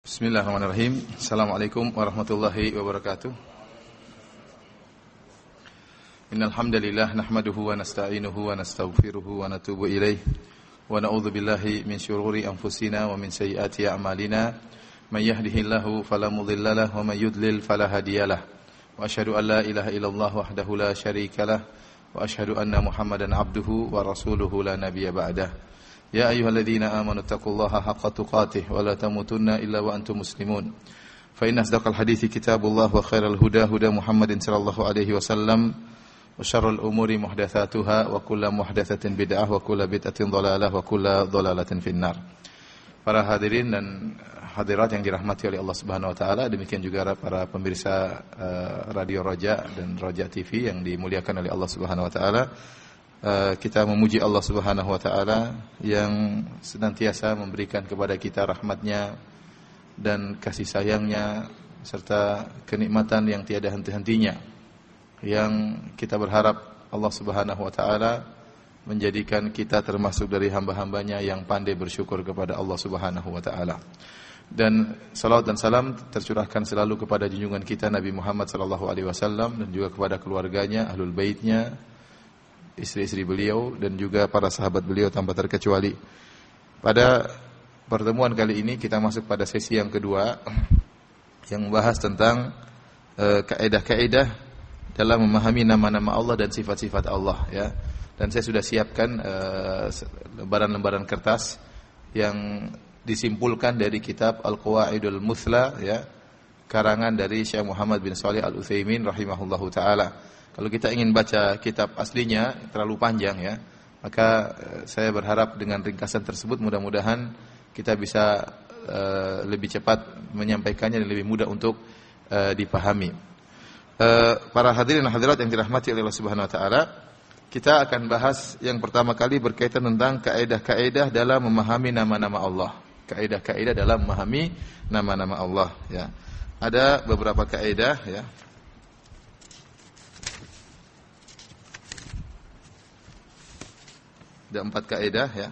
Bismillahirrahmanirrahim. Assalamualaikum warahmatullahi wabarakatuh. Innal hamdalillah nahmaduhu wa nasta'inuhu wa nastaghfiruhu wa natubu ilaih wa na'udzu billahi min syururi anfusina wa min sayyiati a'malina. May yahdihillahu fala mudilla lahu wa may yudlil fala hadiyalah. Wa asyhadu an la ilaha illallah wahdahu la syarikalah wa asyhadu anna Muhammadan abduhu wa rasuluhu la nabiyya ba'dah. Ya ayyuhalladzina amanu taqullaha haqqa tuqatih wa la tamutunna illa wa antum muslimun. Fa inna asdaqal hadithi kitabullah wa khairal huda huda Muhammadin sallallahu alaihi wasallam wa syarrul umuri muhdatsatuha wa kullu muhdatsatin bid'ah wa kullu bid'atin dhalalah wa kullu dhalalatin finnar. Para hadirin dan hadirat yang dirahmati oleh Allah Subhanahu wa taala, demikian juga para pemirsa Radio Roja dan Roja TV yang dimuliakan oleh Allah Subhanahu wa taala. Kita memuji Allah Subhanahu wa taala yang senantiasa memberikan kepada kita rahmat-Nya dan kasih sayang-Nya serta kenikmatan yang tiada henti-hentinya. Yang kita berharap Allah Subhanahu wa taala menjadikan kita termasuk dari hamba-hambanya yang pandai bersyukur kepada Allah Subhanahu wa taala. Dan salawat dan salam tercurahkan selalu kepada junjungan kita Nabi Muhammad sallallahu alaihi wasallam dan juga kepada keluarganya, ahlul baitnya, istri-istri beliau dan juga para sahabat beliau tanpa terkecuali. Pada pertemuan kali ini kita masuk pada sesi yang kedua yang membahas tentang kaidah-kaidah dalam memahami nama-nama Allah dan sifat-sifat Allah, ya. Dan saya sudah siapkan lembaran-lembaran kertas yang disimpulkan dari kitab Al-Qawaidul Muthla, ya, karangan dari Syekh Muhammad bin Shalih Al-Utsaimin rahimahullahu taala. Kalau kita ingin baca kitab aslinya terlalu panjang, ya, maka saya berharap dengan ringkasan tersebut mudah-mudahan kita bisa lebih cepat menyampaikannya dan lebih mudah untuk dipahami. Para hadirin dan hadirat yang dirahmati oleh Allah Subhanahu wa taala, kita akan bahas yang pertama kali berkaitan tentang kaidah-kaidah dalam memahami nama-nama Allah. Kaidah-kaidah dalam memahami nama-nama Allah, ya. Ada beberapa kaidah, ya. Ada 4 kaidah, ya.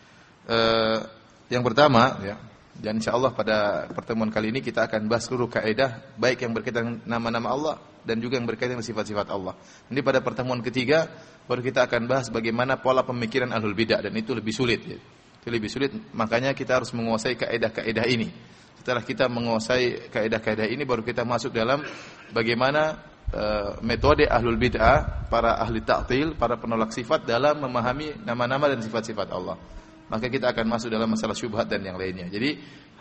Yang pertama, ya, dan insyaallah pada pertemuan kali ini kita akan bahas seluruh kaidah baik yang berkaitan dengan nama-nama Allah dan juga yang berkaitan dengan sifat-sifat Allah. Nanti pada pertemuan ketiga baru kita akan bahas bagaimana pola pemikiran ahlul bidah, dan itu lebih sulit, ya. Itu lebih sulit, makanya kita harus menguasai kaidah-kaidah ini. Setelah kita menguasai kaidah-kaidah ini baru kita masuk dalam bagaimana metode ahlul bid'ah, para ahli ta'til, para penolak sifat dalam memahami nama-nama dan sifat-sifat Allah. Maka kita akan masuk dalam masalah syubhat dan yang lainnya. Jadi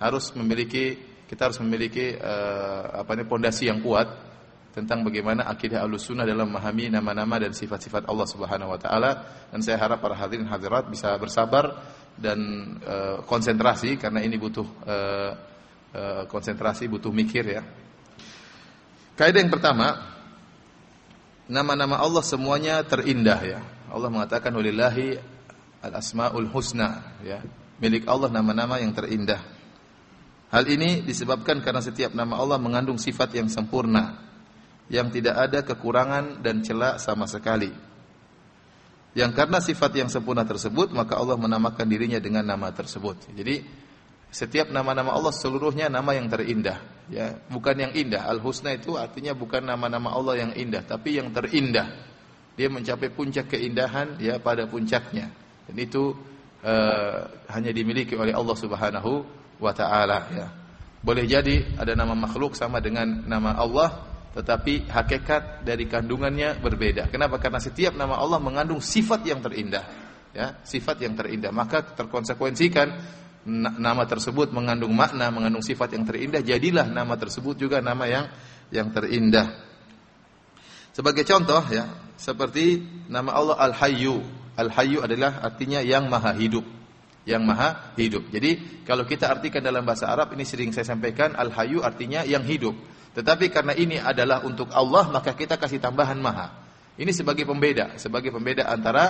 kita harus memiliki pondasi yang kuat tentang bagaimana akidah Ahlus Sunnah dalam memahami nama-nama dan sifat-sifat Allah Subhanahu wa taala. Dan saya harap para hadirin hadirat bisa bersabar dan konsentrasi, karena ini butuh konsentrasi, butuh mikir, ya. Kaidah yang pertama, nama-nama Allah semuanya terindah, ya. Allah mengatakan walillahi al-asmaul husna, ya. Milik Allah nama-nama yang terindah. Hal ini disebabkan karena setiap nama Allah mengandung sifat yang sempurna, yang tidak ada kekurangan dan celah sama sekali. Yang karena sifat yang sempurna tersebut, maka Allah menamakan dirinya dengan nama tersebut. Jadi setiap nama-nama Allah seluruhnya nama yang terindah, ya, bukan yang indah. Al-Husna itu artinya bukan nama-nama Allah yang indah, tapi yang terindah. Dia mencapai puncak keindahan, ya, pada puncaknya. Dan itu hanya dimiliki oleh Allah Subhanahu wa taala, ya. Boleh jadi ada nama makhluk sama dengan nama Allah, tetapi hakikat dari kandungannya berbeda. Kenapa? Karena setiap nama Allah mengandung sifat yang terindah, ya, sifat yang terindah. Maka terkonsekuensikan nama tersebut mengandung makna, mengandung sifat yang terindah, jadilah nama tersebut juga nama yang terindah. Sebagai contoh, ya, seperti nama Allah Al-Hayyu. Al-Hayyu adalah artinya yang maha hidup, yang maha hidup. Jadi kalau kita artikan dalam bahasa Arab, ini sering saya sampaikan, Al-Hayyu artinya yang hidup. Tetapi karena ini adalah untuk Allah, maka kita kasih tambahan maha. Ini sebagai pembeda antara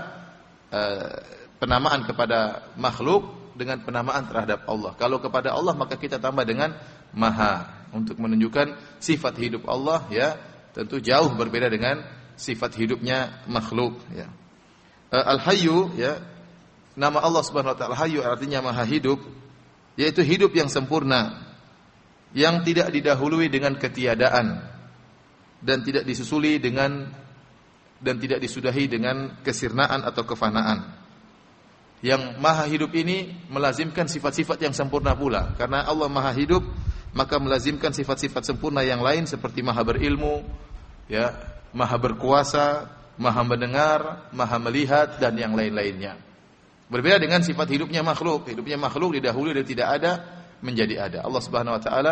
penamaan kepada makhluk dengan penamaan terhadap Allah. Kalau kepada Allah maka kita tambah dengan maha untuk menunjukkan sifat hidup Allah, ya, tentu jauh berbeda dengan sifat hidupnya makhluk, ya. Al-Hayyu, ya, nama Allah Subhanahu wa taala Hayyu artinya maha hidup, yaitu hidup yang sempurna. yang tidak didahului dengan ketiadaan dan tidak disusuli dengan dan tidak disudahi dengan kesirnaan atau kefanaan. Yang maha hidup ini melazimkan sifat-sifat yang sempurna pula. Karena Allah maha hidup, maka melazimkan sifat-sifat sempurna yang lain seperti maha berilmu, ya, maha berkuasa, maha mendengar, maha melihat, dan yang lain-lainnya. Berbeda dengan sifat hidupnya makhluk. Hidupnya makhluk didahului dari tidak ada menjadi ada. Allah Subhanahu wa taala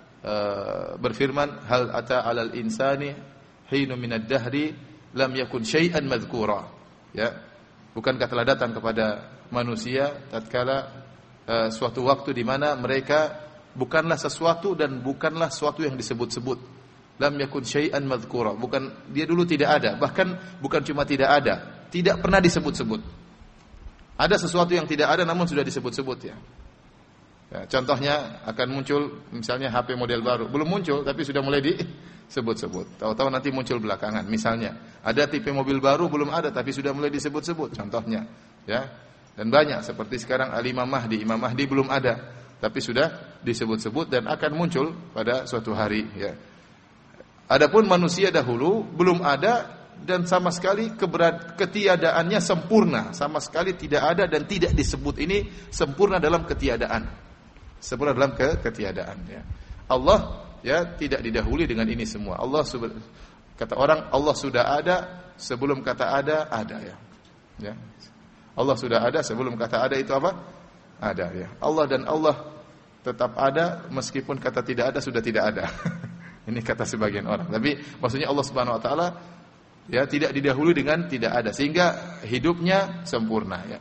berfirman, hal ata 'alal insani hinun minad dahri lam yakun syai'an madhkura. Ya. Bukankah telah datang kepada manusia tatkala suatu waktu di mana mereka bukanlah sesuatu dan bukanlah sesuatu yang disebut-sebut. Lam yakun syai'an madhkura. Bukan, dia dulu tidak ada, bahkan bukan cuma tidak ada, tidak pernah disebut-sebut. Ada sesuatu yang tidak ada namun sudah disebut-sebut, ya. Ya, contohnya akan muncul misalnya HP model baru, belum muncul tapi sudah mulai disebut-sebut. Tahu-tahu nanti muncul belakangan. Misalnya ada tipe mobil baru belum ada tapi sudah mulai disebut-sebut. Contohnya, ya. Dan banyak seperti sekarang Imam Mahdi. Imam Mahdi belum ada tapi sudah disebut-sebut dan akan muncul pada suatu hari, ya. Adapun manusia dahulu belum ada dan sama sekali ketiadaannya sempurna, sama sekali tidak ada dan tidak disebut. Ini sempurna dalam ketiadaan. Sempurna dalam ketiadaan, ya. Allah, ya, tidak didahului dengan ini semua. Kata orang, Allah sudah ada sebelum kata ada, ya. Ya. Allah sudah ada sebelum kata ada itu apa? Ada, ya. Allah dan Allah tetap ada meskipun kata tidak ada sudah tidak ada. Ini kata sebagian orang. Tapi maksudnya Allah Subhanahu wa taala, ya, tidak didahului dengan tidak ada sehingga hidupnya sempurna, ya.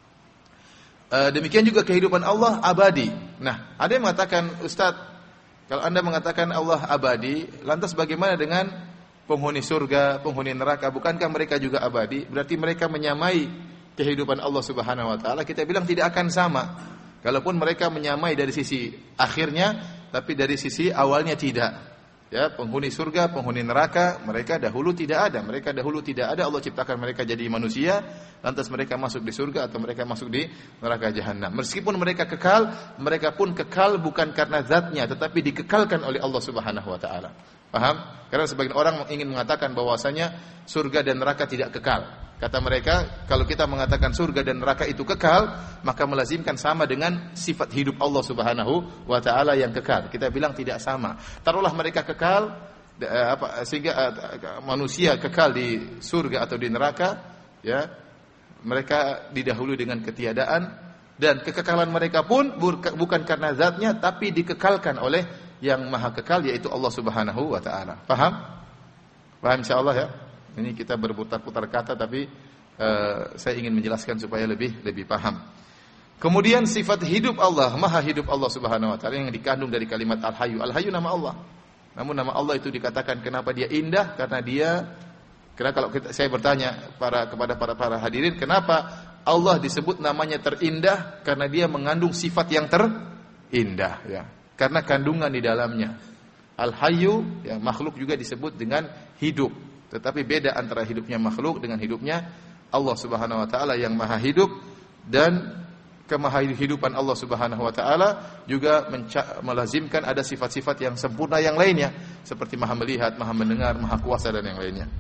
Demikian juga kehidupan Allah abadi. Nah, ada yang mengatakan, Ustaz, kalau Anda mengatakan Allah abadi, lantas bagaimana dengan penghuni surga, penghuni neraka? Bukankah mereka juga abadi? Berarti mereka menyamai kehidupan Allah Subhanahu wa taala. Kita bilang tidak akan sama. Kalaupun mereka menyamai dari sisi akhirnya, tapi dari sisi awalnya tidak. Ya, penghuni surga, penghuni neraka, mereka dahulu tidak ada. Mereka dahulu tidak ada, Allah ciptakan mereka jadi manusia, lantas mereka masuk di surga atau mereka masuk di neraka jahanam. Meskipun mereka kekal, mereka pun kekal bukan karena zatnya, tetapi dikekalkan oleh Allah Subhanahu wa taala. Paham? Karena sebagian orang ingin mengatakan bahwasanya surga dan neraka tidak kekal. Kata mereka, kalau kita mengatakan surga dan neraka itu kekal, maka melazimkan sama dengan sifat hidup Allah Subhanahu wa taala yang kekal. Kita bilang tidak sama. Taruhlah mereka kekal, sehingga manusia kekal di surga atau di neraka, ya. Mereka didahului dengan ketiadaan dan kekekalan mereka pun bukan karena zatnya tapi dikekalkan oleh yang maha kekal yaitu Allah Subhanahu wa taala. Paham? Paham insyaallah, ya. Ini kita berputar-putar kata tapi saya ingin menjelaskan supaya lebih paham. Kemudian sifat hidup Allah, maha hidup Allah Subhanahu wa taala yang dikandung dari kalimat Al-Hayyu. Al-Hayyu nama Allah. Namun nama Allah itu dikatakan kenapa dia indah? Karena kalau saya bertanya kepada para hadirin, kenapa Allah disebut namanya terindah? Karena dia mengandung sifat yang terindah, ya. Karena kandungan di dalamnya. Al-Hayyu, ya, makhluk juga disebut dengan hidup. Tetapi beda antara hidupnya makhluk dengan hidupnya Allah Subhanahu wa taala yang maha hidup, dan kemahahidupan Allah Subhanahu wa taala juga melazimkan ada sifat-sifat yang sempurna yang lainnya seperti maha melihat, maha mendengar, maha kuasa dan yang lainnya.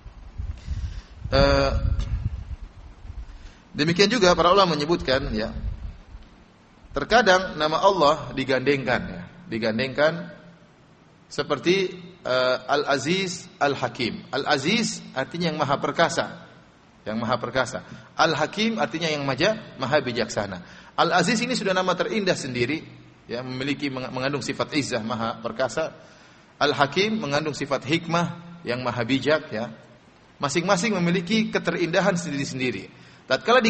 Demikian juga para ulama menyebutkan, ya, terkadang nama Allah digandengkan seperti Al-Aziz, Al-Hakim. Al-Aziz artinya yang maha perkasa, Al-Hakim artinya yang maha bijaksana. Al-Aziz ini sudah nama terindah sendiri, ya, mengandung sifat izzah, maha perkasa. Al-Hakim mengandung sifat hikmah, yang maha bijak, ya. Masing-masing memiliki keterindahan sendiri-sendiri. Tatkala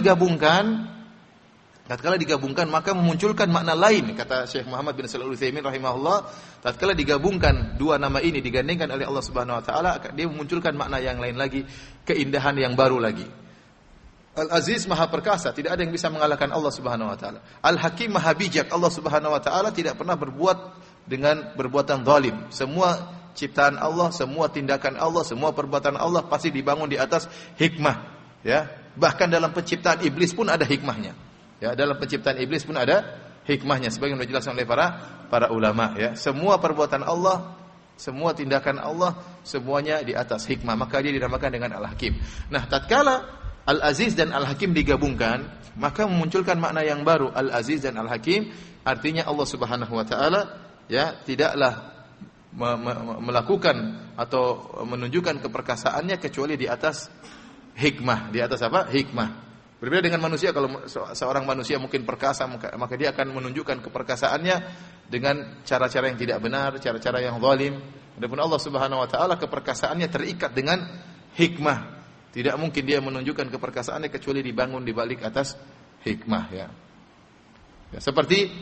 digabungkan maka memunculkan makna lain. Kata Syekh Muhammad bin Shalih Al-Utsaimin rahimahullah, tatkala digabungkan dua nama ini, digandengkan oleh Allah Subhanahu wa taala, dia memunculkan makna yang lain lagi, keindahan yang baru lagi. Al-Aziz maha perkasa, tidak ada yang bisa mengalahkan Allah Subhanahu wa taala. Al-Hakim maha bijak, Allah Subhanahu wa taala tidak pernah berbuat dengan perbuatan zalim. Semua ciptaan Allah, semua tindakan Allah, semua perbuatan Allah pasti dibangun di atas hikmah, ya. Bahkan dalam penciptaan iblis pun ada hikmahnya. Ya, dalam penciptaan iblis pun ada hikmahnya sebagaimana dijelaskan oleh para ulama ya. Semua perbuatan Allah, semua tindakan Allah, semuanya di atas hikmah, maka dia dinamakan dengan Al-Hakim. Nah, tatkala Al-Aziz dan Al-Hakim digabungkan, maka memunculkan makna yang baru. Al-Aziz dan Al-Hakim artinya Allah Subhanahu wa taala ya tidaklah melakukan atau menunjukkan keperkasaannya kecuali di atas hikmah. Di atas apa? Hikmah. Berbeda dengan manusia, kalau seorang manusia mungkin perkasa, maka dia akan menunjukkan keperkasaannya dengan cara-cara yang tidak benar, cara-cara yang zalim. Adapun Allah Subhanahu wa taala keperkasaannya terikat dengan hikmah. Tidak mungkin dia menunjukkan keperkasaannya kecuali dibangun di balik atas hikmah ya. Ya, seperti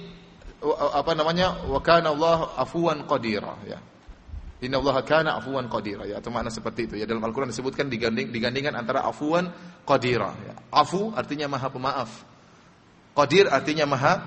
wa kana Allah afuwan qadira ya. Inna Allah kana afuwan qadira ya, atau makna seperti itu ya. Dalam Al-Qur'an disebutkan digandingkan antara afuwan qadira ya. Afu artinya maha pemaaf. Qadir artinya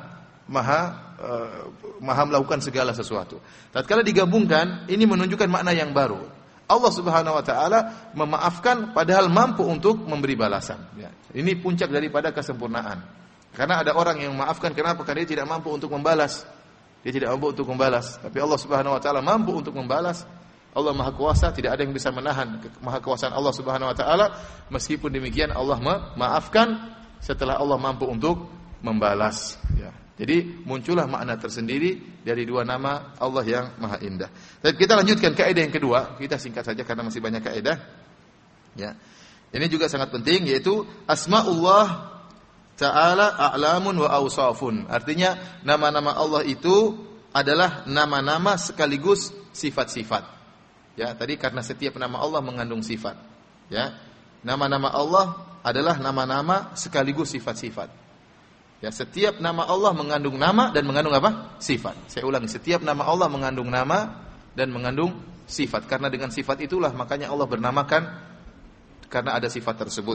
maha melakukan segala sesuatu. Tatkala digabungkan, ini menunjukkan makna yang baru. Allah Subhanahu wa taala memaafkan padahal mampu untuk memberi balasan ya. Ini puncak daripada kesempurnaan. Karena ada orang yang memaafkan, kenapa? Karena dia tidak mampu untuk membalas. Dia tidak mampu untuk membalas, tapi Allah Subhanahu wa taala mampu untuk membalas. Allah Maha Kuasa, tidak ada yang bisa menahan Maha Kuasaan Allah Subhanahu wa taala. Meskipun demikian Allah memaafkan setelah Allah mampu untuk membalas ya. Jadi muncullah makna tersendiri dari dua nama Allah yang Maha Indah. Tapi kita lanjutkan kaidah yang kedua, kita singkat saja karena masih banyak kaidah. Ya. Ini juga sangat penting, yaitu asmaullah ta'ala a'lamun wa awsafun. Artinya nama-nama Allah itu adalah nama-nama sekaligus sifat-sifat. Ya, tadi karena setiap nama Allah mengandung sifat. Ya. Nama-nama Allah adalah nama-nama sekaligus sifat-sifat. Ya, setiap nama Allah mengandung nama dan mengandung apa? Sifat. Saya ulangi, setiap nama Allah mengandung nama dan mengandung sifat. Karena dengan sifat itulah makanya Allah bernamakan karena ada sifat tersebut.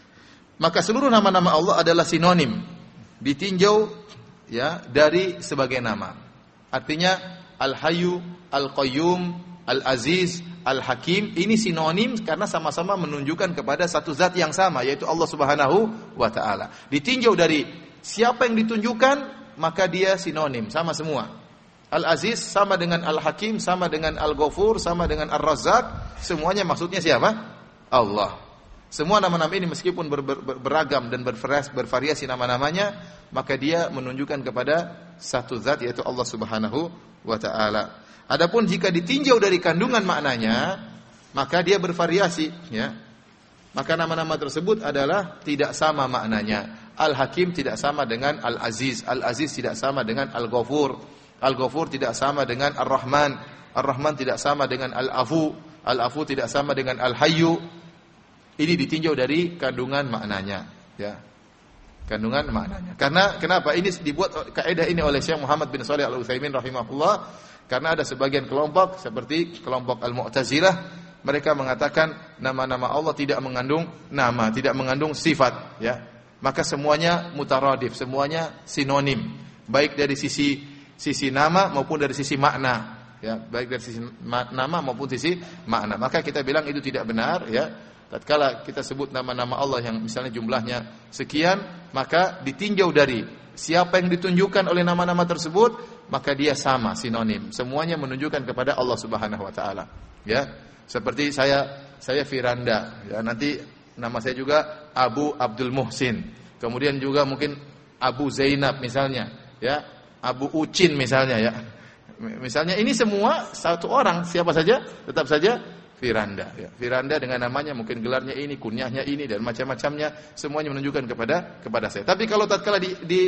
Maka seluruh nama-nama Allah adalah sinonim, ditinjau ya dari sebagai nama. Artinya Al-Hayyu, Al-Qayyum, Al-Aziz, Al-Hakim, ini sinonim karena sama-sama menunjukkan kepada satu zat yang sama, yaitu Allah Subhanahu wa taala. Ditinjau dari siapa yang ditunjukkan, maka dia sinonim, sama semua. Al-Aziz sama dengan Al-Hakim, sama dengan Al-Ghafur, sama dengan Ar-Razzaq, semuanya maksudnya siapa? Allah. Semua nama-nama ini meskipun beragam dan bervariasi nama-namanya, maka dia menunjukkan kepada satu zat, yaitu Allah Subhanahu wa taala. Adapun jika ditinjau dari kandungan maknanya, maka dia bervariasi ya. Maka nama-nama tersebut adalah tidak sama maknanya. Al-Hakim tidak sama dengan Al-Aziz, Al-Aziz tidak sama dengan Al-Ghafur, Al-Ghafur tidak sama dengan Ar-Rahman, Ar-Rahman tidak sama dengan Al-Afu, Al-Afu tidak sama dengan Al-Hayyu. Ini ditinjau dari kandungan maknanya, ya. Kandungan maknanya. Karena kenapa ini dibuat kaidah ini oleh Syekh Muhammad bin Shalih Al-Utsaimin rahimahullah? Karena ada sebagian kelompok seperti kelompok Al-Mu'tazilah, mereka mengatakan nama-nama Allah tidak mengandung nama, tidak mengandung sifat, ya. Maka semuanya mutaradif, semuanya sinonim, baik dari sisi nama maupun dari sisi makna, ya, baik dari sisi nama maupun sisi makna. Maka kita bilang itu tidak benar, ya. Tatkala kita sebut nama-nama Allah yang misalnya jumlahnya sekian, maka ditinjau dari siapa yang ditunjukkan oleh nama-nama tersebut, maka dia sama, sinonim. Semuanya menunjukkan kepada Allah Subhanahu wa taala. Ya. Seperti saya Firanda, ya, nanti nama saya juga Abu Abdul Muhsin. Kemudian juga mungkin Abu Zainab misalnya, ya, Abu Ucin misalnya, ya. Misalnya ini semua satu orang, siapa saja, tetap saja Firanda, ya. Firanda dengan namanya, mungkin gelarnya ini, kunyahnya ini dan macam-macamnya, semuanya menunjukkan kepada saya. Tapi kalau tatkala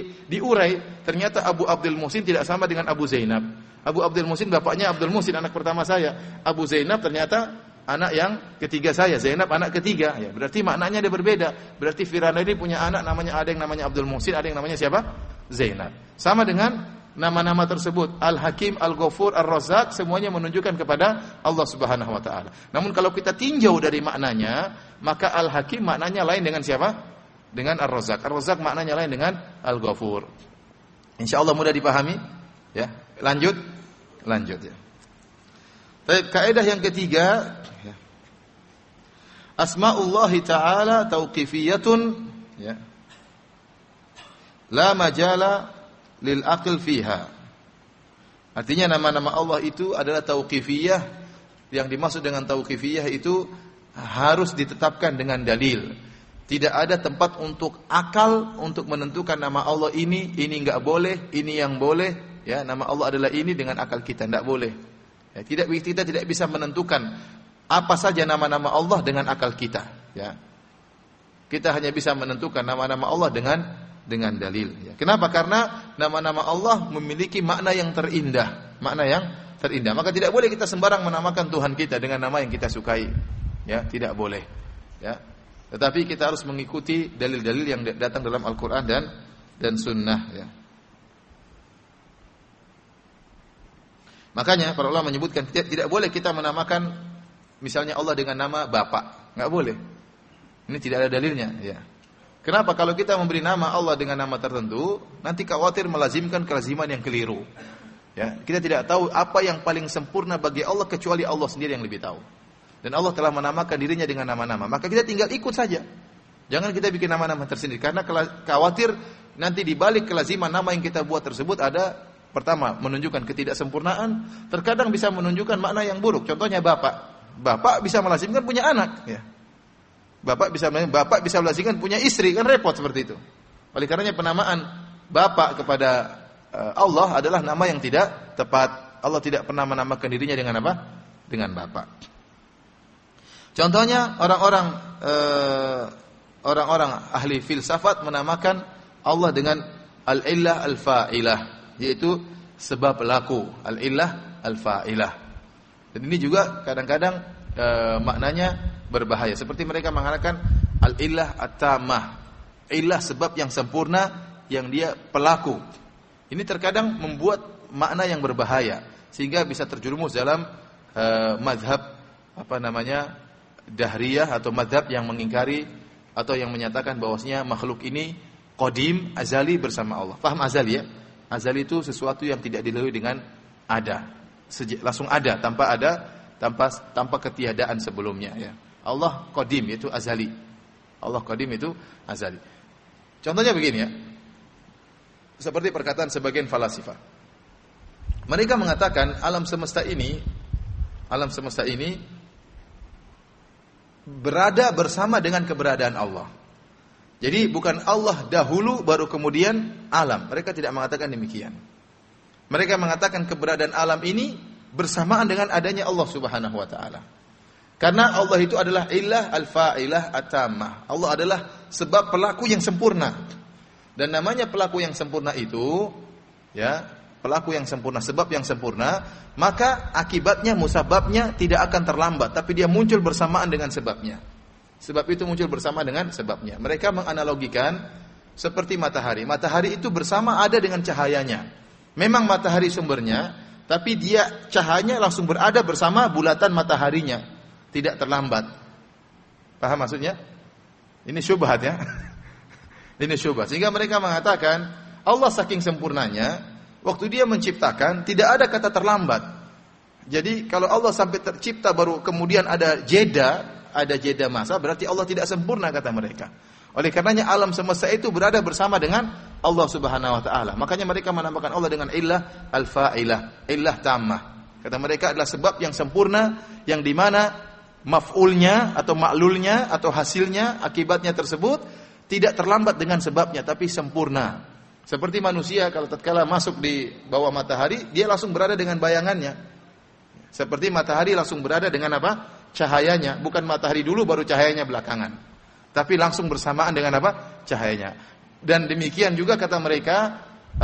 diurai, ternyata Abu Abdul Muhsin tidak sama dengan Abu Zainab. Abu Abdul Muhsin bapaknya Abdul Muhsin, anak pertama saya. Abu Zainab ternyata anak yang ketiga saya. Zainab anak ketiga, ya. Berarti maknanya ada berbeda. Berarti Firanda ini punya anak namanya, ada yang namanya Abdul Muhsin, ada yang namanya siapa? Zainab. Sama dengan nama-nama tersebut, Al-Hakim, Al-Ghafur, Ar-Razzaq, semuanya menunjukkan kepada Allah Subhanahu wa taala. Namun kalau kita tinjau dari maknanya, maka Al-Hakim maknanya lain dengan siapa? Dengan Ar-Razzaq. Ar-Razzaq maknanya lain dengan Al-Ghafur. Insyaallah mudah dipahami, ya. Lanjut ya. Baik, kaidah yang ketiga, ya. Asma'ullahi ta'ala tauqifiyatun, ya. La majala lil aql fiha. Artinya nama-nama Allah itu adalah tauqifiyah. Yang dimaksud dengan tauqifiyah itu harus ditetapkan dengan dalil. Tidak ada tempat untuk akal untuk menentukan nama Allah ini enggak boleh, ini yang boleh. Ya, nama Allah adalah ini dengan akal kita enggak boleh. Ya, kita tidak bisa menentukan apa saja nama-nama Allah dengan akal kita. Ya. Kita hanya bisa menentukan nama-nama Allah dengan dalil. Ya. Kenapa? Karena nama-nama Allah memiliki makna yang terindah, Maka tidak boleh kita sembarang menamakan Tuhan kita dengan nama yang kita sukai. Ya, tidak boleh. Ya. Tetapi kita harus mengikuti dalil-dalil yang datang dalam Al-Qur'an dan Sunnah. Ya. Makanya para ulama menyebutkan tidak boleh kita menamakan misalnya Allah dengan nama Bapak, nggak boleh. Ini tidak ada dalilnya. Ya. Kenapa? Kalau kita memberi nama Allah dengan nama tertentu, nanti khawatir melazimkan kelaziman yang keliru. Ya, kita tidak tahu apa yang paling sempurna bagi Allah kecuali Allah sendiri yang lebih tahu. Dan Allah telah menamakan dirinya dengan nama-nama. Maka kita tinggal ikut saja. Jangan kita bikin nama-nama tersendiri. Karena khawatir nanti di balik kelaziman nama yang kita buat tersebut ada, pertama, menunjukkan ketidaksempurnaan. Terkadang bisa menunjukkan makna yang buruk. Contohnya Bapak. Bapak bisa melazimkan punya anak. Ya. Bapak bisa melazimkan punya istri. Kan repot seperti itu. Oleh karenanya penamaan Bapak kepada Allah adalah nama yang tidak tepat. Allah tidak pernah menamakan dirinya dengan apa? Dengan Bapak. Contohnya orang-orang ahli filsafat menamakan Allah dengan al-illah al-fa'ilah, yaitu sebab pelaku, al-illah al-fa'ilah. Dan ini juga kadang-kadang maknanya berbahaya. Seperti mereka mengatakan al-illah at-tamah, illah sebab yang sempurna yang dia pelaku. Ini terkadang membuat makna yang berbahaya sehingga bisa terjerumus dalam mazhab Dahriyah atau mazhab yang mengingkari atau yang menyatakan bahwasanya makhluk ini qadim, azali bersama Allah. Paham azali ya? Azali itu sesuatu yang tidak dilalui dengan ada. Langsung ada tanpa ketiadaan sebelumnya ya. Allah qadim itu azali. Allah qadim itu azali. Contohnya begini ya. Seperti perkataan sebagian falasifah. Mereka mengatakan alam semesta ini berada bersama dengan keberadaan Allah. Jadi bukan Allah dahulu baru kemudian alam. Mereka tidak mengatakan demikian. Mereka mengatakan keberadaan alam ini bersamaan dengan adanya Allah Subhanahu wa taala. Karena Allah itu adalah illah al-fa'ilah at-tammah. Allah adalah sebab pelaku yang sempurna. Dan namanya pelaku yang sempurna itu ya, pelaku yang sempurna, sebab yang sempurna, maka akibatnya, musababnya tidak akan terlambat, tapi dia muncul bersamaan dengan sebabnya. Sebab itu muncul bersama dengan sebabnya. Mereka menganalogikan seperti matahari. Matahari itu bersama ada dengan cahayanya. Memang matahari sumbernya, tapi dia cahayanya langsung berada bersama bulatan mataharinya. Tidak terlambat. Paham maksudnya? Ini syubhat ya. Ini syubhat. Sehingga mereka mengatakan Allah saking sempurnanya, waktu dia menciptakan tidak ada kata terlambat. Jadi kalau Allah sampai tercipta baru kemudian ada jeda masa, berarti Allah tidak sempurna kata mereka. Oleh karenanya alam semesta itu berada bersama dengan Allah Subhanahu wa taala. Makanya mereka menamakan Allah dengan illah al-fa'ilah, illah tammah. Kata mereka adalah sebab yang sempurna yang di mana maf'ulnya atau ma'lulnya atau hasilnya, akibatnya tersebut tidak terlambat dengan sebabnya tapi sempurna. Seperti manusia kalau tatkala masuk di bawah matahari, dia langsung berada dengan bayangannya. Seperti matahari langsung berada dengan apa? Cahayanya. Bukan matahari dulu baru cahayanya belakangan. Tapi langsung bersamaan dengan apa? Cahayanya. Dan demikian juga kata mereka,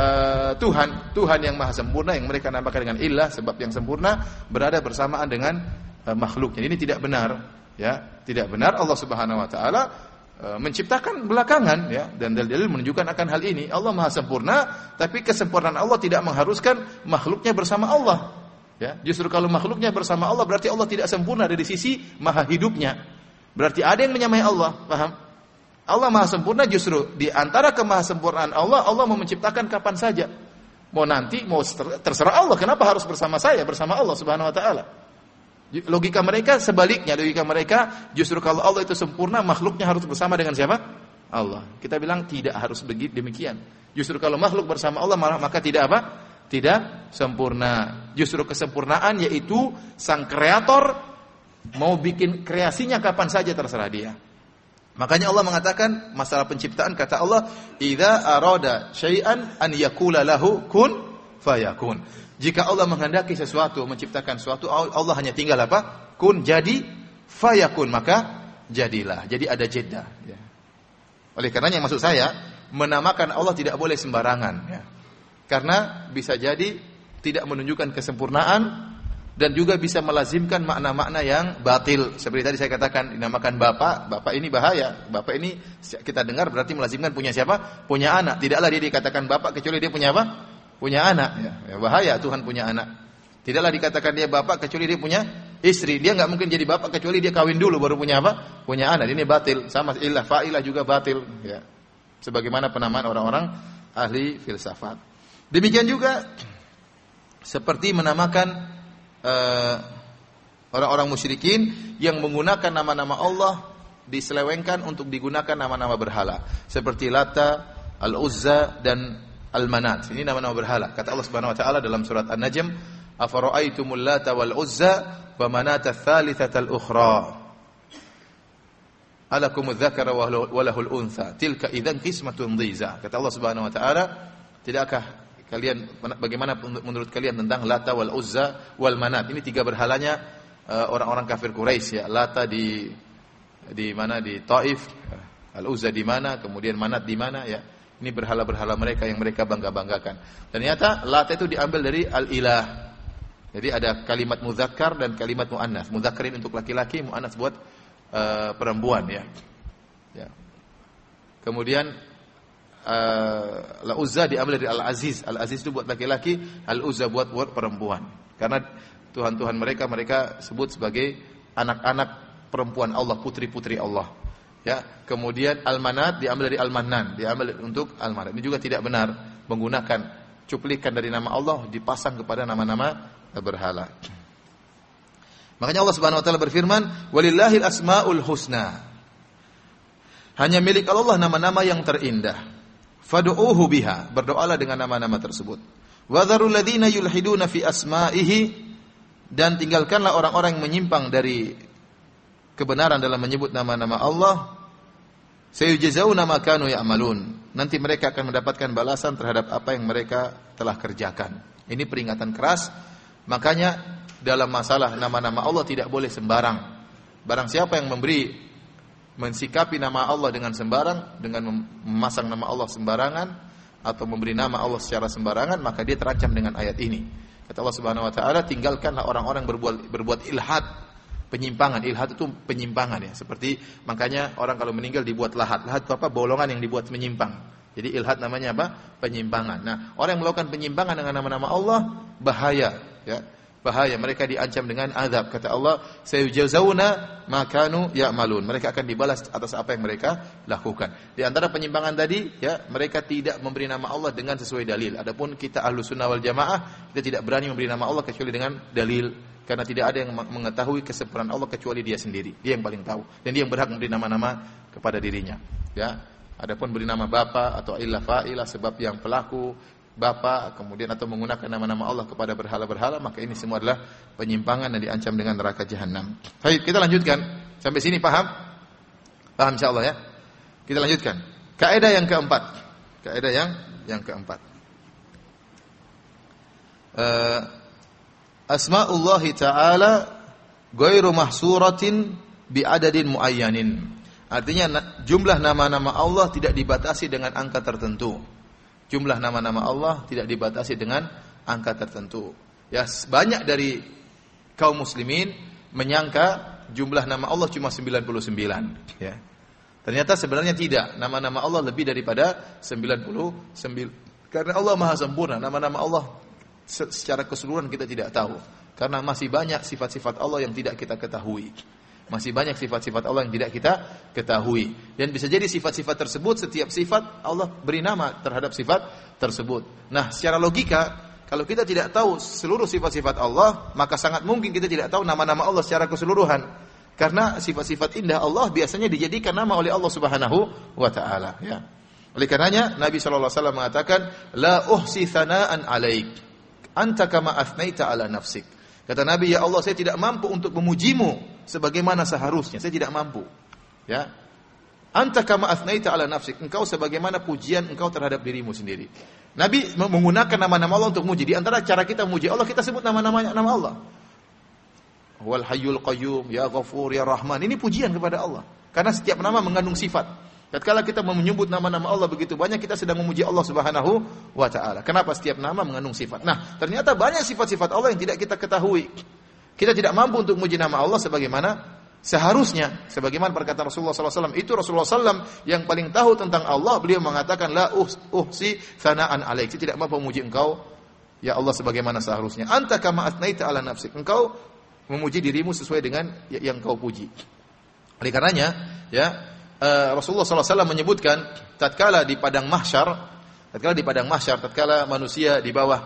Tuhan yang maha sempurna yang mereka namakan dengan illah, sebab yang sempurna, berada bersamaan dengan makhluknya. Ini tidak benar. Ya, tidak benar. Allah Subhanahu wa taala menciptakan belakangan ya, dan dalil menunjukkan akan hal ini. Allah maha sempurna, tapi kesempurnaan Allah tidak mengharuskan makhluknya bersama Allah ya. Justru kalau makhluknya bersama Allah berarti Allah tidak sempurna dari sisi maha hidupnya, berarti ada yang menyamai Allah. Paham? Allah maha sempurna, justru di antara kemahasempurnaan Allah mau menciptakan kapan saja, mau nanti, mau terserah Allah. Kenapa harus bersama saya, bersama Allah Subhanahu wa taala? Logika mereka sebaliknya. Logika mereka justru kalau Allah itu sempurna, makhluknya harus bersama dengan siapa? Allah. Kita bilang tidak harus begitu demikian. Justru kalau makhluk bersama Allah maka tidak apa? Tidak sempurna. Justru kesempurnaan yaitu sang kreator mau bikin kreasinya kapan saja terserah dia. Makanya Allah mengatakan masalah penciptaan, kata Allah, "Idza arada syai'an an yaqula lahu kun fayakun." Jika Allah menghendaki sesuatu, menciptakan sesuatu, Allah hanya tinggal apa? Kun, jadi, fayakun, maka jadilah. Jadi ada jeda. Ya. Oleh karenanya maksud saya, menamakan Allah tidak boleh sembarangan. Ya. Karena bisa jadi tidak menunjukkan kesempurnaan dan juga bisa melazimkan makna-makna yang batil. Seperti tadi saya katakan, dinamakan Bapak ini bahaya. Bapak ini kita dengar berarti melazimkan punya siapa? Punya anak. Tidaklah dia dikatakan Bapak kecuali dia punya apa? Punya anak. Ya, bahaya Tuhan punya anak. Tidaklah dikatakan dia Bapak kecuali dia punya istri. Dia enggak mungkin jadi Bapak kecuali dia kawin dulu baru punya apa? Punya anak. Ini batil. Sama ilah fa'ilah juga batil. Ya. Sebagaimana penamaan orang-orang ahli filsafat. Demikian juga seperti menamakan orang-orang musyrikin yang menggunakan nama-nama Allah diselewengkan untuk digunakan nama-nama berhala seperti Lata, Al-Uzza dan Al-Manat. Ini nama-nama berhala. Kata Allah Subhanahu wa taala dalam surat An-Najm, "Afara'aitumul Lata wal Uzza wa Manat ats-tsalitsata al-ukhra. Alakumudz dzakara wa lahul untha. Tilka idzan qismatun dhiza." Kata Allah Subhanahu wa taala, tidakkah kalian, bagaimana menurut kalian tentang Lata wal Uzza wal Manat? Ini tiga berhalanya orang-orang kafir Quraisy ya. Lata di mana? Di Taif. Al Uzza di mana? Kemudian Manat di mana ya? Ini berhala-berhala mereka yang mereka bangga-banggakan. Ternyata Lata itu diambil dari al-ilah. Jadi ada kalimat muzakkar dan kalimat muannas. Muzakkar ini untuk laki-laki, muannas buat perempuan ya. Ya. Kemudian Al-Uzza diambil dari Al-Aziz. Al-Aziz itu buat laki-laki, Al-Uzza buat perempuan. Karena Tuhan-Tuhan mereka sebut sebagai anak-anak perempuan Allah, putri-putri Allah. Ya, kemudian Al-Manat diambil dari Al-Mannan, diambil untuk Al-Manat. Ini juga tidak benar menggunakan cuplikan dari nama Allah dipasang kepada nama-nama berhala. Makanya Allah Subhanahu wa taala berfirman, "Walillahil asmaul husna." Hanya milik Allah nama-nama yang terindah. Fad'uuhu biha, berdoalah dengan nama-nama tersebut. Wa dzarul ladzina yulhiduna fi asma'ihi, dan tinggalkanlah orang-orang yang menyimpang dari kebenaran dalam menyebut nama-nama Allah. Sayujzauna ma kanu ya'malun. Nanti mereka akan mendapatkan balasan terhadap apa yang mereka telah kerjakan. Ini peringatan keras. Makanya dalam masalah nama-nama Allah tidak boleh sembarang. Barang siapa yang mensikapi nama Allah dengan sembarang, dengan memasang nama Allah sembarangan atau memberi nama Allah secara sembarangan, maka dia terancam dengan ayat ini. Kata Allah Subhanahu wa taala, tinggalkanlah orang-orang berbuat ilhad, penyimpangan. Ilhad itu penyimpangan ya. Seperti makanya orang kalau meninggal dibuat lahat. Lahat itu apa? Bolongan yang dibuat menyimpang. Jadi ilhad namanya apa? Penyimpangan. Nah, orang yang melakukan penyimpangan dengan nama-nama Allah bahaya ya. Bahaya, mereka diancam dengan azab. Kata Allah, sayujzauna ma kanu ya'malun. Mereka akan dibalas atas apa yang mereka lakukan. Di antara penyimpangan tadi, ya, mereka tidak memberi nama Allah dengan sesuai dalil. Adapun kita Ahlus Sunnah wal Jamaah, kita tidak berani memberi nama Allah kecuali dengan dalil, karena tidak ada yang mengetahui kesempurnaan Allah kecuali Dia sendiri. Dia yang paling tahu dan Dia yang berhak memberi nama-nama kepada dirinya. Ya. Adapun beri nama bapa atau ilah fa'ilah sebab yang pelaku Bapa, kemudian atau menggunakan nama-nama Allah kepada berhala-berhala, maka ini semua adalah penyimpangan dan diancam dengan neraka jahanam. Baik, kita lanjutkan. Sampai sini paham? Paham insyaallah ya. Kita lanjutkan. Kaidah yang keempat. Kaidah yang keempat. Asma'ullah ta'ala ghairu mahsuratin bi'adadin muayyanin. Artinya jumlah nama-nama Allah tidak dibatasi dengan angka tertentu. Jumlah nama-nama Allah tidak dibatasi dengan angka tertentu. Ya, banyak dari kaum muslimin menyangka jumlah nama Allah cuma 99. Ya. Ternyata sebenarnya tidak. Nama-nama Allah lebih daripada 99. Karena Allah Maha Sempurna. Nama-nama Allah secara keseluruhan kita tidak tahu. Karena masih banyak sifat-sifat Allah yang tidak kita ketahui. Masih banyak sifat-sifat Allah yang tidak kita ketahui. Dan bisa jadi sifat-sifat tersebut, setiap sifat Allah beri nama terhadap sifat tersebut. Nah, secara logika, kalau kita tidak tahu seluruh sifat-sifat Allah, maka sangat mungkin kita tidak tahu nama-nama Allah secara keseluruhan. Karena sifat-sifat indah Allah biasanya dijadikan nama oleh Allah Subhanahu wa taala, ya. Oleh karenanya Nabi sallallahu alaihi wasallam mengatakan, "La uhsi thana'an 'alaik, anta kama athnaita 'ala nafsik." Kata Nabi, ya Allah, saya tidak mampu untuk memujimu sebagaimana seharusnya. Saya tidak mampu. Ya. Anta kama athnaita 'ala nafsik. Engkau sebagaimana pujian engkau terhadap dirimu sendiri. Nabi menggunakan nama-nama Allah untuk memuji. Di antara cara kita memuji Allah, kita sebut nama-namanya, nama Allah. Wal Hayyul Qayyum, Ya Ghafur, Ya Rahman. Ini pujian kepada Allah. Karena setiap nama mengandung sifat. Tatkala kita menyebut nama-nama Allah begitu banyak, kita sedang memuji Allah Subhanahu wa taala. Kenapa? Setiap nama mengandung sifat. Nah, ternyata banyak sifat-sifat Allah yang tidak kita ketahui. Kita tidak mampu untuk memuji nama Allah sebagaimana seharusnya. Sebagaimana perkataan Rasulullah SAW, itu Rasulullah SAW yang paling tahu tentang Allah. Beliau mengatakan, La uhsi thana'an alaik. Saya tidak mampu memuji engkau, ya Allah, sebagaimana seharusnya. Anta kama athnaita ala nafsik. Engkau memuji dirimu sesuai dengan yang kau puji. Oleh karenanya, ya, Rasulullah SAW menyebutkan tatkala di padang mahsyar, tatkala manusia di bawah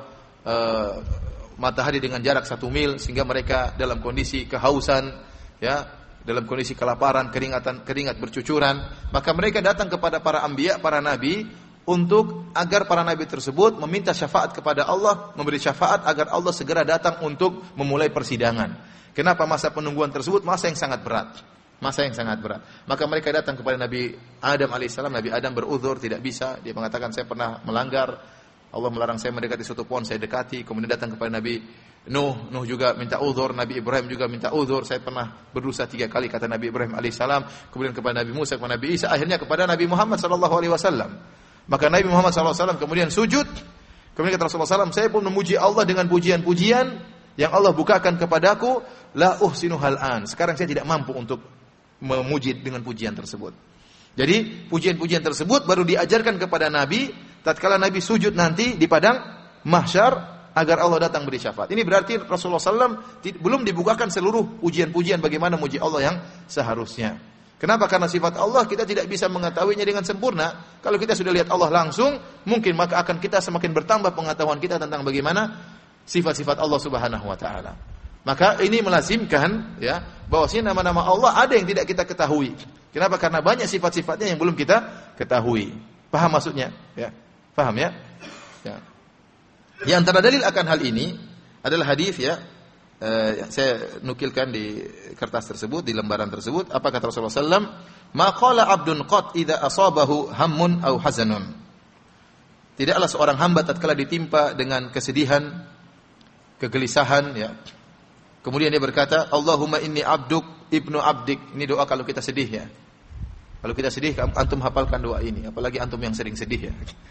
matahari dengan jarak 1 mil, sehingga mereka dalam kondisi kehausan, ya, dalam kondisi kelaparan, keringat bercucuran, maka mereka datang kepada para anbiya, para nabi, untuk agar para nabi tersebut meminta syafaat kepada Allah, memberi syafaat agar Allah segera datang untuk memulai persidangan. Kenapa? Masa penungguan tersebut masa yang sangat berat. Maka mereka datang kepada Nabi Adam alaihissalam. Nabi Adam beruzur, tidak bisa. Dia mengatakan, saya pernah melanggar. Allah melarang saya mendekati suatu pohon, saya dekati. Kemudian datang kepada Nabi Nuh juga minta uzur. Nabi Ibrahim juga minta uzur. Saya pernah berdosa 3 kali, kata Nabi Ibrahim alaihissalam. Kemudian kepada Nabi Musa, kepada Nabi Isa. Akhirnya kepada Nabi Muhammad sallallahu alaihi wasallam. Maka Nabi Muhammad sallallahu alaihi wasallam kemudian sujud. Kemudian kata Rasulullah SAW, saya pun memuji Allah dengan pujian-pujian yang Allah bukakan kepadaku. La uhsinu hal'an. Sekarang saya tidak mampu untuk memuji dengan pujian tersebut. Jadi pujian-pujian tersebut baru diajarkan kepada Nabi tatkala Nabi sujud nanti di padang mahsyar agar Allah datang beri syafaat. Ini berarti Rasulullah SAW belum dibukakan seluruh pujian-pujian bagaimana memuji Allah yang seharusnya. Kenapa? Karena sifat Allah kita tidak bisa mengetahuinya dengan sempurna. Kalau kita sudah lihat Allah langsung, mungkin maka akan kita semakin bertambah pengetahuan kita tentang bagaimana sifat-sifat Allah Subhanahu wa taala. Maka ini melazimkan, ya, bahwasanya nama-nama Allah ada yang tidak kita ketahui. Kenapa? Karena banyak sifat-sifatnya yang belum kita ketahui. Paham maksudnya? Ya. Paham ya? Ya. Di antara dalil akan hal ini adalah hadis, ya. Saya nukilkan di kertas tersebut, di lembaran tersebut. Apa kata Rasulullah SAW? Ma qala abdun qat idza asabahu hammun aw hazanun. Tidaklah seorang hamba tatkala ditimpa dengan kesedihan, kegelisahan, ya. Kemudian dia berkata, Allahumma inni abduk ibnu abdik. Ini doa kalau kita sedih, ya. Kalau kita sedih, antum hafalkan doa ini. Apalagi antum yang sering sedih, ya.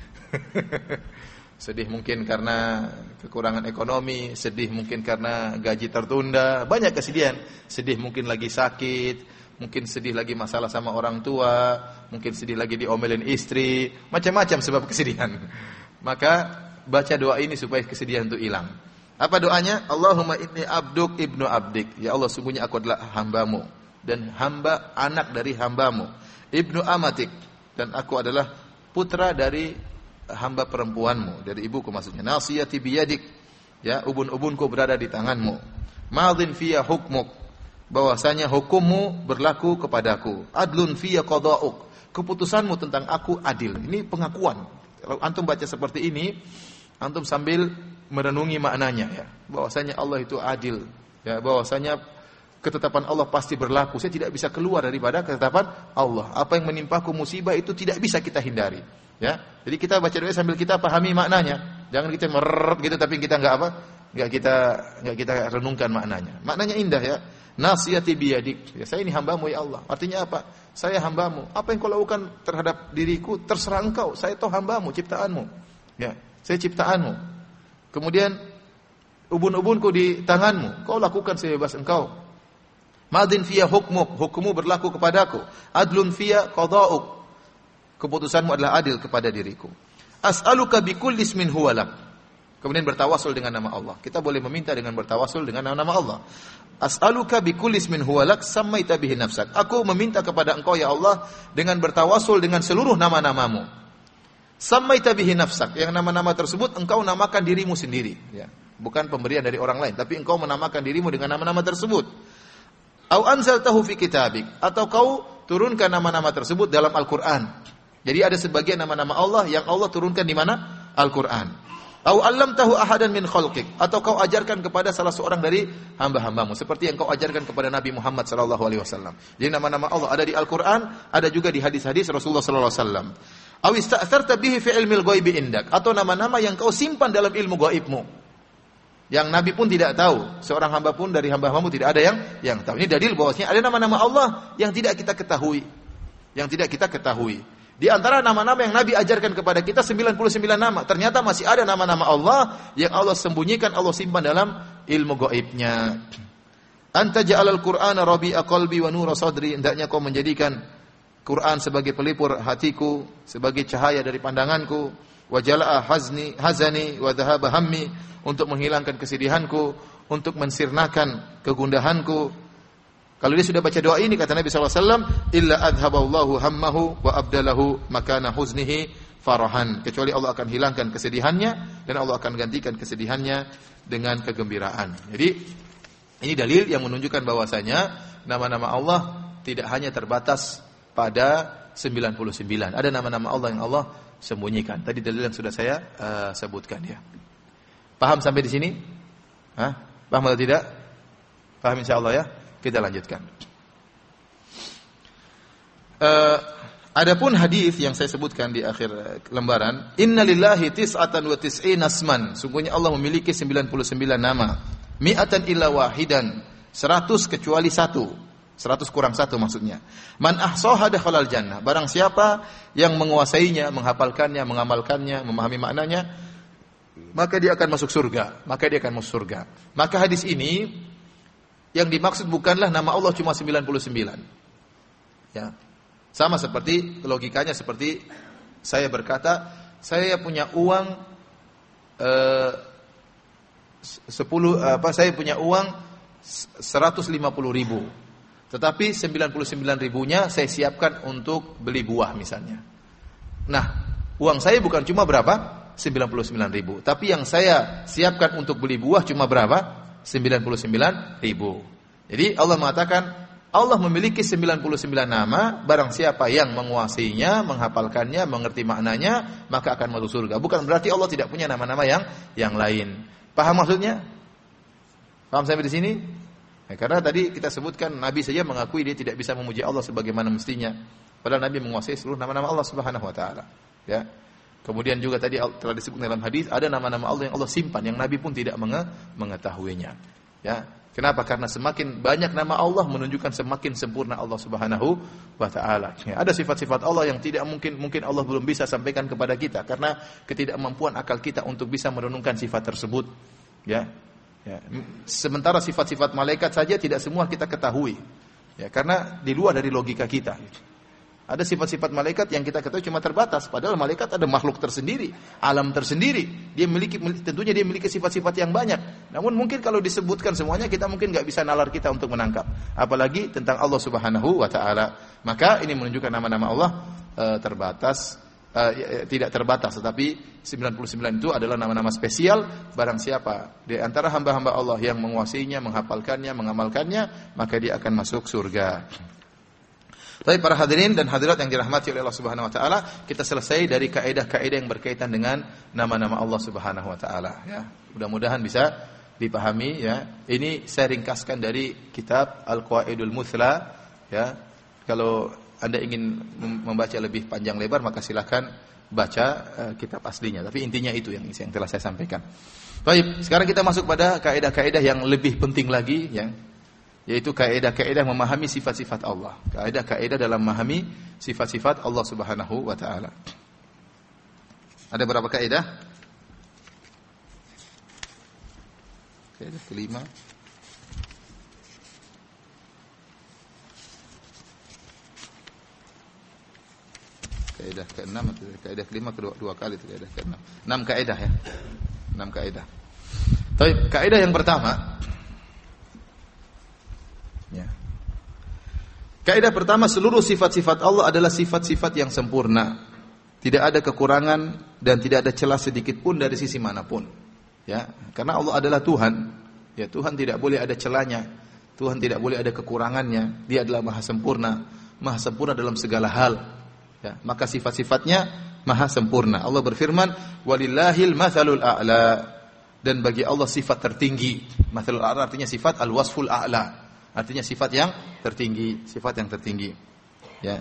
Sedih mungkin karena kekurangan ekonomi, sedih mungkin karena gaji tertunda, banyak kesedihan. Sedih mungkin lagi sakit, mungkin sedih lagi masalah sama orang tua, mungkin sedih lagi diomelin istri, macam-macam sebab kesedihan. Maka baca doa ini supaya kesedihan itu hilang. Apa doanya? Allahumma inni abduk ibnu abdik. Ya Allah, sungguhnya aku adalah hambamu dan hamba anak dari hambamu. Ibnu amatik, dan aku adalah putra dari hamba perempuanmu, dari ibuku maksudnya. Nasiyati biyadik, ya, ubun-ubunku berada di tanganmu. Madhin fiya hukmuk, bahwasanya hukummu berlaku kepadaku. Adlun fiya qada'uk, keputusanmu tentang aku adil. Ini pengakuan. Kalau antum baca seperti ini, antum sambil merenungi maknanya, ya, bahwasanya Allah itu adil, ya, bahwasanya ketetapan Allah pasti berlaku. Saya tidak bisa keluar daripada ketetapan Allah. Apa yang menimpaku musibah itu tidak bisa kita hindari, ya. Jadi kita baca doa sambil kita pahami maknanya. Jangan kita merrrt gitu tapi kita enggak kita renungkan maknanya. Maknanya indah, ya. Nasiyati biyadik. Ya, saya ini hambamu ya Allah. Artinya apa? Saya hambamu. Apa yang kau lakukan terhadap diriku terserah engkau. Saya toh hambamu, ciptaanmu. Ya, saya ciptaanmu. Kemudian ubun-ubunku di tanganmu, kau lakukan sebebas engkau. Madin fiya hukmuk, hukummu berlaku kepadaku. Adlun fiya qada'uk, keputusanmu adalah adil kepada diriku. As'aluka bikulli ismin huwalak. Kemudian bertawasul dengan nama Allah. Kita boleh meminta dengan bertawasul dengan nama Allah. As'aluka bikulli ismin huwalak sammaita bihi nafsak. Aku meminta kepada engkau ya Allah dengan bertawasul dengan seluruh nama-namamu. Sammaita bihi nafsak, yang nama-nama tersebut engkau namakan dirimu sendiri, ya. Bukan pemberian dari orang lain, tapi engkau menamakan dirimu dengan nama-nama tersebut. Au anzaltahu fi kitabik, atau kau turunkan nama-nama tersebut dalam Al-Qur'an. Jadi ada sebagian nama-nama Allah yang Allah turunkan di mana? Al-Qur'an. Au 'allamtahu ahadan min khalqik, atau kau ajarkan kepada salah seorang dari hamba-hambamu seperti yang kau ajarkan kepada Nabi Muhammad sallallahu alaihi wasallam. Jadi nama-nama Allah ada di Al-Qur'an, ada juga di hadis-hadis Rasulullah sallallahu alaihi wasallam. Au ista'tharta bihi fi ilmil ghaibi indak, atau nama-nama yang kau simpan dalam ilmu gaibmu. Yang Nabi pun tidak tahu, seorang hamba pun dari hamba-hambamu tidak ada yang tahu. Ini dalil bahwasanya ada nama-nama Allah yang tidak kita ketahui. Yang tidak kita ketahui. Di antara nama-nama yang Nabi ajarkan kepada kita 99 nama. Ternyata masih ada nama-nama Allah yang Allah sembunyikan, Allah simpan dalam ilmu gaibnya. Anta ja'alal Qur'ana rabi'a qalbi wa nura sadri. Hendaknya kau menjadikan Quran sebagai pelipur hatiku, sebagai cahaya dari pandanganku. Wa jala'a hazani wa dhahaba hammi, untuk menghilangkan kesedihanku, untuk mensirnakan kegundahanku. Kalau dia sudah baca doa ini, kata Nabi SAW, illa adhaballahu hammahu wa abdalahu makana huznihi farahan. Kecuali Allah akan hilangkan kesedihannya dan Allah akan gantikan kesedihannya dengan kegembiraan. Jadi ini dalil yang menunjukkan bahwasanya nama-nama Allah tidak hanya terbatas pada 99. Ada nama-nama Allah yang Allah sembunyikan. Tadi dalil yang sudah saya sebutkan ya. Paham sampai di sini? Hah? Paham atau tidak? Paham insyaallah ya. Kita lanjutkan. Adapun hadis yang saya sebutkan di akhir lembaran, innalillahi tis'atan wa tis'ina asman. Sungguhnya Allah memiliki 99 nama. Mi'atan illa wahidan. 100 kecuali 1. 100 kurang 1 maksudnya. Man ahsaha dakhalal jannah. Barang siapa yang menguasainya, menghafalkannya, mengamalkannya, memahami maknanya, maka dia akan masuk surga. Maka hadis ini yang dimaksud bukanlah nama Allah cuma 99. Ya. Sama seperti logikanya seperti saya berkata, saya punya uang saya punya uang 150.000. Tetapi 99.000-nya saya siapkan untuk beli buah misalnya. Nah, uang saya bukan cuma berapa? 99.000. Tapi yang saya siapkan untuk beli buah cuma berapa? 99.000. Jadi Allah mengatakan Allah memiliki 99 nama, barang siapa yang menguasainya, menghafalkannya, mengerti maknanya, maka akan masuk surga. Bukan berarti Allah tidak punya nama-nama yang lain. Paham maksudnya? Paham sampai di sini? Ya, karena tadi kita sebutkan Nabi saja mengakui dia tidak bisa memuji Allah sebagaimana mestinya. Padahal Nabi menguasai seluruh nama-nama Allah Subhanahu wa taala. Ya. Kemudian juga tadi telah disebut dalam hadis ada nama-nama Allah yang Allah simpan yang Nabi pun tidak mengetahuinya. Ya. Kenapa? Karena semakin banyak nama Allah menunjukkan semakin sempurna Allah Subhanahu wa taala. Ya, ada sifat-sifat Allah yang tidak mungkin Allah belum bisa sampaikan kepada kita karena ketidakmampuan akal kita untuk bisa merenungkan sifat tersebut. Ya. Ya. Sementara sifat-sifat malaikat saja tidak semua kita ketahui. Ya, karena di luar dari logika kita. Ada sifat-sifat malaikat yang kita ketahui cuma terbatas. Padahal malaikat ada makhluk tersendiri, alam tersendiri. Tentunya dia memiliki sifat-sifat yang banyak. Namun mungkin kalau disebutkan semuanya kita mungkin nggak bisa nalar kita untuk menangkap. Apalagi tentang Allah Subhanahu wa taala. Maka ini menunjukkan nama-nama Allah terbatas, tidak terbatas. Tetapi 99 itu adalah nama-nama spesial. Barang siapa di antara hamba-hamba Allah yang menguasainya, menghafalkannya, mengamalkannya, maka dia akan masuk surga. Baik para hadirin dan hadirat yang dirahmati oleh Allah Subhanahu wa taala, kita selesai dari kaidah-kaidah yang berkaitan dengan nama-nama Allah Subhanahu wa taala ya. Mudah-mudahan bisa dipahami ya. Ini saya ringkaskan dari kitab Al-Qawaidul Muthla ya. Kalau Anda ingin membaca lebih panjang lebar maka silakan baca kitab aslinya. Tapi intinya itu yang telah saya sampaikan. Baik, sekarang kita masuk pada kaidah-kaidah yang lebih penting lagi ya. Yaitu kaidah-kaidah memahami sifat-sifat Allah. Kaidah-kaidah dalam memahami sifat-sifat Allah Subhanahu wa taala. Ada berapa kaidah? Kaidah kelima. Kaidah keenam atau kaidah kelima dua kali itu kaidah keenam. 6 kaidah ya. 6 kaidah. Baik, kaidah yang pertama. Ya. Kaidah pertama, seluruh sifat-sifat Allah adalah sifat-sifat yang sempurna. Tidak ada kekurangan dan tidak ada celah sedikit pun dari sisi manapun. Ya, karena Allah adalah Tuhan. Ya, Tuhan tidak boleh ada celahnya. Tuhan tidak boleh ada kekurangannya. Dia adalah maha sempurna dalam segala hal. Ya, maka sifat-sifatnya maha sempurna. Allah berfirman, walillahil matsalul a'la, dan bagi Allah sifat tertinggi. Matsalul a'la artinya sifat al-wasful a'la, artinya sifat yang tertinggi, Ya.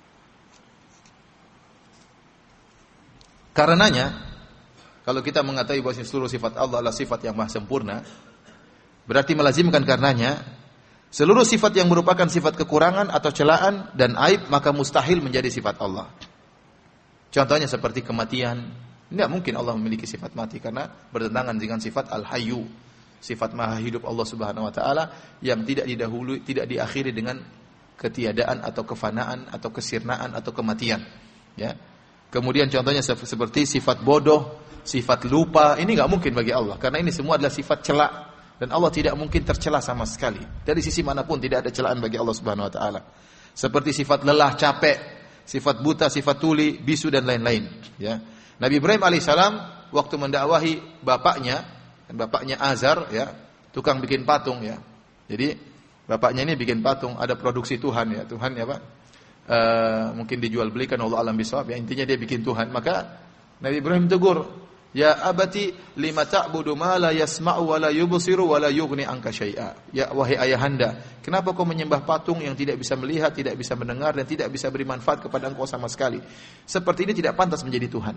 Karenanya, kalau kita mengetahui bahwa seluruh sifat Allah adalah sifat yang maha sempurna, berarti melazimkan karenanya seluruh sifat yang merupakan sifat kekurangan atau celaan dan aib maka mustahil menjadi sifat Allah. Contohnya seperti kematian. Tidak mungkin Allah memiliki sifat mati karena bertentangan dengan sifat al-hayyu, sifat maha hidup Allah Subhanahu wa taala yang tidak didahului, tidak diakhiri dengan ketiadaan atau kefanaan atau kesirnaan atau kematian. Ya. Kemudian contohnya seperti sifat bodoh, sifat lupa, ini enggak mungkin bagi Allah karena ini semua adalah sifat celak dan Allah tidak mungkin tercela sama sekali. Dari sisi manapun tidak ada celaan bagi Allah Subhanahu wa taala. Seperti sifat lelah, capek, sifat buta, sifat tuli, bisu dan lain-lain, ya. Nabi Ibrahim alaihissalam waktu mendakwahi bapaknya, dan bapaknya Azar, ya, tukang bikin patung, ya. Jadi bapaknya ini bikin patung, ada produksi Tuhan, ya. Tuhan, ya Pak, mungkin dijual belikan, Allah alam bisawab, ya. Intinya dia bikin Tuhan. Maka Nabi Ibrahim tegur, ya abati lima ta'budu ma la yasma'u wa la yubsiru wa la yughni anka syai'a. Ya wahai ayahanda, kenapa kau menyembah patung yang tidak bisa melihat, tidak bisa mendengar dan tidak bisa beri manfaat kepada engkau sama sekali? Seperti ini tidak pantas menjadi Tuhan.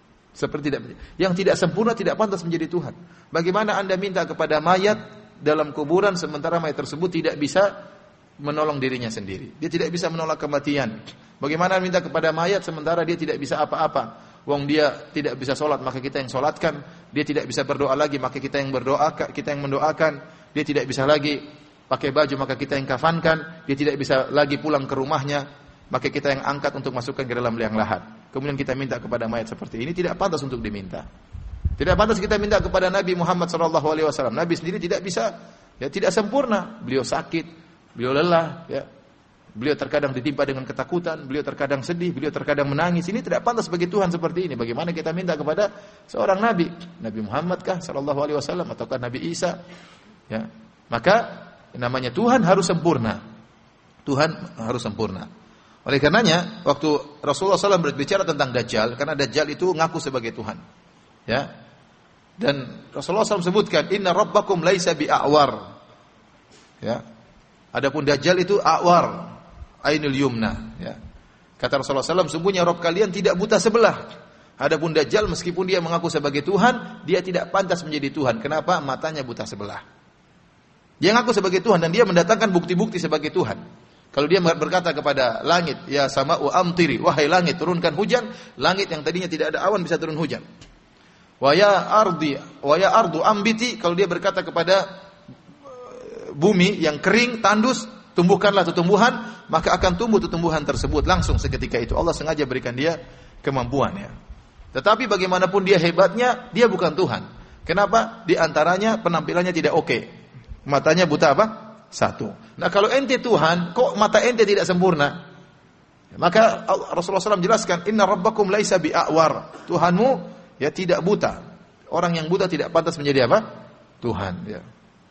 Yang tidak sempurna tidak pantas menjadi Tuhan. Bagaimana Anda minta kepada mayat dalam kuburan sementara mayat tersebut tidak bisa menolong dirinya sendiri. Dia tidak bisa menolak kematian. Bagaimana minta kepada mayat sementara dia tidak bisa apa-apa? Wong dia tidak bisa sholat, maka kita yang sholatkan. Dia tidak bisa berdoa lagi, maka kita yang berdoa, kita yang mendoakan. Dia tidak bisa lagi pakai baju, maka kita yang kafankan. Dia tidak bisa lagi pulang ke rumahnya, maka kita yang angkat untuk masukkan ke dalam liang lahat. Kemudian kita minta kepada mayat seperti ini, tidak pantas untuk diminta. Tidak pantas kita minta kepada Nabi Muhammad SAW. Nabi sendiri tidak bisa, ya, tidak sempurna. Beliau sakit, beliau lelah, ya. Beliau terkadang ditimpa dengan ketakutan, beliau terkadang sedih, beliau terkadang menangis. Ini tidak pantas bagi Tuhan seperti ini. Bagaimana kita minta kepada seorang nabi, Nabi Muhammad kah sallallahu alaihi wasallam ataukah Nabi Isa? Ya. Maka namanya Tuhan harus sempurna. Tuhan harus sempurna. Oleh karenanya, waktu Rasulullah SAW berbicara tentang Dajjal, karena Dajjal itu ngaku sebagai Tuhan. Ya. Dan Rasulullah SAW sebutkan, Inna rabbakum laisa bi'a'war. Ya. Adapun Dajjal itu a'war, ainul yumna. Ya. Kata Rasulullah SAW, sungguhnya Rabb kalian tidak buta sebelah. Adapun Dajjal meskipun dia mengaku sebagai Tuhan, dia tidak pantas menjadi Tuhan. Kenapa? Matanya buta sebelah. Dia mengaku sebagai Tuhan dan dia mendatangkan bukti-bukti sebagai Tuhan. Kalau dia berkata kepada langit, ya sama'u amtiri, wahai langit turunkan hujan, langit yang tadinya tidak ada awan bisa turun hujan. Wa ya ardu ambiti, kalau dia berkata kepada bumi yang kering, tandus, tumbuhkanlah tumbuhan, maka akan tumbuh tumbuhan tersebut langsung seketika itu. Allah sengaja berikan dia kemampuan, ya. Tetapi bagaimanapun dia hebatnya, dia bukan Tuhan. Kenapa? Di antaranya penampilannya tidak oke. Matanya buta apa? Satu. Nah kalau ente Tuhan, kok mata ente tidak sempurna? Maka Rasulullah SAW jelaskan, Inna rabbakum laisa bi'a'war. Tuhanmu ya tidak buta. Orang yang buta tidak pantas menjadi apa? Tuhan. Ya.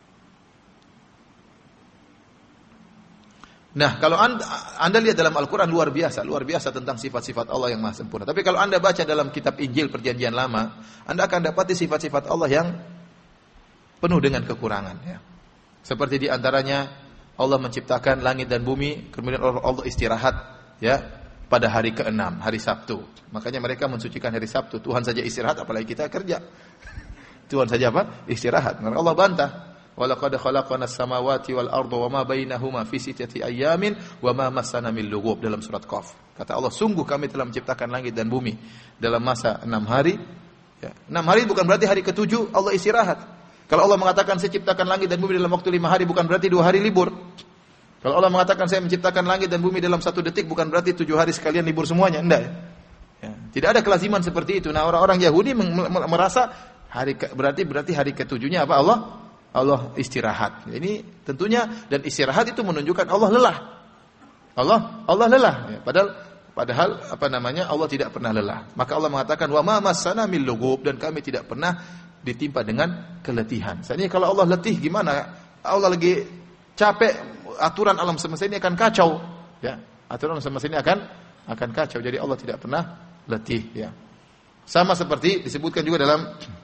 Nah kalau anda lihat dalam Al-Quran luar biasa tentang sifat-sifat Allah yang maha sempurna. Tapi kalau anda baca dalam kitab Injil Perjanjian Lama, anda akan dapati sifat-sifat Allah yang penuh dengan kekurangan. Ya. Seperti diantaranya Allah menciptakan langit dan bumi, kemudian Allah istirahat, ya, pada hari ke-6, hari Sabtu. Makanya mereka mensucikan hari Sabtu. Tuhan saja istirahat, apalagi kita kerja. Tuhan saja apa? Istirahat. Maka Allah bantah. Walaqad khalaqnas samawati wal arda wama bainahuma fi sittati ayamin wama massana min lughub, dalam surat Qaf. Kata Allah, sungguh kami telah menciptakan langit dan bumi dalam masa 6 hari. Ya. 6 hari bukan berarti hari ke-7 Allah istirahat. Kalau Allah mengatakan saya ciptakan langit dan bumi dalam waktu 5 hari, bukan berarti 2 hari libur. Kalau Allah mengatakan saya menciptakan langit dan bumi dalam 1 detik, bukan berarti 7 hari sekalian libur semuanya. Enggak. Ya. Tidak ada kelaziman seperti itu. Nah orang-orang Yahudi merasa berarti hari ke-7-nya apa? Allah istirahat. Ini tentunya, dan istirahat itu menunjukkan Allah lelah. Allah lelah. Ya. Padahal Allah tidak pernah lelah. Maka Allah mengatakan wa ma massana min lughub, dan kami tidak pernah ditimpa dengan keletihan. Seandainya kalau Allah letih gimana? Allah lagi capek, aturan alam semesta ini akan kacau, ya. Aturan alam semesta ini akan kacau. Jadi Allah tidak pernah letih, ya. Sama seperti disebutkan juga dalam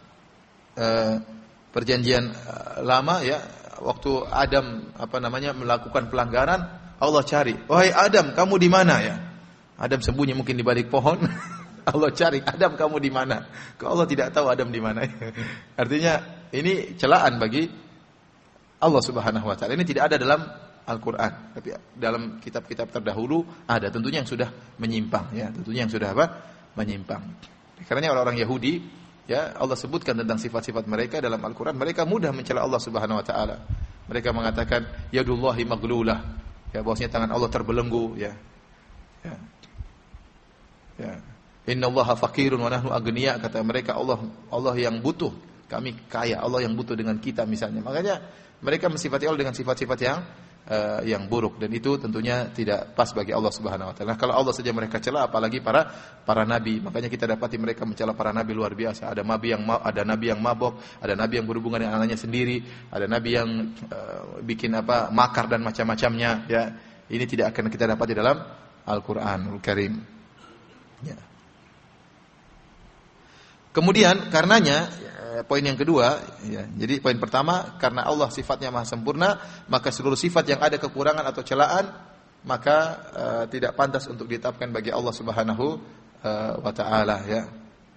perjanjian lama, ya, waktu Adam melakukan pelanggaran, Allah cari, "Wahai Adam, kamu di mana?" ya. Adam sembunyi mungkin di balik pohon. Allah cari, "Adam, kamu di mana?" Kok Allah tidak tahu Adam di mana? Artinya ini celaan bagi Allah Subhanahu wa taala. Ini tidak ada dalam Al-Qur'an, tapi dalam kitab-kitab terdahulu ada, tentunya yang sudah menyimpang, ya, tentunya yang sudah menyimpang. Karena orang-orang Yahudi, ya, Allah sebutkan tentang sifat-sifat mereka dalam Al-Qur'an, mereka mudah mencela Allah Subhanahu wa taala. Mereka mengatakan yadullahi maghlulah, ya, bahwasanya tangan Allah terbelenggu, ya. Ya. Ya. Innallaha faqirun wa nahnu aghnia, kata mereka, Allah yang butuh, kami kaya, Allah yang butuh dengan kita misalnya. Makanya mereka mensifati Allah dengan sifat-sifat yang buruk, dan itu tentunya tidak pas bagi Allah Subhanahu wa taala. Kalau Allah saja mereka cela, apalagi para nabi. Makanya kita dapati mereka mencela para nabi luar biasa. Ada nabi yang mabok, ada nabi yang berhubungan dengan anaknya sendiri, ada nabi yang bikin makar dan macam-macamnya, ya. Ini tidak akan kita dapati dalam Al-Qur'anul Karim. Ya. Kemudian karenanya poin yang kedua, ya, jadi poin pertama, karena Allah sifatnya maha sempurna, maka seluruh sifat yang ada kekurangan atau celaan, maka tidak pantas untuk ditetapkan bagi Allah Subhanahu wa taala, ya.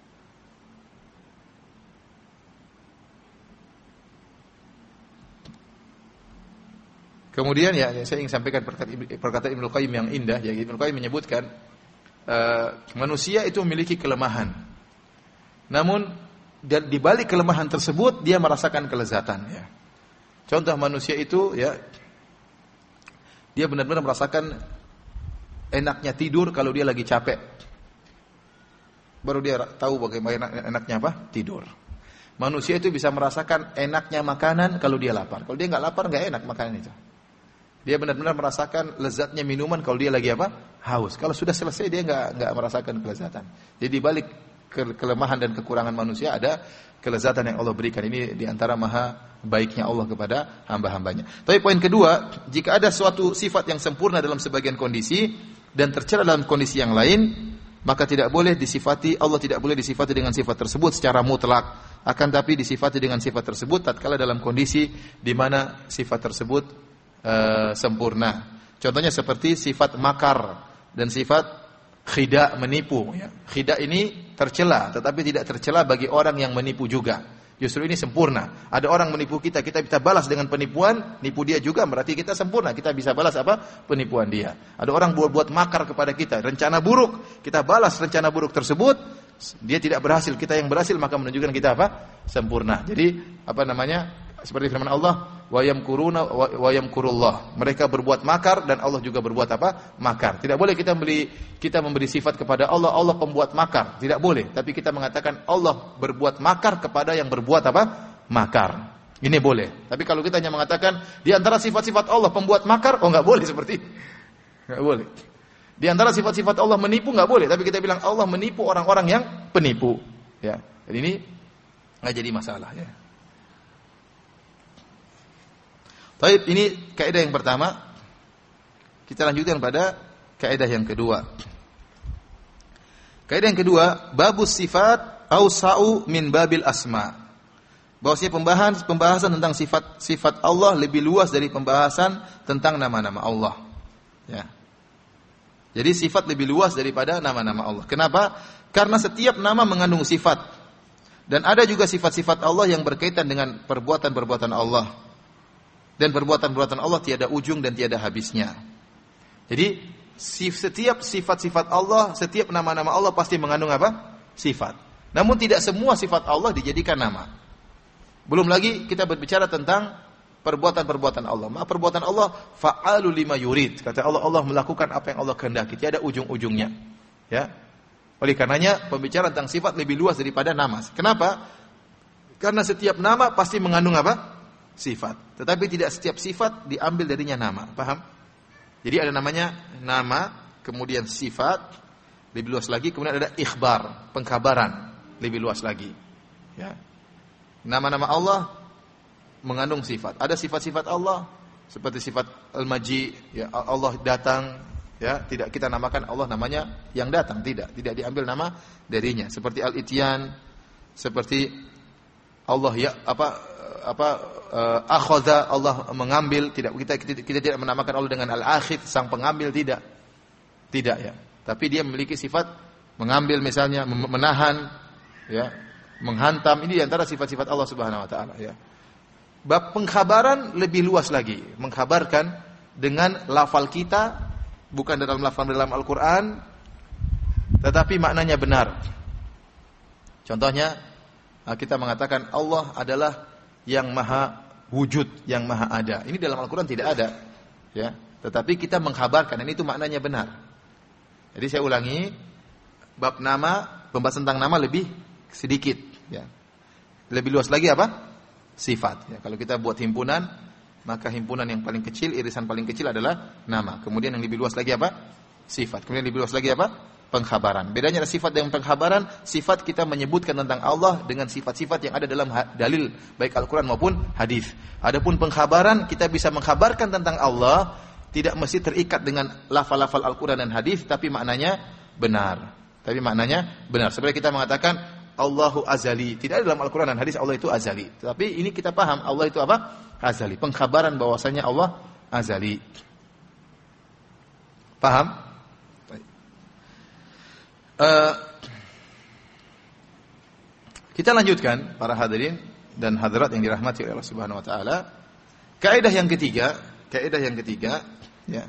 Kemudian, ya, saya ingin sampaikan perkataan Ibnu Qayyim yang indah, ya. Ibnu Qayyim menyebutkan manusia itu memiliki kelemahan. Namun di balik kelemahan tersebut dia merasakan kelezatan, ya. Contoh manusia itu, ya, dia benar-benar merasakan enaknya tidur kalau dia lagi capek. Baru dia tahu bagaimana enaknya tidur. Manusia itu bisa merasakan enaknya makanan kalau dia lapar. Kalau dia nggak lapar, nggak enak makanan itu. Dia benar-benar merasakan lezatnya minuman kalau dia lagi haus. Kalau sudah selesai dia nggak merasakan kelezatan. Jadi di balik kelemahan dan kekurangan manusia ada kelezatan yang Allah berikan. Ini diantara maha baiknya Allah kepada hamba-hambanya. Tapi poin kedua, jika ada suatu sifat yang sempurna dalam sebagian kondisi dan tercela dalam kondisi yang lain, maka tidak boleh disifati, Allah tidak boleh disifati dengan sifat tersebut secara mutlak. Akan tapi disifati dengan sifat tersebut tatkala dalam kondisi di mana sifat tersebut sempurna. Contohnya seperti sifat makar dan sifat khida, menipu, ya. Khida ini tercela, tetapi tidak tercela bagi orang yang menipu juga. Justru ini sempurna. Ada orang menipu kita bisa balas dengan penipuan, nipu dia juga, berarti kita sempurna. Kita bisa balas penipuan dia. Ada orang buat makar kepada kita, rencana buruk, kita balas rencana buruk tersebut, dia tidak berhasil, kita yang berhasil, maka menunjukkan kita sempurna. Jadi seperti firman Allah, wa yamkurullah. Mereka berbuat makar dan Allah juga berbuat makar. Tidak boleh kita memberi sifat kepada Allah pembuat makar. Tidak boleh. Tapi kita mengatakan Allah berbuat makar kepada yang berbuat makar. Ini boleh. Tapi kalau kita hanya mengatakan di antara sifat-sifat Allah pembuat makar, nggak boleh seperti itu. Nggak boleh. Di antara sifat-sifat Allah menipu, nggak boleh. Tapi kita bilang Allah menipu orang-orang yang penipu. Ya. Jadi ini nggak jadi masalah, ya. Baik, ini kaidah yang pertama. Kita lanjutkan pada kaidah yang kedua. Kaidah yang kedua, babus sifat ausa'u min babil asma. Bahwasanya pembahasan tentang sifat Allah lebih luas dari pembahasan tentang nama-nama Allah. Ya. Jadi sifat lebih luas daripada nama-nama Allah. Kenapa? Karena setiap nama mengandung sifat. Dan ada juga sifat-sifat Allah yang berkaitan dengan perbuatan-perbuatan Allah. Dan perbuatan-perbuatan Allah tiada ujung dan tiada habisnya. Jadi setiap sifat-sifat Allah, setiap nama-nama Allah pasti mengandung sifat. Namun tidak semua sifat Allah dijadikan nama. Belum lagi kita berbicara tentang perbuatan-perbuatan Allah. Perbuatan Allah fa'alu lima yurid. Kata Allah, Allah melakukan apa yang Allah kehendaki, tiada ujung-ujungnya. Ya. Oleh karenanya pembicaraan tentang sifat lebih luas daripada nama. Kenapa? Karena setiap nama pasti mengandung sifat. Tetapi tidak setiap sifat diambil darinya nama. Paham? Jadi ada namanya nama, kemudian sifat, lebih luas lagi, kemudian ada ikhbar, pengkabaran, lebih luas lagi. Ya. Nama-nama Allah mengandung sifat. Ada sifat-sifat Allah Seperti sifat al-maji, ya, Allah datang, ya, tidak kita namakan Allah namanya yang datang, tidak diambil nama darinya. Seperti al-ityan, seperti Allah ya akhadha, Allah mengambil, tidak kita tidak menamakan Allah dengan al-akhidh, sang pengambil, tidak ya. Tapi dia memiliki sifat mengambil, misalnya menahan, ya, menghantam. Ini di antara sifat-sifat Allah Subhanahu wa taala, ya. Bab pengkhabaran lebih luas lagi, mengkhabarkan dengan lafal kita, bukan dalam lafal dalam Al-Qur'an, tetapi maknanya benar. Contohnya, kita mengatakan Allah adalah yang maha wujud, yang maha ada. Ini dalam Al-Qur'an tidak ada, ya. Tetapi kita mengkhabarkan, dan itu maknanya benar. Jadi saya ulangi, bab nama, pembahasan tentang nama lebih sedikit, ya. Lebih luas lagi apa? Sifat, ya. Kalau kita buat himpunan, maka himpunan yang paling kecil, irisan paling kecil adalah nama. Kemudian yang lebih luas lagi apa? Sifat. Kemudian lebih luas lagi apa? Pengkhabaran. Bedanya ada sifat dengan pengkhabaran. Sifat kita menyebutkan tentang Allah dengan sifat-sifat yang ada dalam dalil, baik Al-Quran maupun hadis. Adapun pengkhabaran, kita bisa mengkhabarkan tentang Allah, tidak mesti terikat dengan lafal-lafal Al-Quran dan hadis, tapi maknanya benar. Seperti kita mengatakan Allahu azali. Tidak ada dalam Al-Quran dan hadis Allah itu azali. Tapi ini kita paham Allah itu apa? Azali. Pengkhabaran bahwasanya Allah azali. Paham? Kita lanjutkan para hadirin dan hadirat yang dirahmati oleh Allah Subhanahu wa taala. Kaidah yang ketiga, ya.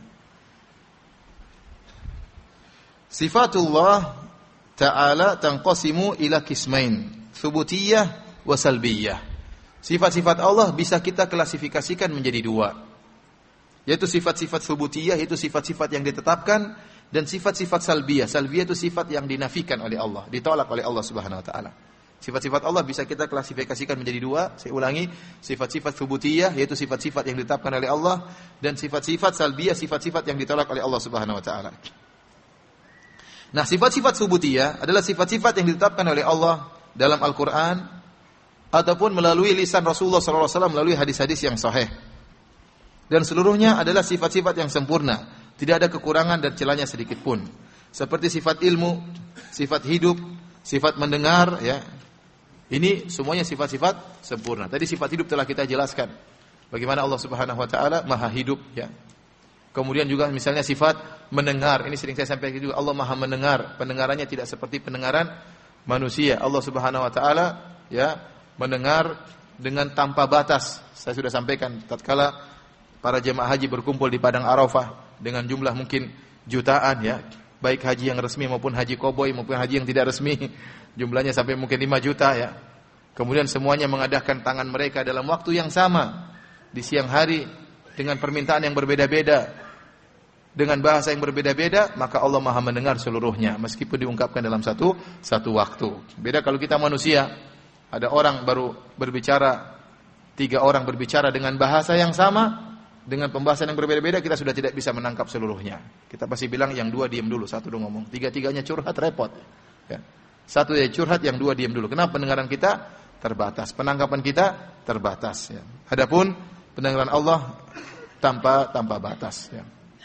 Sifatullah ta'ala tanqasimu ila qismain, thubutiyah wa salbiyah. Sifat-sifat Allah bisa kita klasifikasikan menjadi dua, yaitu sifat-sifat thubutiyah, yaitu sifat-sifat yang ditetapkan, dan sifat-sifat salbiyah. Salbiyah itu sifat yang dinafikan oleh Allah, ditolak oleh Allah Subhanahu wa taala. Sifat-sifat Allah bisa kita klasifikasikan menjadi dua. Saya ulangi, sifat-sifat thubutiyah yaitu sifat-sifat yang ditetapkan oleh Allah, dan sifat-sifat salbiyah, sifat-sifat yang ditolak oleh Allah Subhanahu wa taala. Nah, sifat-sifat subutiyah adalah sifat-sifat yang ditetapkan oleh Allah dalam Al-Quran ataupun melalui lisan Rasulullah SAW, melalui hadis-hadis yang sahih. Dan seluruhnya adalah sifat-sifat yang sempurna, tidak ada kekurangan dan celahnya sedikit pun. Seperti sifat ilmu, sifat hidup, sifat mendengar, ya. Ini semuanya sifat-sifat sempurna. Tadi sifat hidup telah kita jelaskan. Bagaimana Allah Subhanahu wa taala maha hidup, ya. Kemudian juga misalnya sifat mendengar, ini sering saya sampaikan juga, Allah maha mendengar, pendengarannya tidak seperti pendengaran manusia. Allah Subhanahu wa taala, ya, mendengar dengan tanpa batas. Saya sudah sampaikan tatkala para jemaah haji berkumpul di padang Arafah dengan jumlah mungkin jutaan, ya, baik haji yang resmi maupun haji koboi maupun haji yang tidak resmi, jumlahnya sampai mungkin 5 juta, ya. Kemudian semuanya mengadakan tangan mereka dalam waktu yang sama di siang hari, dengan permintaan yang berbeda-beda, dengan bahasa yang berbeda-beda, maka Allah maha mendengar seluruhnya, meskipun diungkapkan dalam satu waktu. Beda kalau kita manusia, ada orang baru berbicara, 3 orang berbicara dengan bahasa yang sama, dengan pembahasan yang berbeda-beda, kita sudah tidak bisa menangkap seluruhnya. Kita pasti bilang yang 2 diam dulu, 1 dulu ngomong, 3-3-nya curhat, repot, ya. 1 ya curhat, yang 2 diam dulu. Kenapa? Pendengaran kita terbatas, penangkapan kita terbatas, ya. Adapun pendengaran Allah tanpa batas, ya.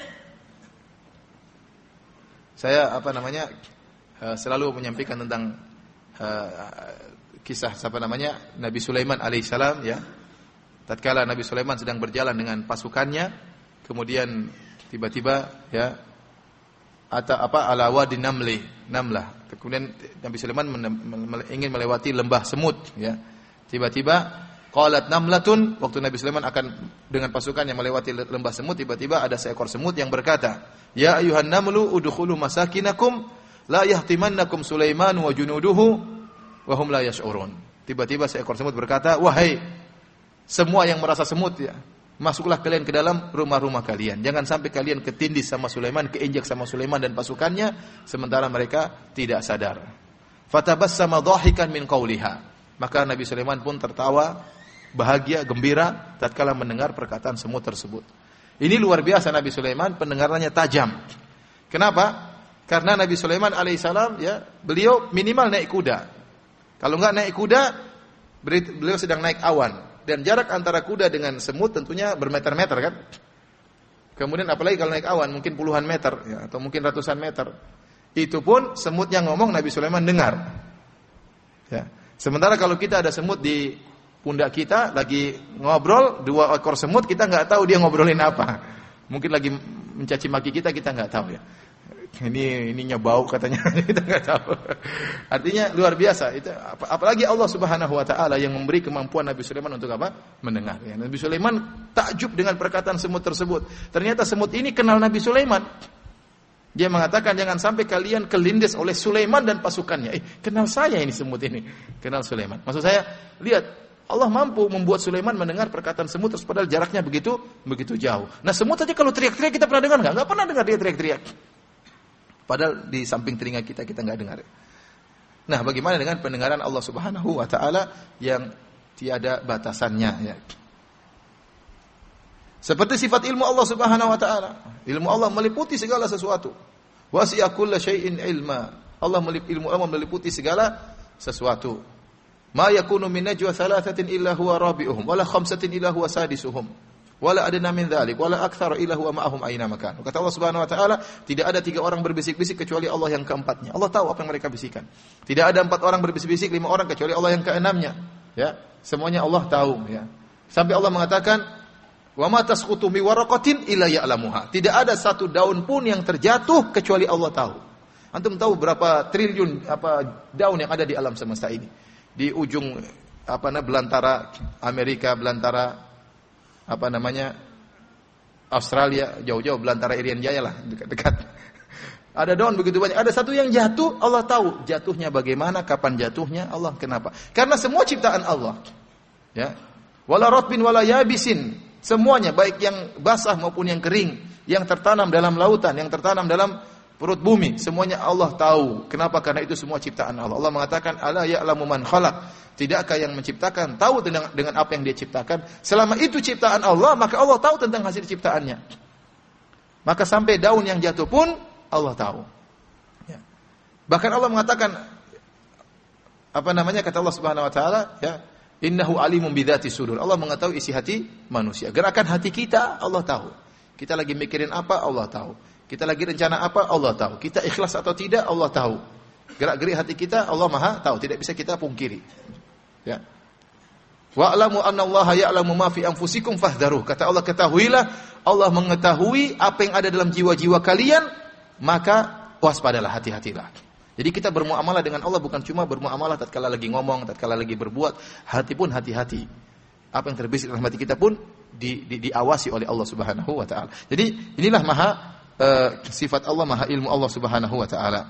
Saya selalu menyampaikan tentang kisah Nabi Sulaiman alaihissalam, ya. Tatkala Nabi Sulaiman sedang berjalan dengan pasukannya, kemudian tiba-tiba, ya, ala wadi namlah. Kemudian Nabi Sulaiman ingin melewati lembah semut, ya. Tiba-tiba qalat namlatun, waktu Nabi Sulaiman akan dengan pasukannya melewati lembah semut, tiba-tiba ada seekor semut yang berkata, "Ya ayuhan namlu udkhulu masakinakum la yahtimannakum Sulaiman wa junuduhu wa hum la yash'urun." Tiba-tiba seekor semut berkata, "Wahai semua yang merasa semut, ya, masuklah kalian ke dalam rumah-rumah kalian. Jangan sampai kalian ketindis sama Sulaiman, keinjak sama Sulaiman dan pasukannya sementara mereka tidak sadar." Fatabassama dhahikan min qawliha. Maka Nabi Sulaiman pun tertawa bahagia, gembira tatkala mendengar perkataan semut tersebut. Ini luar biasa Nabi Sulaiman, pendengarannya tajam. Kenapa? Karena Nabi Sulaiman alaihissalam, ya, beliau minimal naik kuda. Kalau enggak naik kuda, beliau sedang naik awan. Dan jarak antara kuda dengan semut tentunya bermeter-meter kan. Kemudian apalagi kalau naik awan mungkin puluhan meter ya, atau mungkin ratusan meter. Itu pun semut yang ngomong Nabi Sulaiman dengar. Ya. Sementara kalau kita ada semut di pundak kita lagi ngobrol, 2 ekor semut, kita nggak tahu dia ngobrolin apa. Mungkin lagi mencaci maki kita nggak tahu ya. Ininya bau katanya, kita nggak tahu. Artinya luar biasa. Itu apalagi Allah Subhanahu Wa Taala yang memberi kemampuan Nabi Sulaiman untuk apa? Mendengar. Ya. Nabi Sulaiman takjub dengan perkataan semut tersebut. Ternyata semut ini kenal Nabi Sulaiman. Dia mengatakan jangan sampai kalian kelindes oleh Sulaiman dan pasukannya. Kenal saya ini semut ini. Kenal Sulaiman. Maksud saya, lihat Allah mampu membuat Sulaiman mendengar perkataan semut terus padahal jaraknya begitu jauh. Nah semut aja kalau teriak-teriak kita pernah dengar nggak? Nggak pernah dengar dia teriak-teriak. Padahal di samping telinga kita nggak dengar. Nah, bagaimana dengan pendengaran Allah Subhanahu Wa Taala yang tiada batasannya? Ya. Seperti sifat ilmu Allah Subhanahu Wa Taala. Ilmu Allah meliputi segala sesuatu. Wasi'a kulla syai'in ilma. Ilmu Allah meliputi segala sesuatu. Ma yakunu min najwa thalathatin illa huwa rabi'uhum wala khamsatin illa huwa sadisuhum. Wala adna min dzalik wala aktsara illa huwa ma'ahum aina makan. Kata Allah Subhanahu wa taala, tidak ada 3 orang berbisik-bisik kecuali Allah yang keempatnya. Allah tahu apa yang mereka bisikan. Tidak ada 4 orang berbisik-bisik, 5 orang kecuali Allah yang keenamnya. Ya, semuanya Allah tahu ya. Sampai Allah mengatakan, "Wa ma tasqutu mi waraqatin illa ya'lamuha." Tidak ada satu daun pun yang terjatuh kecuali Allah tahu. Antum tahu berapa triliun daun yang ada di alam semesta ini? Di ujung belantara Amerika, belantara Australia, jauh-jauh belantara Irian Jaya lah, dekat-dekat. Ada daun begitu banyak. Ada satu yang jatuh, Allah tahu jatuhnya bagaimana, kapan jatuhnya, Allah kenapa? Karena semua ciptaan Allah. Ya. Wala ratbin wala yabisin. Semuanya baik yang basah maupun yang kering, yang tertanam dalam lautan, yang tertanam dalam perut bumi, semuanya Allah tahu. Kenapa? Karena itu semua ciptaan Allah. Allah mengatakan, "Ala ya'lamu man khalaq." Tidakkah yang menciptakan tahu dengan apa yang dia ciptakan? Selama itu ciptaan Allah, maka Allah tahu tentang hasil ciptaannya. Maka sampai daun yang jatuh pun Allah tahu. Ya. Bahkan Allah mengatakan kata Allah Subhanahu wa taala, ya, innahu alimun bidzati sudur. Allah mengetahui isi hati manusia. Gerakan hati kita Allah tahu. Kita lagi mikirin apa Allah tahu. Kita lagi rencana apa Allah tahu. Kita ikhlas atau tidak Allah tahu. Gerak-gerik hati kita Allah Maha tahu, tidak bisa kita pungkiri. Ya. Wa'lamu annallaha ya'lamu ma fi anfusikum fahdharuh. Kata Allah, ketahuilah Allah mengetahui apa yang ada dalam jiwa-jiwa kalian, maka waspadalah, hati-hatilah. Jadi kita bermuamalah dengan Allah bukan cuma bermuamalah tatkala lagi ngomong, tatkala lagi berbuat, hati pun hati-hati. Apa yang terbesit dalam hati kita pun diawasi oleh Allah Subhanahu wa taala. Jadi inilah sifat Allah, maha ilmu Allah Subhanahu wa taala.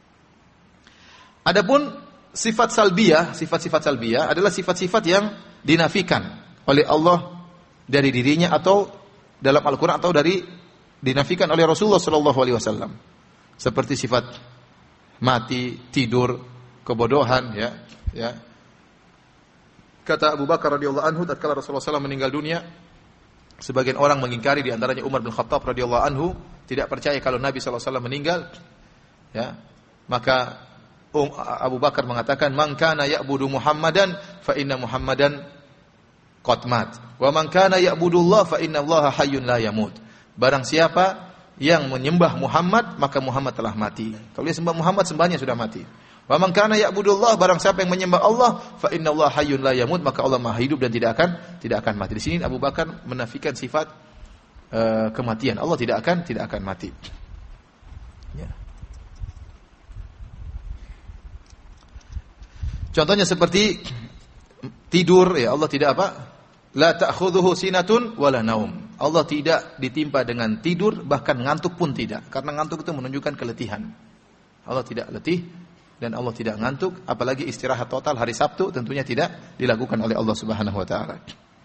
Adapun sifat-sifat salbiyah adalah sifat-sifat yang dinafikan oleh Allah dari dirinya atau dalam Al-Qur'an atau dinafikan oleh Rasulullah sallallahu alaihi wasallam. Seperti sifat mati, tidur, kebodohan, ya. Kata Abu Bakar radhiyallahu anhu tatkala Rasulullah SAW meninggal dunia, sebagian orang mengingkari, di antaranya Umar bin Khattab radhiyallahu anhu, tidak percaya kalau Nabi SAW meninggal. Ya. Maka Abu Bakar mengatakan, "Man kana ya'budu Muhammadan fa inna Muhammadan qad mat. Wa man kana ya'budullah fa inna Allaha hayyun la yamut." Barang siapa yang menyembah Muhammad, maka Muhammad telah mati. Kalau dia sembah Muhammad, sembahnya sudah mati. Wa man kana ya'budullah, barang siapa yang menyembah Allah, fa inna Allaha hayyun la yamut, maka Allah Maha hidup dan tidak akan mati. Di sini Abu Bakar menafikan sifat kematian. Allah tidak akan mati. Ya. Contohnya seperti tidur, ya, Allah tidak la ta'khudhuhu sinatun wala naum. Allah tidak ditimpa dengan tidur, bahkan ngantuk pun tidak. Karena ngantuk itu menunjukkan keletihan. Allah tidak letih dan Allah tidak ngantuk, apalagi istirahat total hari Sabtu tentunya tidak dilakukan oleh Allah Subhanahu wa taala.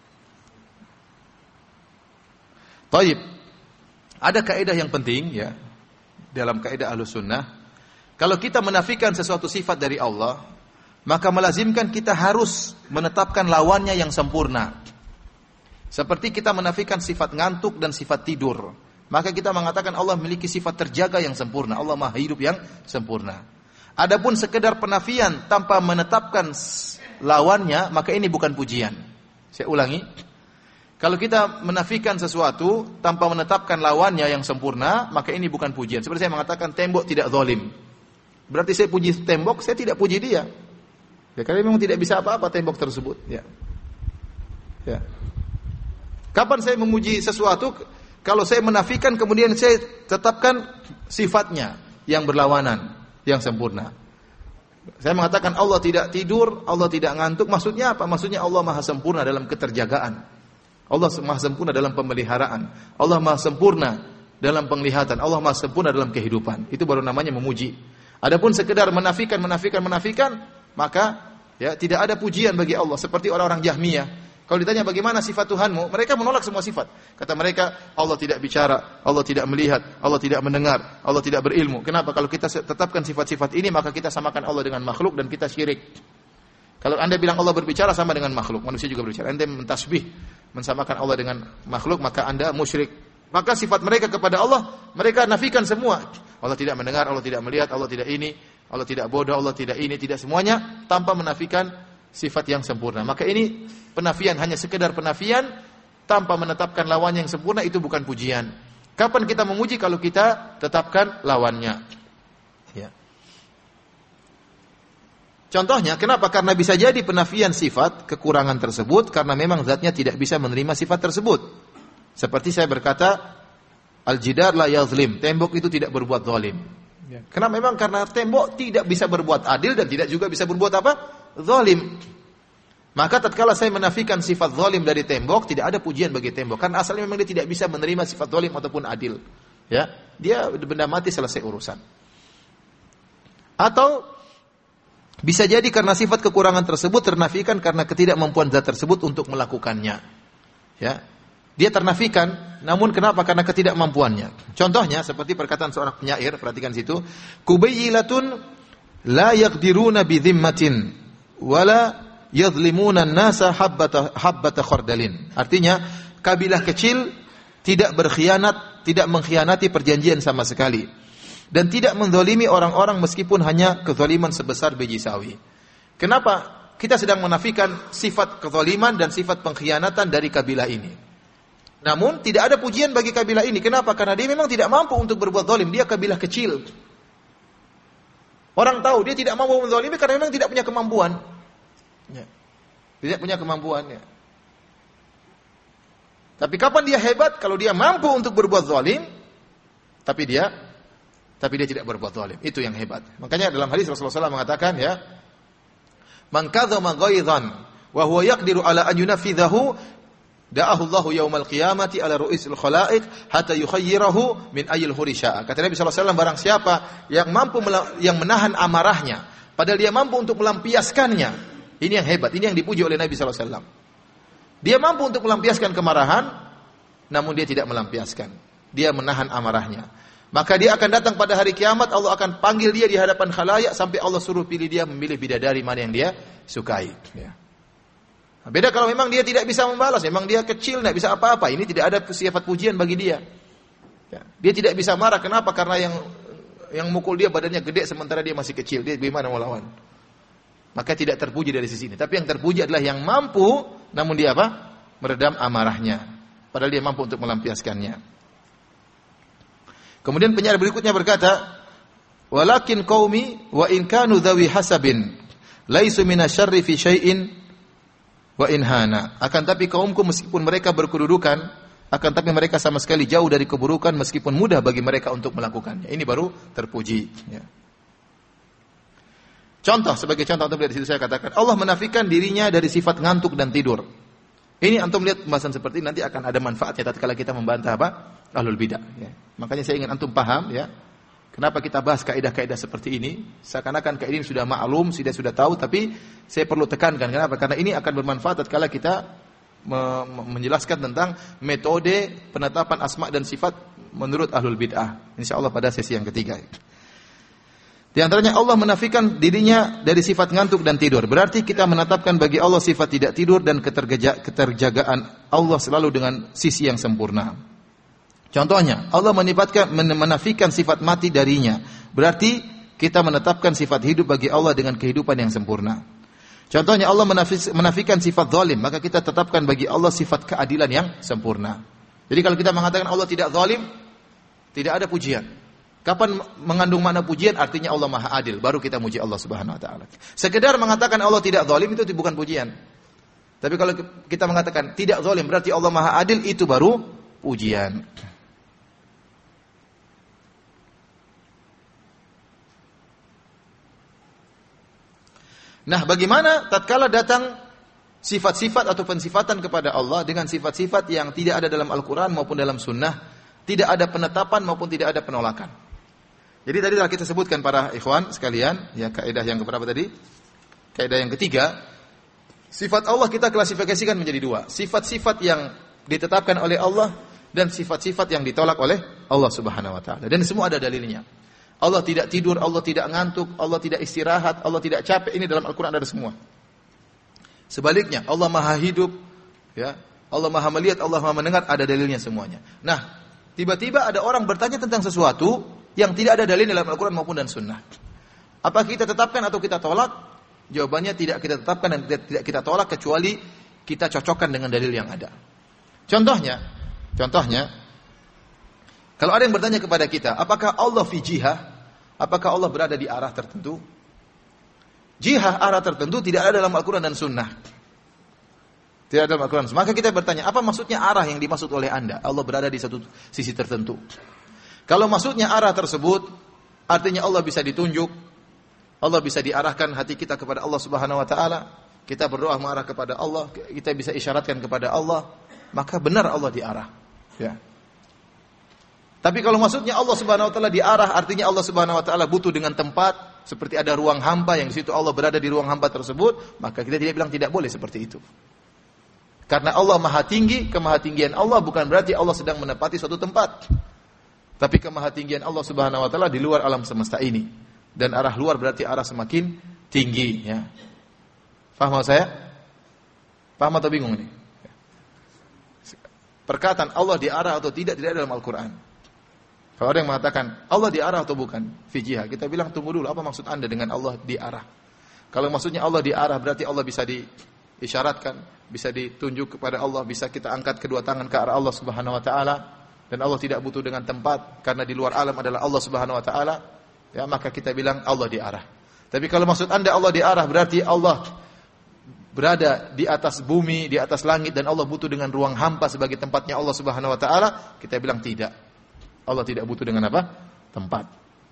Baik. Ada kaidah yang penting, ya, dalam kaidah Ahlussunnah. Kalau kita menafikan sesuatu sifat dari Allah, maka melazimkan kita harus menetapkan lawannya yang sempurna. Seperti kita menafikan sifat ngantuk dan sifat tidur, maka kita mengatakan Allah memiliki sifat terjaga yang sempurna, Allah Maha hidup yang sempurna. Adapun sekedar penafian tanpa menetapkan lawannya, maka ini bukan pujian. Saya ulangi. Kalau kita menafikan sesuatu tanpa menetapkan lawannya yang sempurna, maka ini bukan pujian. Seperti saya mengatakan tembok tidak zalim. Berarti saya puji tembok, saya tidak puji dia. Ya, karena memang tidak bisa apa-apa tembok tersebut. Ya. Ya. Kapan saya memuji sesuatu? Kalau saya menafikan kemudian saya tetapkan sifatnya yang berlawanan, yang sempurna. Saya mengatakan Allah tidak tidur, Allah tidak ngantuk. Maksudnya apa? Maksudnya Allah maha sempurna dalam keterjagaan. Allah maha sempurna dalam pemeliharaan. Allah maha sempurna dalam penglihatan. Allah maha sempurna dalam kehidupan. Itu baru namanya memuji. Adapun sekedar menafikan, maka ya tidak ada pujian bagi Allah. Seperti orang-orang Jahmiyah. Kalau ditanya bagaimana sifat Tuhanmu, mereka menolak semua sifat. Kata mereka, Allah tidak bicara, Allah tidak melihat, Allah tidak mendengar, Allah tidak berilmu. Kenapa? Kalau kita tetapkan sifat-sifat ini, maka kita samakan Allah dengan makhluk dan kita syirik. Kalau Anda bilang Allah berbicara sama dengan makhluk, manusia juga berbicara. Anda mentasbih, mensamakan Allah dengan makhluk, maka Anda musyrik. Maka sifat mereka kepada Allah, mereka nafikan semua. Allah tidak mendengar, Allah tidak melihat, Allah tidak ini, Allah tidak bodoh, Allah tidak ini, tidak semuanya, tanpa menafikan sifat yang sempurna. Maka ini penafian, hanya sekedar penafian tanpa menetapkan lawannya yang sempurna, itu bukan pujian. Kapan kita memuji? Kalau kita tetapkan lawannya. Ya. Contohnya, kenapa? Karena bisa jadi penafian sifat kekurangan tersebut karena memang zatnya tidak bisa menerima sifat tersebut. Seperti saya berkata, al-jidar la yazlim, tembok itu tidak berbuat zalim. Ya. Karena tembok tidak bisa berbuat adil dan tidak juga bisa berbuat apa? Zalim. Maka tatkala saya menafikan sifat zalim dari tembok, tidak ada pujian bagi tembok karena asalnya memang dia tidak bisa menerima sifat zalim ataupun adil. Ya, dia benda mati, selesai urusan. Atau bisa jadi karena sifat kekurangan tersebut ternafikan karena ketidakmampuan zat tersebut untuk melakukannya. Ya. Dia ternafikan, namun kenapa? Karena ketidakmampuannya. Contohnya seperti perkataan seorang penyair, perhatikan situ, kubayyilatun la yaqdiruna bi dhimmatin wala yadhlimuna an-nasa habbata khardalin. Artinya, kabilah kecil tidak berkhianat, tidak mengkhianati perjanjian sama sekali dan tidak menzalimi orang-orang meskipun hanya kezaliman sebesar biji sawi. Kenapa? Kita sedang menafikan sifat kezaliman dan sifat pengkhianatan dari kabilah ini. Namun tidak ada pujian bagi kabilah ini. Kenapa? Karena dia memang tidak mampu untuk berbuat zalim. Dia kabilah kecil. Orang tahu dia tidak mampu menzalimi karena memang tidak punya kemampuan. Ya. Tidak punya kemampuannya. Tapi kapan dia hebat? Kalau dia mampu untuk berbuat zalim, tapi dia tidak berbuat zalim. Itu yang hebat. Makanya dalam hadis Rasulullah SAW mengatakan, ya, man kadzama ghaidhan wa huwa yaqdiru ala an yunfidhahu da'ahu Allahu yaumal qiyamati ala ru'usil khalaiq hatta yukhayyirahu min ayil hurisha. Kata Nabi sallallahu alaihi wasallam, barang siapa yang mampu yang menahan amarahnya padahal dia mampu untuk melampiaskannya. Ini yang hebat, ini yang dipuji oleh Nabi sallallahu alaihi wasallam. Dia mampu untuk melampiaskan kemarahan namun dia tidak melampiaskan. Dia menahan amarahnya. Maka dia akan datang pada hari kiamat, Allah akan panggil dia di hadapan khalayak sampai Allah suruh pilih dia, memilih bidadari mana yang dia sukai, ya. Beda kalau memang dia tidak bisa membalas, memang dia kecil, tidak bisa apa-apa. Ini tidak ada sifat pujian bagi dia. Ya. Dia tidak bisa marah. Kenapa? Karena yang mukul dia badannya gede sementara dia masih kecil. Dia bagaimana mau lawan? Maka tidak terpuji dari sisi ini. Tapi yang terpuji adalah yang mampu, namun dia apa? Meredam amarahnya. Padahal dia mampu untuk melampiaskannya. Kemudian penyair berikutnya berkata, walakin qaumi wa in kanu dhawi hasabin laisu minasyarri fi syai'in wa inhana. Akan tapi kaumku meskipun mereka berkedudukan, akan tapi mereka sama sekali jauh dari keburukan meskipun mudah bagi mereka untuk melakukannya. Ini baru terpuji. Ya. Contoh, sebagai contoh antum lihat di situ saya katakan, Allah menafikan dirinya dari sifat ngantuk dan tidur. Ini antum lihat pembahasan seperti ini nanti akan ada manfaatnya tatkala kita membantah apa? Ahlul bidah. Ya. Makanya saya ingin antum paham, ya. Kenapa kita bahas kaidah-kaidah seperti ini? Seakan-akan kaidah ini sudah maklum, sudah tahu, tapi saya perlu tekankan. Kenapa? Karena ini akan bermanfaat tatkala kita menjelaskan tentang metode penetapan asma dan sifat menurut ahlul bid'ah. Insyaallah pada sesi yang ketiga. Di antaranya Allah menafikan dirinya dari sifat ngantuk dan tidur. Berarti kita menetapkan bagi Allah sifat tidak tidur dan keterjagaan Allah selalu dengan sisi yang sempurna. Contohnya, Allah menafikan sifat mati darinya. Berarti kita menetapkan sifat hidup bagi Allah dengan kehidupan yang sempurna. Contohnya Allah menafikan sifat zalim, maka kita tetapkan bagi Allah sifat keadilan yang sempurna. Jadi kalau kita mengatakan Allah tidak zalim, tidak ada pujian. Kapan mengandung makna pujian? Artinya Allah Maha Adil, baru kita muji Allah Subhanahu wa taala. Sekedar mengatakan Allah tidak zalim itu bukan pujian. Tapi kalau kita mengatakan tidak zalim berarti Allah Maha Adil, itu baru pujian. Nah, bagaimana tatkala datang sifat-sifat atau pensifatan kepada Allah dengan sifat-sifat yang tidak ada dalam Al-Quran maupun dalam Sunnah, tidak ada penetapan maupun tidak ada penolakan. Jadi tadi telah kita sebutkan para ikhwan sekalian, ya, kaidah yang keberapa tadi? Kaidah yang ketiga, sifat Allah kita klasifikasikan menjadi dua. Sifat-sifat yang ditetapkan oleh Allah dan sifat-sifat yang ditolak oleh Allah Subhanahu wa taala. Dan semua ada dalilnya. Allah tidak tidur, Allah tidak ngantuk, Allah tidak istirahat, Allah tidak capek. Ini dalam Al-Quran ada semua. Sebaliknya, Allah Maha hidup, ya, Allah Maha melihat, Allah Maha mendengar, ada dalilnya semuanya. Nah, tiba-tiba ada orang bertanya tentang sesuatu yang tidak ada dalil dalam Al-Quran maupun dan Sunnah. Apakah kita tetapkan atau kita tolak? Jawabannya tidak kita tetapkan dan tidak kita tolak kecuali kita cocokkan dengan dalil yang ada. Contohnya, kalau ada yang bertanya kepada kita, apakah Allah fi jihah? Apakah Allah berada di arah tertentu? Jihah, arah tertentu, tidak ada dalam Al-Quran dan Sunnah. Tidak ada dalam Al-Quran. Maka kita bertanya, apa maksudnya arah yang dimaksud oleh Anda? Allah berada di satu sisi tertentu. Kalau maksudnya arah tersebut, artinya Allah bisa ditunjuk, Allah bisa diarahkan hati kita kepada Allah Subhanahu wa taala, kita berdoa mengarah kepada Allah, kita bisa isyaratkan kepada Allah, maka benar Allah diarah. Ya. Tapi kalau maksudnya Allah Subhanahu wa taala diarah, artinya Allah Subhanahu wa taala butuh dengan tempat, seperti ada ruang hampa yang di situ Allah berada di ruang hampa tersebut, maka kita tidak bilang tidak boleh seperti itu. Karena Allah Maha tinggi, kemahatinggian Allah bukan berarti Allah sedang menempati suatu tempat. Tapi kemahatinggian Allah Subhanahu wa taala di luar alam semesta ini. Dan arah luar berarti arah semakin tinggi, ya. Paham saya? Paham atau bingung ini? Perkataan Allah diarah atau tidak ada dalam Al-Qur'an. Kalau ada yang mengatakan Allah diarah atau bukan fi jihah, kita bilang tunggu dulu, apa maksud Anda dengan Allah diarah? Kalau maksudnya Allah diarah berarti Allah bisa diisyaratkan, bisa ditunjuk kepada Allah, bisa kita angkat kedua tangan ke arah Allah Subhanahu wa taala. Dan Allah tidak butuh dengan tempat karena di luar alam adalah Allah Subhanahu wa taala, ya, maka kita bilang Allah diarah. Tapi kalau maksud Anda Allah diarah berarti Allah berada di atas bumi, di atas langit dan Allah butuh dengan ruang hampa sebagai tempatnya Allah Subhanahu wa taala, kita bilang tidak. Allah tidak butuh dengan apa? Tempat.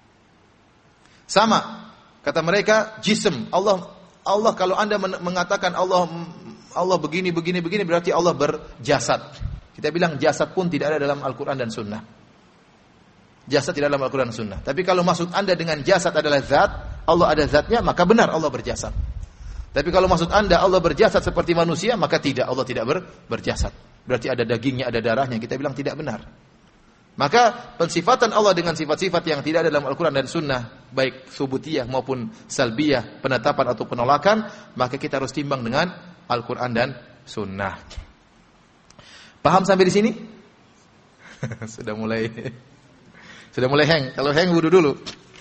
Sama kata mereka jism. Allah kalau Anda mengatakan Allah begini berarti Allah berjasad. Kita bilang jasad pun tidak ada dalam Al-Quran dan Sunnah. Jasad tidak ada dalam Al-Quran dan Sunnah. Tapi kalau maksud Anda dengan jasad adalah zat, Allah ada zatnya, maka benar Allah berjasad. Tapi kalau maksud Anda Allah berjasad seperti manusia, maka tidak, Allah tidak berjasad. Berarti ada dagingnya, ada darahnya. Kita bilang tidak benar. Maka pensifatan Allah dengan sifat-sifat yang tidak ada dalam Al-Quran dan Sunnah, baik subutiyah maupun salbiyah, penetapan atau penolakan, maka kita harus timbang dengan Al-Quran dan Sunnah. Paham sampai di sini? Sudah mulai hang. Kalau hang wudu dulu.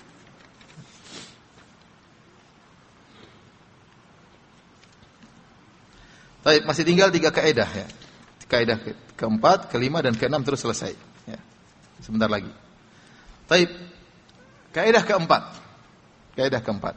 Baik, masih tinggal 3 kaidah ya. Kaidah keempat, kelima dan keenam terus selesai. Ya. Sebentar lagi. Baik. Kaidah keempat.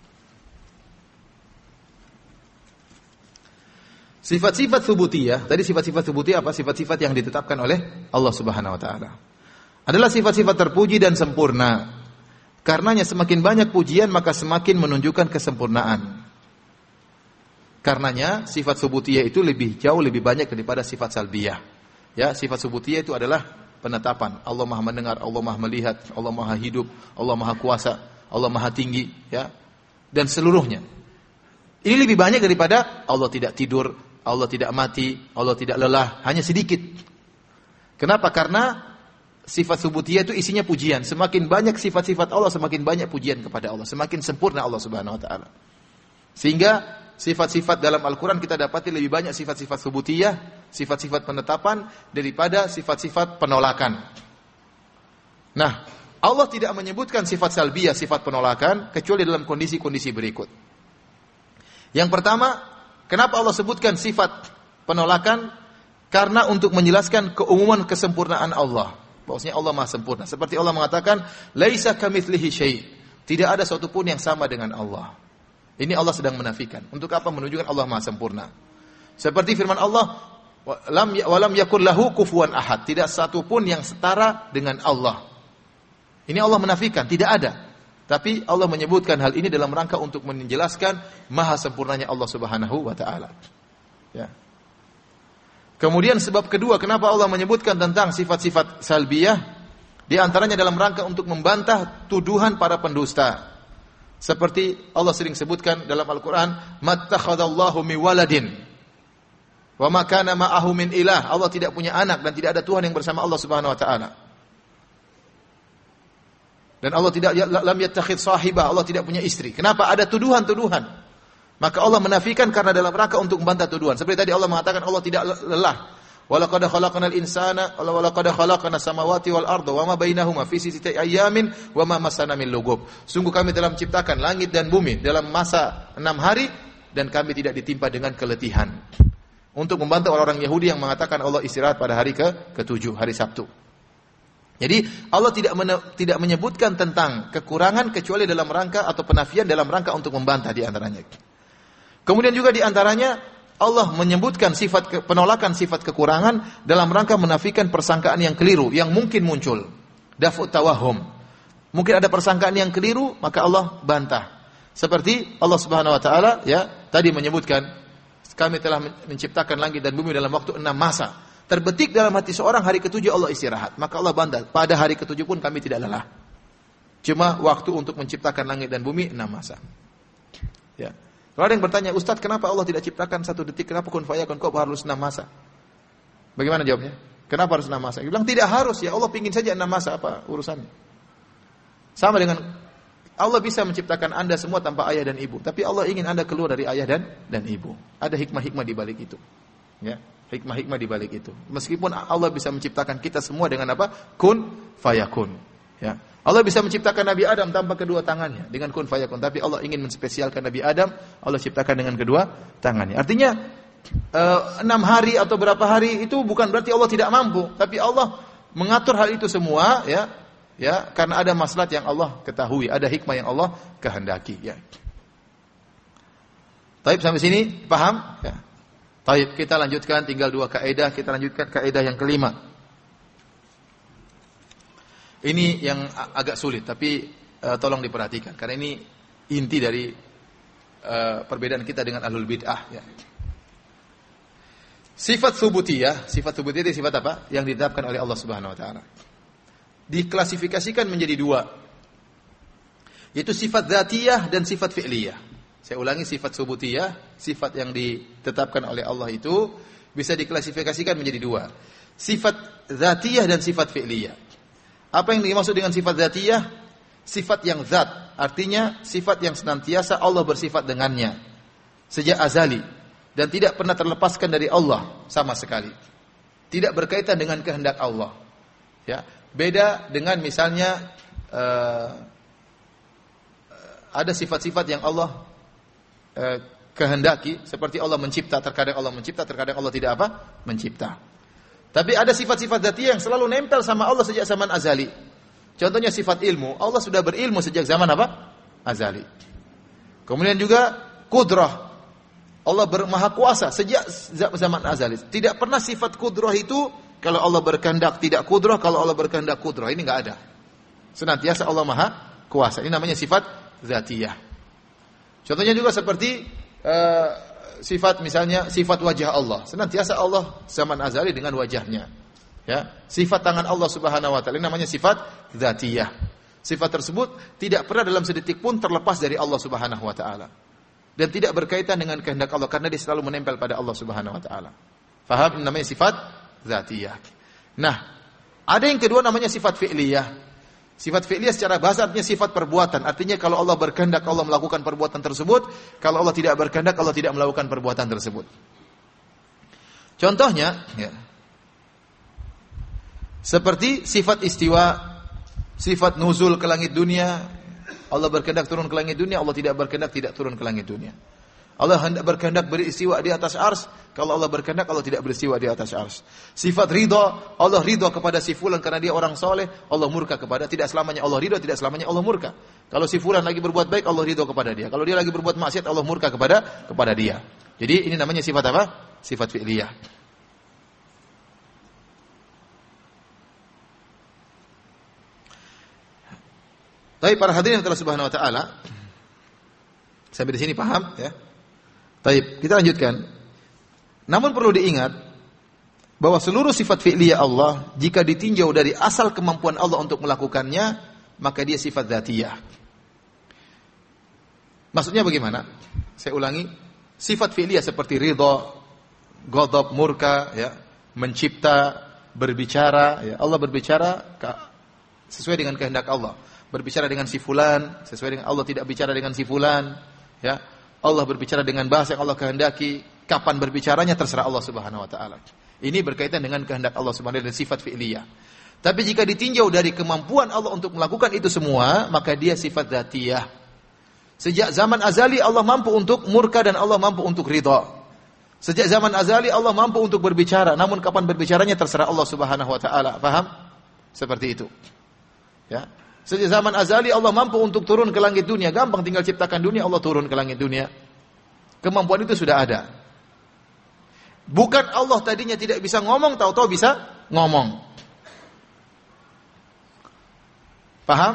Sifat-sifat subutiyah, tadi sifat-sifat subutiyah apa? Sifat-sifat yang ditetapkan oleh Allah Subhanahu wa taala. Adalah sifat-sifat terpuji dan sempurna. Karenanya semakin banyak pujian maka semakin menunjukkan kesempurnaan. Karenanya sifat subutiyah itu jauh lebih banyak daripada sifat salbiyah. Ya, sifat subutiyah itu adalah penetapan. Allah Maha mendengar, Allah Maha melihat, Allah Maha hidup, Allah Maha kuasa, Allah Maha tinggi, ya. Dan seluruhnya. Ini lebih banyak daripada Allah tidak tidur, Allah tidak mati, Allah tidak lelah, hanya sedikit. Kenapa? Karena sifat subutiyah itu isinya pujian. Semakin banyak sifat-sifat Allah, semakin banyak pujian kepada Allah. Semakin sempurna Allah Subhanahu wa taala. Sehingga sifat-sifat dalam Al-Quran kita dapati lebih banyak sifat-sifat subutiyah, sifat-sifat penetapan daripada sifat-sifat penolakan. Nah, Allah tidak menyebutkan sifat salbiyah, sifat penolakan kecuali dalam kondisi-kondisi berikut. Yang pertama, kenapa Allah sebutkan sifat penolakan? Karena untuk menjelaskan keumuman kesempurnaan Allah. Bahwasanya Allah Maha sempurna. Seperti Allah mengatakan, "Laisa kamitslihi syai'." Tidak ada sesuatu pun yang sama dengan Allah. Ini Allah sedang menafikan. Untuk apa? Menunjukkan Allah Maha sempurna. Seperti firman Allah, "Walam yakul lahu kufuwan ahad." Tidak satu pun yang setara dengan Allah. Ini Allah menafikan, tidak ada. Tapi Allah menyebutkan hal ini dalam rangka untuk menjelaskan maha sempurnanya Allah Subhanahu wa taala. Ya. Kemudian sebab kedua kenapa Allah menyebutkan tentang sifat-sifat salbiyah, di antaranya dalam rangka untuk membantah tuduhan para pendusta. Seperti Allah sering sebutkan dalam Al-Qur'an, "Mattakhadallahu mi waladin wa ma kana ma'ahu min ilah." Allah tidak punya anak dan tidak ada Tuhan yang bersama Allah Subhanahu wa taala. Dan Allah tidak lam yattakhidh sahibah, Allah tidak punya istri. Kenapa? Ada tuduhan-tuduhan. Maka Allah menafikan karena dalam rangka untuk membantah tuduhan. Seperti tadi Allah mengatakan Allah tidak lelah. Walaqad khalaqnal insana walaqad khalaqnas samawati wal arda wama bainahuma fi sittati ayamin wama massana min lughub. Sungguh kami telah menciptakan langit dan bumi dalam masa 6 hari dan kami tidak ditimpa dengan keletihan. Untuk membantah orang-orang Yahudi yang mengatakan Allah istirahat pada hari ke-7, hari Sabtu. Jadi Allah tidak menyebutkan tentang kekurangan kecuali dalam rangka atau penafian dalam rangka untuk membantah di antaranya. Kemudian juga di antaranya Allah menyebutkan penolakan sifat kekurangan dalam rangka menafikan persangkaan yang keliru yang mungkin muncul. Daf'ut tawahum. Mungkin ada persangkaan yang keliru, maka Allah bantah. Seperti Allah Subhanahu wa taala ya tadi menyebutkan kami telah menciptakan langit dan bumi dalam waktu 6 masa. Terbetik dalam hati seorang hari ke-7 Allah istirahat. Maka Allah bantah, pada hari ke-7 pun kami tidak lelah. Cuma waktu untuk menciptakan langit dan bumi 6 masa. Ya. Kalau ada yang bertanya, "Ustaz, kenapa Allah tidak ciptakan 1 detik? Kenapa kun fayakun kok harus 6 masa?" Bagaimana jawabnya? Kenapa harus 6 masa? Dia bilang tidak harus, ya Allah pingin saja 6 masa, apa urusannya? Sama dengan Allah bisa menciptakan Anda semua tanpa ayah dan ibu, tapi Allah ingin Anda keluar dari ayah dan ibu. Ada hikmah-hikmah di balik itu. Ya, hikmah-hikmah di balik itu. Meskipun Allah bisa menciptakan kita semua dengan apa? Kun fayakun. Ya. Allah bisa menciptakan Nabi Adam tanpa kedua tangannya dengan kun fayakun, tapi Allah ingin menspesialkan Nabi Adam, Allah ciptakan dengan kedua tangannya. Artinya 6 hari atau berapa hari itu bukan berarti Allah tidak mampu, tapi Allah mengatur hal itu semua ya karena ada maslahat yang Allah ketahui, ada hikmah yang Allah kehendaki ya. Taib sampai sini paham? Ya. Taib, kita lanjutkan tinggal 2 kaidah, kita lanjutkan kaidah yang kelima. Ini yang agak sulit, tapi tolong diperhatikan karena ini inti dari perbedaan kita dengan ahlul bid'ah. Ya. Sifat subutiyah itu sifat apa? Yang ditetapkan oleh Allah Subhanahu Wa Taala. Diklasifikasikan menjadi 2, yaitu sifat dzatiyah dan sifat fi'liyah. Saya ulangi, sifat subutiyah, sifat yang ditetapkan oleh Allah itu bisa diklasifikasikan menjadi 2, sifat dzatiyah dan sifat fi'liyah. Apa yang dimaksud dengan sifat dzatiyah? Sifat yang zat, artinya sifat yang senantiasa Allah bersifat dengannya sejak azali dan tidak pernah terlepaskan dari Allah sama sekali. Tidak berkaitan dengan kehendak Allah. Ya, beda dengan misalnya ada sifat-sifat yang Allah kehendaki, seperti Allah mencipta, terkadang Allah mencipta, terkadang Allah tidak apa? Mencipta. Tapi ada sifat-sifat dzatiyah yang selalu nempel sama Allah sejak zaman azali. Contohnya sifat ilmu, Allah sudah berilmu sejak zaman apa? Azali. Kemudian juga kudrah, Allah bermaha kuasa sejak zaman azali. Tidak pernah sifat kudrah itu kalau Allah berkehendak tidak kudrah, kalau Allah berkehendak kudrah. Ini enggak ada. Senantiasa Allah maha kuasa. Ini namanya sifat dzatiyah. Contohnya juga seperti sifat misalnya sifat wajah Allah. Senantiasa Allah zaman azali dengan wajahnya. Ya, sifat tangan Allah Subhanahu wa taala namanya sifat dzatiyah. Sifat tersebut tidak pernah dalam sedetik pun terlepas dari Allah Subhanahu wa taala. Dan tidak berkaitan dengan kehendak Allah karena dia selalu menempel pada Allah Subhanahu wa taala. Faham? Ini namanya sifat dzatiyah. Nah, ada yang kedua namanya sifat fi'liyah. Sifat fi'liyah secara bahasa artinya sifat perbuatan. Artinya kalau Allah berkehendak Allah melakukan perbuatan tersebut, kalau Allah tidak berkehendak Allah tidak melakukan perbuatan tersebut. Contohnya, ya, seperti sifat istiwa, sifat nuzul ke langit dunia. Allah berkehendak turun ke langit dunia, Allah tidak berkehendak tidak turun ke langit dunia. Allah berkehendak beristiwa di atas ars. Kalau Allah berkehendak, Allah tidak beristiwa di atas ars. Sifat ridha, Allah ridha kepada si fulan karena dia orang soleh. Allah murka kepada, tidak selamanya Allah ridha, tidak selamanya Allah murka. Kalau si fulan lagi berbuat baik, Allah ridha kepada dia. Kalau dia lagi berbuat maksiat, Allah murka kepada dia. Jadi ini namanya sifat apa? Sifat fi'liyah. Tapi para hadirin yang telah subhanahu wa ta'ala, sampai di sini paham ya? Baik, kita lanjutkan. Namun perlu diingat bahwa seluruh sifat fi'liyah Allah jika ditinjau dari asal kemampuan Allah untuk melakukannya, maka dia sifat dzatiyah. Maksudnya bagaimana? Saya ulangi, sifat fi'liyah seperti ridha, ghadab, murka, ya, mencipta, berbicara, ya. Allah berbicara sesuai dengan kehendak Allah. Berbicara dengan si fulan sesuai dengan Allah, tidak bicara dengan si fulan, ya. Allah berbicara dengan bahasa yang Allah kehendaki. Kapan berbicaranya terserah Allah Subhanahu wa taala. Ini berkaitan dengan kehendak Allah Subhanahu wa taala dan sifat fi'liyah. Tapi jika ditinjau dari kemampuan Allah untuk melakukan itu semua, maka dia sifat dzatiyah. Sejak zaman azali Allah mampu untuk murka dan Allah mampu untuk ridha. Sejak zaman azali Allah mampu untuk berbicara, namun kapan berbicaranya terserah Allah Subhanahu wa taala. Paham? Seperti itu. Ya. Sejak zaman azali Allah mampu untuk turun ke langit dunia. Gampang tinggal ciptakan dunia, Allah turun ke langit dunia. Kemampuan itu sudah ada. Bukan Allah tadinya tidak bisa ngomong, tahu-tahu bisa ngomong. Paham?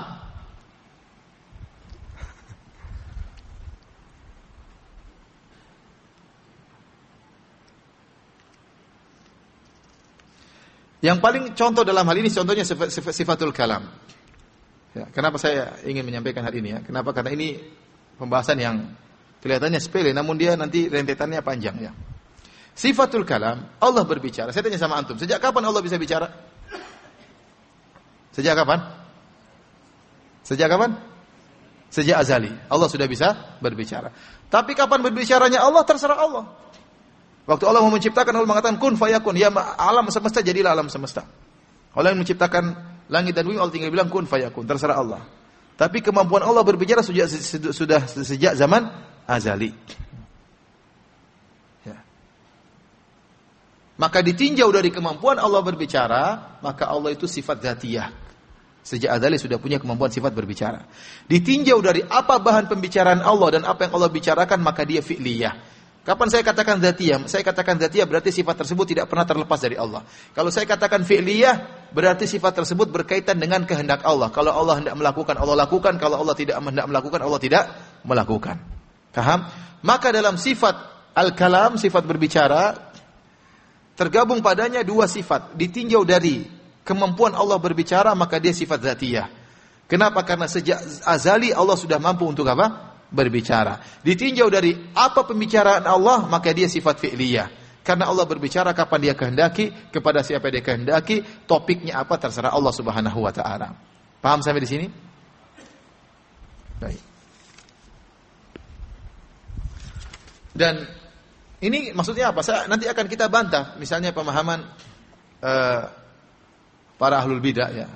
Yang paling contoh dalam hal ini contohnya sifatul kalam. Ya, kenapa saya ingin menyampaikan hal ini ya? Kenapa? Karena ini pembahasan yang kelihatannya sepele, namun dia nanti rentetannya panjang ya. Sifatul kalam, Allah berbicara. Saya tanya sama antum, sejak kapan Allah bisa bicara? Sejak kapan? Sejak kapan? Sejak azali. Allah sudah bisa berbicara. Tapi kapan berbicaranya Allah terserah Allah. Waktu Allah mau menciptakan, Allah mengatakan kun fayakun, ya alam semesta jadilah alam semesta. Allah yang menciptakan langit dan bumi, Allah tinggal bilang kun fayakun, terserah Allah. Tapi kemampuan Allah berbicara sudah sejak zaman azali. Ya. Maka ditinjau dari kemampuan Allah berbicara, maka Allah itu sifat dzatiyah. Sejak azali sudah punya kemampuan sifat berbicara. Ditinjau dari apa bahan pembicaraan Allah dan apa yang Allah bicarakan, maka dia fi'liyah. Kapan saya katakan dzatiyah? Saya katakan dzatiyah berarti sifat tersebut tidak pernah terlepas dari Allah. Kalau saya katakan fi'liyah, berarti sifat tersebut berkaitan dengan kehendak Allah. Kalau Allah hendak melakukan, Allah lakukan. Kalau Allah tidak hendak melakukan, Allah tidak melakukan. Paham? Maka dalam sifat al-kalam, sifat berbicara, tergabung padanya dua sifat. Ditinjau dari kemampuan Allah berbicara, maka dia sifat dzatiyah. Kenapa? Karena sejak azali Allah sudah mampu untuk apa? Berbicara. Ditinjau dari apa pembicaraan Allah, maka dia sifat fi'liyah. Karena Allah berbicara kapan dia kehendaki, kepada siapa dia kehendaki, topiknya apa terserah Allah Subhanahu wa taala. Paham sampai di sini? Baik. Dan ini maksudnya apa? Nanti akan kita bantah, misalnya pemahaman para ahlul bidah ya.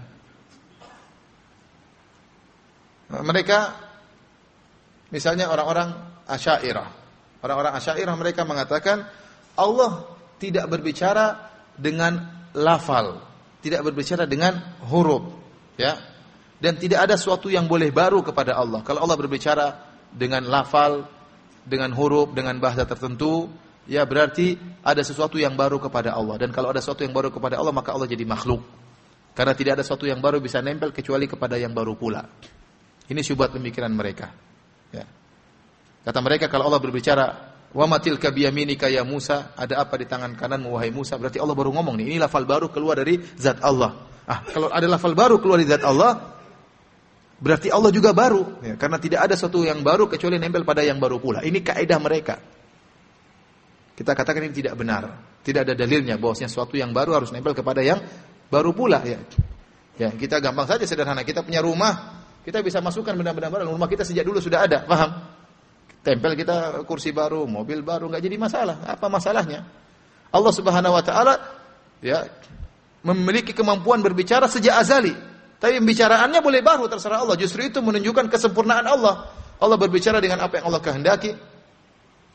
Mereka misalnya orang-orang Asy'ariyah. Orang-orang Asy'ariyah mereka mengatakan Allah tidak berbicara dengan lafal, tidak berbicara dengan huruf, ya. Dan tidak ada sesuatu yang boleh baru kepada Allah. Kalau Allah berbicara dengan lafal, dengan huruf, dengan bahasa tertentu, ya berarti ada sesuatu yang baru kepada Allah. Dan kalau ada sesuatu yang baru kepada Allah, maka Allah jadi makhluk. Karena tidak ada sesuatu yang baru bisa nempel kecuali kepada yang baru pula. Ini syubhat pemikiran mereka. Ya. Kata mereka kalau Allah berbicara, wa matilka biyaminika ya Musa, ada apa di tangan kananmu wahai Musa, berarti Allah baru ngomong nih. Ini lafal baru keluar dari zat Allah. Kalau ada lafal baru keluar dari zat Allah, berarti Allah juga baru, ya, karena tidak ada sesuatu yang baru kecuali nempel pada yang baru pula. Ini kaidah mereka. Kita katakan ini tidak benar. Tidak ada dalilnya bahwasanya sesuatu yang baru harus nempel kepada yang baru pula, ya. Ya, kita gampang saja sederhana. Kita punya rumah, kita bisa masukkan benda-benda baru. Rumah kita sejak dulu sudah ada, paham? Tempel kita kursi baru, mobil baru, enggak jadi masalah. Apa masalahnya? Allah Subhanahu wa taala ya memiliki kemampuan berbicara sejak azali. Tapi pembicaraannya boleh baru terserah Allah. Justru itu menunjukkan kesempurnaan Allah. Allah berbicara dengan apa yang Allah kehendaki.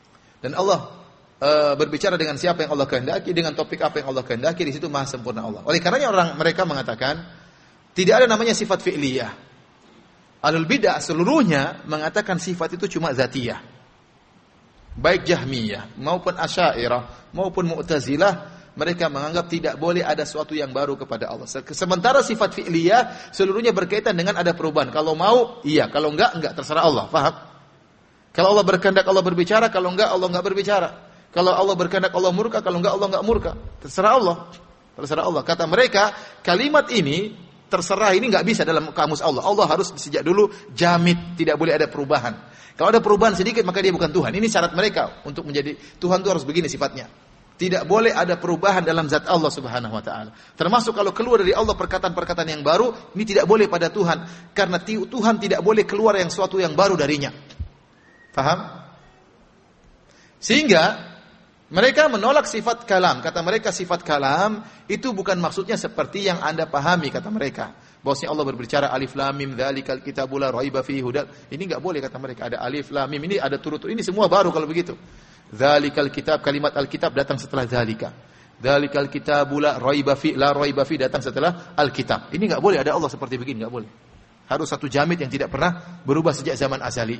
Dan Allah berbicara dengan siapa yang Allah kehendaki, dengan topik apa yang Allah kehendaki, di situ maha sempurna Allah. Oleh karenanya mereka mengatakan tidak ada namanya sifat fi'liyah. Ahlul bidah seluruhnya mengatakan sifat itu cuma zatiyah. Baik Jahmiyah maupun Asy'ariyah maupun Mu'tazilah, mereka menganggap tidak boleh ada sesuatu yang baru kepada Allah. Sementara sifat fi'liyah seluruhnya berkaitan dengan ada perubahan. Kalau mau, iya. Kalau enggak, terserah Allah. Paham? Kalau Allah berkehendak, Allah berbicara. Kalau enggak, Allah enggak berbicara. Kalau Allah berkehendak, Allah murka. Kalau enggak, Allah enggak murka. Terserah Allah. Terserah Allah. Kata mereka, kalimat ini, terserah ini enggak bisa dalam kamus Allah. Allah harus sejak dulu jamid. Tidak boleh ada perubahan. Kalau ada perubahan sedikit, maka dia bukan Tuhan. Ini syarat mereka untuk menjadi Tuhan itu harus begini sifatnya. Tidak boleh ada perubahan dalam zat Allah Subhanahu wa taala. Termasuk kalau keluar dari Allah perkataan-perkataan yang baru, ini tidak boleh pada Tuhan, karena Tuhan tidak boleh keluar yang suatu yang baru darinya. Paham? Sehingga mereka menolak sifat kalam. Kata mereka sifat kalam itu bukan maksudnya seperti yang Anda pahami, kata mereka. Bahwasanya Allah berbicara alif lam mim dzalikal kitabul la raiba fihi hudal. Ini enggak boleh kata mereka. Ada alif lam mim, ini ada turut. Ini semua baru kalau begitu. Dzalikal kitab, kalimat alkitab datang setelah dzalika. Dzalikal kitabul la raiba fi datang setelah alkitab. Ini enggak boleh ada Allah seperti begini, enggak boleh. Harus satu jamid yang tidak pernah berubah sejak zaman azali.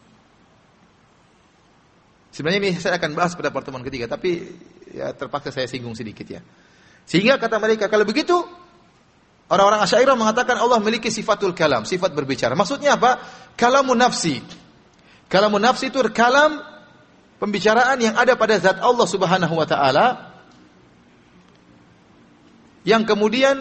Sebenarnya ini saya akan bahas pada pertemuan ketiga, tapi ya terpaksa saya singgung sedikit ya. Sehingga kata mereka, kalau begitu orang-orang Asy'ariyah mengatakan Allah memiliki sifatul kalam, sifat berbicara. Maksudnya apa? Kalamun nafsi. Kalamun nafsi itu kalam, pembicaraan yang ada pada zat Allah Subhanahu wa taala, yang kemudian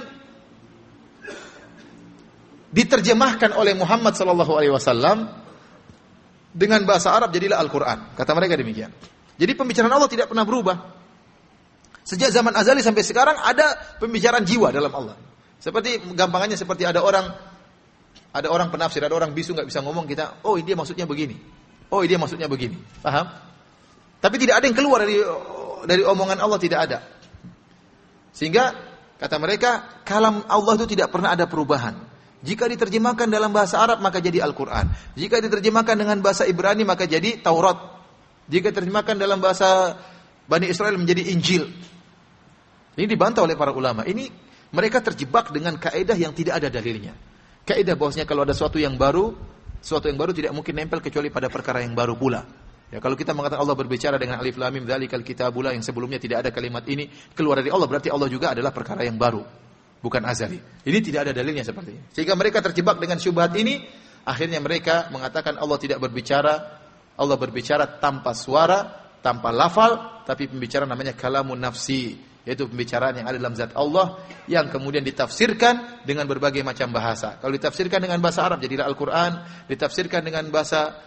diterjemahkan oleh Muhammad sallallahu alaihi wasallam dengan bahasa Arab, jadilah Al-Qur'an. Kata mereka demikian. Jadi pembicaraan Allah tidak pernah berubah. Sejak zaman azali sampai sekarang ada pembicaraan jiwa dalam Allah. Seperti gampangannya seperti ada orang penafsir, ada orang bisu enggak bisa ngomong, kita, oh dia maksudnya begini. Oh dia maksudnya begini. Paham? Tapi tidak ada yang keluar dari omongan Allah, tidak ada. Sehingga kata mereka, kalam Allah itu tidak pernah ada perubahan. Jika diterjemahkan dalam bahasa Arab maka jadi Al-Qur'an. Jika diterjemahkan dengan bahasa Ibrani maka jadi Taurat. Jika diterjemahkan dalam bahasa Bani Israel menjadi Injil. Ini dibantah oleh para ulama. Ini mereka terjebak dengan kaidah yang tidak ada dalilnya. Kaidah bahwasanya kalau ada sesuatu yang baru tidak mungkin nempel kecuali pada perkara yang baru pula. Ya, kalau kita mengatakan Allah berbicara dengan alif lam mim dzalikal kitabul la, yang sebelumnya tidak ada kalimat ini, keluar dari Allah, berarti Allah juga adalah perkara yang baru, bukan azali. Ini tidak ada dalilnya seperti ini. Sehingga mereka terjebak dengan syubhat ini, akhirnya mereka mengatakan Allah tidak berbicara, Allah berbicara tanpa suara, tanpa lafal, tapi pembicaraan namanya kalamun nafsi, yaitu pembicaraan yang ada dalam zat Allah yang kemudian ditafsirkan dengan berbagai macam bahasa. Kalau ditafsirkan dengan bahasa Arab jadilah Al-Qur'an, ditafsirkan dengan bahasa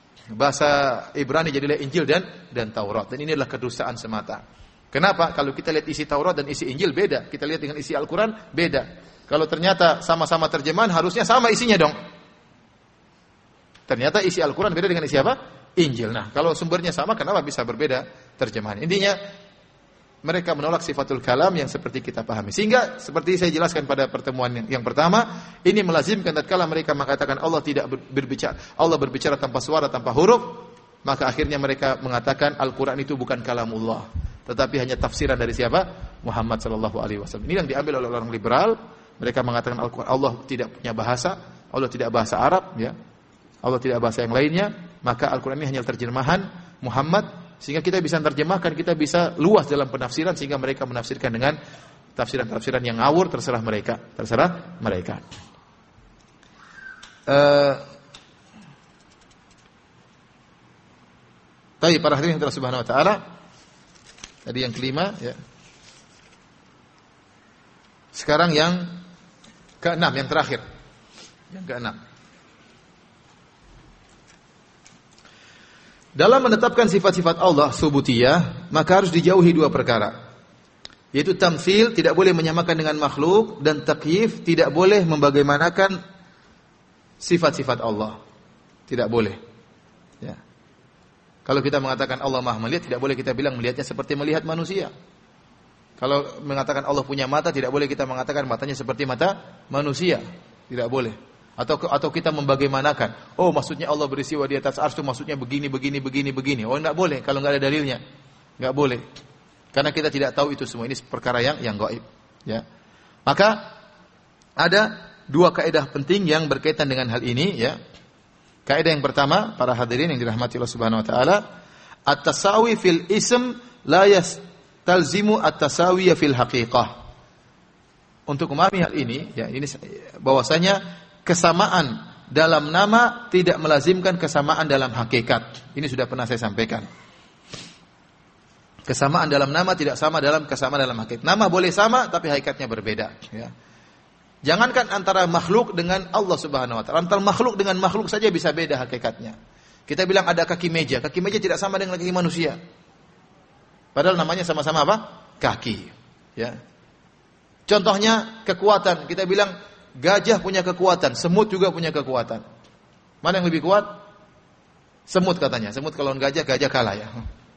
Ibrani jadilah Injil dan Taurat. Dan ini adalah kedustaan semata. Kenapa? Kalau kita lihat isi Taurat dan isi Injil beda, kita lihat dengan isi Al-Qur'an beda. Kalau ternyata sama-sama terjemahan, harusnya sama isinya dong. Ternyata isi Al-Qur'an beda dengan isi apa? Injil. Nah, kalau sumbernya sama, kenapa bisa berbeda terjemahan? Intinya mereka menolak sifatul kalam yang seperti kita pahami. Sehingga seperti saya jelaskan pada pertemuan yang pertama, ini melazimkan tatkala mereka mengatakan Allah tidak berbicara, Allah berbicara tanpa suara, tanpa huruf, maka akhirnya mereka mengatakan Al-Qur'an itu bukan kalamullah, tetapi hanya tafsiran dari siapa? Muhammad sallallahu alaihi wasallam. Ini yang diambil oleh orang liberal. Mereka mengatakan Allah tidak punya bahasa, Allah tidak bahasa Arab, ya. Allah tidak bahasa yang lainnya, maka Al-Qur'an ini hanya terjemahan Muhammad. Sehingga kita bisa terjemahkan, kita bisa luas dalam penafsiran, sehingga mereka menafsirkan dengan tafsiran-tafsiran yang ngawur, terserah mereka. Tapi para hadirin yang telah subhanahu wa ta'ala, tadi yang kelima, ya. Sekarang yang keenam, yang terakhir. Yang keenam. Dalam menetapkan sifat-sifat Allah subutiyah, maka harus dijauhi dua perkara. Yaitu tamtsil, tidak boleh menyamakan dengan makhluk, dan takyif, tidak boleh membagaimanakan sifat-sifat Allah. Tidak boleh. Ya. Kalau kita mengatakan Allah Maha melihat, tidak boleh kita bilang melihatnya seperti melihat manusia. Kalau mengatakan Allah punya mata, tidak boleh kita mengatakan matanya seperti mata manusia. Tidak boleh. Atau kita membagaimanakan. Oh, maksudnya Allah beristiwa di atas arsy itu maksudnya begini. Oh, enggak boleh kalau enggak ada dalilnya. Enggak boleh. Karena kita tidak tahu itu semua. Ini perkara yang gaib, ya. Maka ada dua kaidah penting yang berkaitan dengan hal ini, ya. Kaidah yang pertama, para hadirin yang dirahmati Allah Subhanahu wa taala, at-tasawi fil ism la yastalzimu at-tasawi fil haqiqah. Untuk memahami hal ini, ya, ini bahwasanya kesamaan dalam nama tidak melazimkan kesamaan dalam hakikat. Ini sudah pernah saya sampaikan. Kesamaan dalam nama tidak sama dalam kesamaan dalam hakikat. Nama boleh sama tapi hakikatnya berbeda, ya. Jangankan antara makhluk dengan Allah Subhanahu wa taala, antara makhluk dengan makhluk saja bisa beda hakikatnya. Kita bilang ada kaki meja tidak sama dengan kaki manusia. Padahal namanya sama-sama apa? Kaki, ya. Contohnya kekuatan, kita bilang gajah punya kekuatan, semut juga punya kekuatan. Mana yang lebih kuat? Semut katanya. Semut kalau gajah kalah, ya.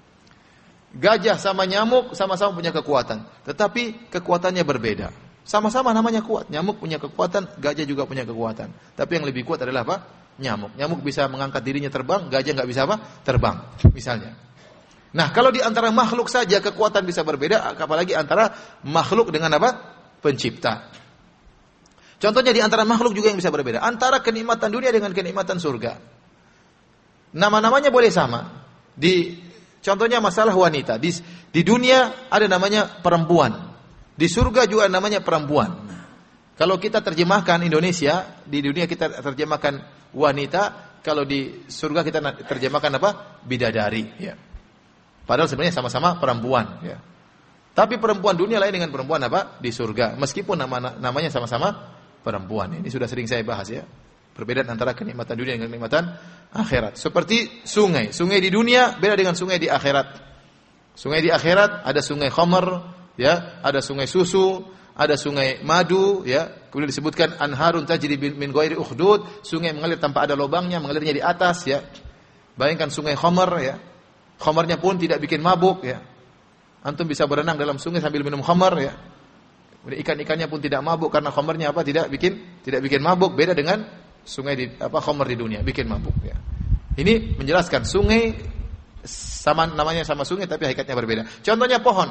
Gajah sama nyamuk sama-sama punya kekuatan, tetapi kekuatannya berbeda. Sama-sama namanya kuat. Nyamuk punya kekuatan, gajah juga punya kekuatan. Tapi yang lebih kuat adalah apa? Nyamuk. Nyamuk bisa mengangkat dirinya terbang, gajah nggak bisa apa? Terbang, misalnya. Nah, kalau di antara makhluk saja kekuatan bisa berbeda, apalagi antara makhluk dengan apa? Pencipta. Contohnya di antara makhluk juga yang bisa berbeda. Antara kenikmatan dunia dengan kenikmatan surga. Nama-namanya boleh sama. Contohnya masalah wanita. Di dunia ada namanya perempuan. Di surga juga namanya perempuan. Kalau kita terjemahkan Indonesia, di dunia kita terjemahkan wanita, kalau di surga kita terjemahkan apa? Bidadari, ya. Padahal sebenarnya sama-sama perempuan, ya. Tapi perempuan dunia lain dengan perempuan apa? Di surga. Meskipun namanya sama-sama perempuan. Ini sudah sering saya bahas, ya. Perbedaan antara kenikmatan dunia dengan kenikmatan akhirat. Seperti sungai. Sungai di dunia beda dengan sungai di akhirat. Sungai di akhirat ada sungai khamar, ya, ada sungai susu, ada sungai madu, ya. Kemudian disebutkan anharun tajri min ghairi ukhdud, sungai mengalir tanpa ada lubangnya, mengalirnya di atas, ya. Bayangkan sungai khamar, ya. Khamarnya pun tidak bikin mabuk, ya. Antum bisa berenang dalam sungai sambil minum khamar, ya. Ikan-ikannya pun tidak mabuk karena khamarnya apa? Tidak bikin mabuk, beda dengan sungai khamar di dunia bikin mabuk, ya. Ini menjelaskan sungai namanya sama sungai tapi hakikatnya berbeda. Contohnya pohon.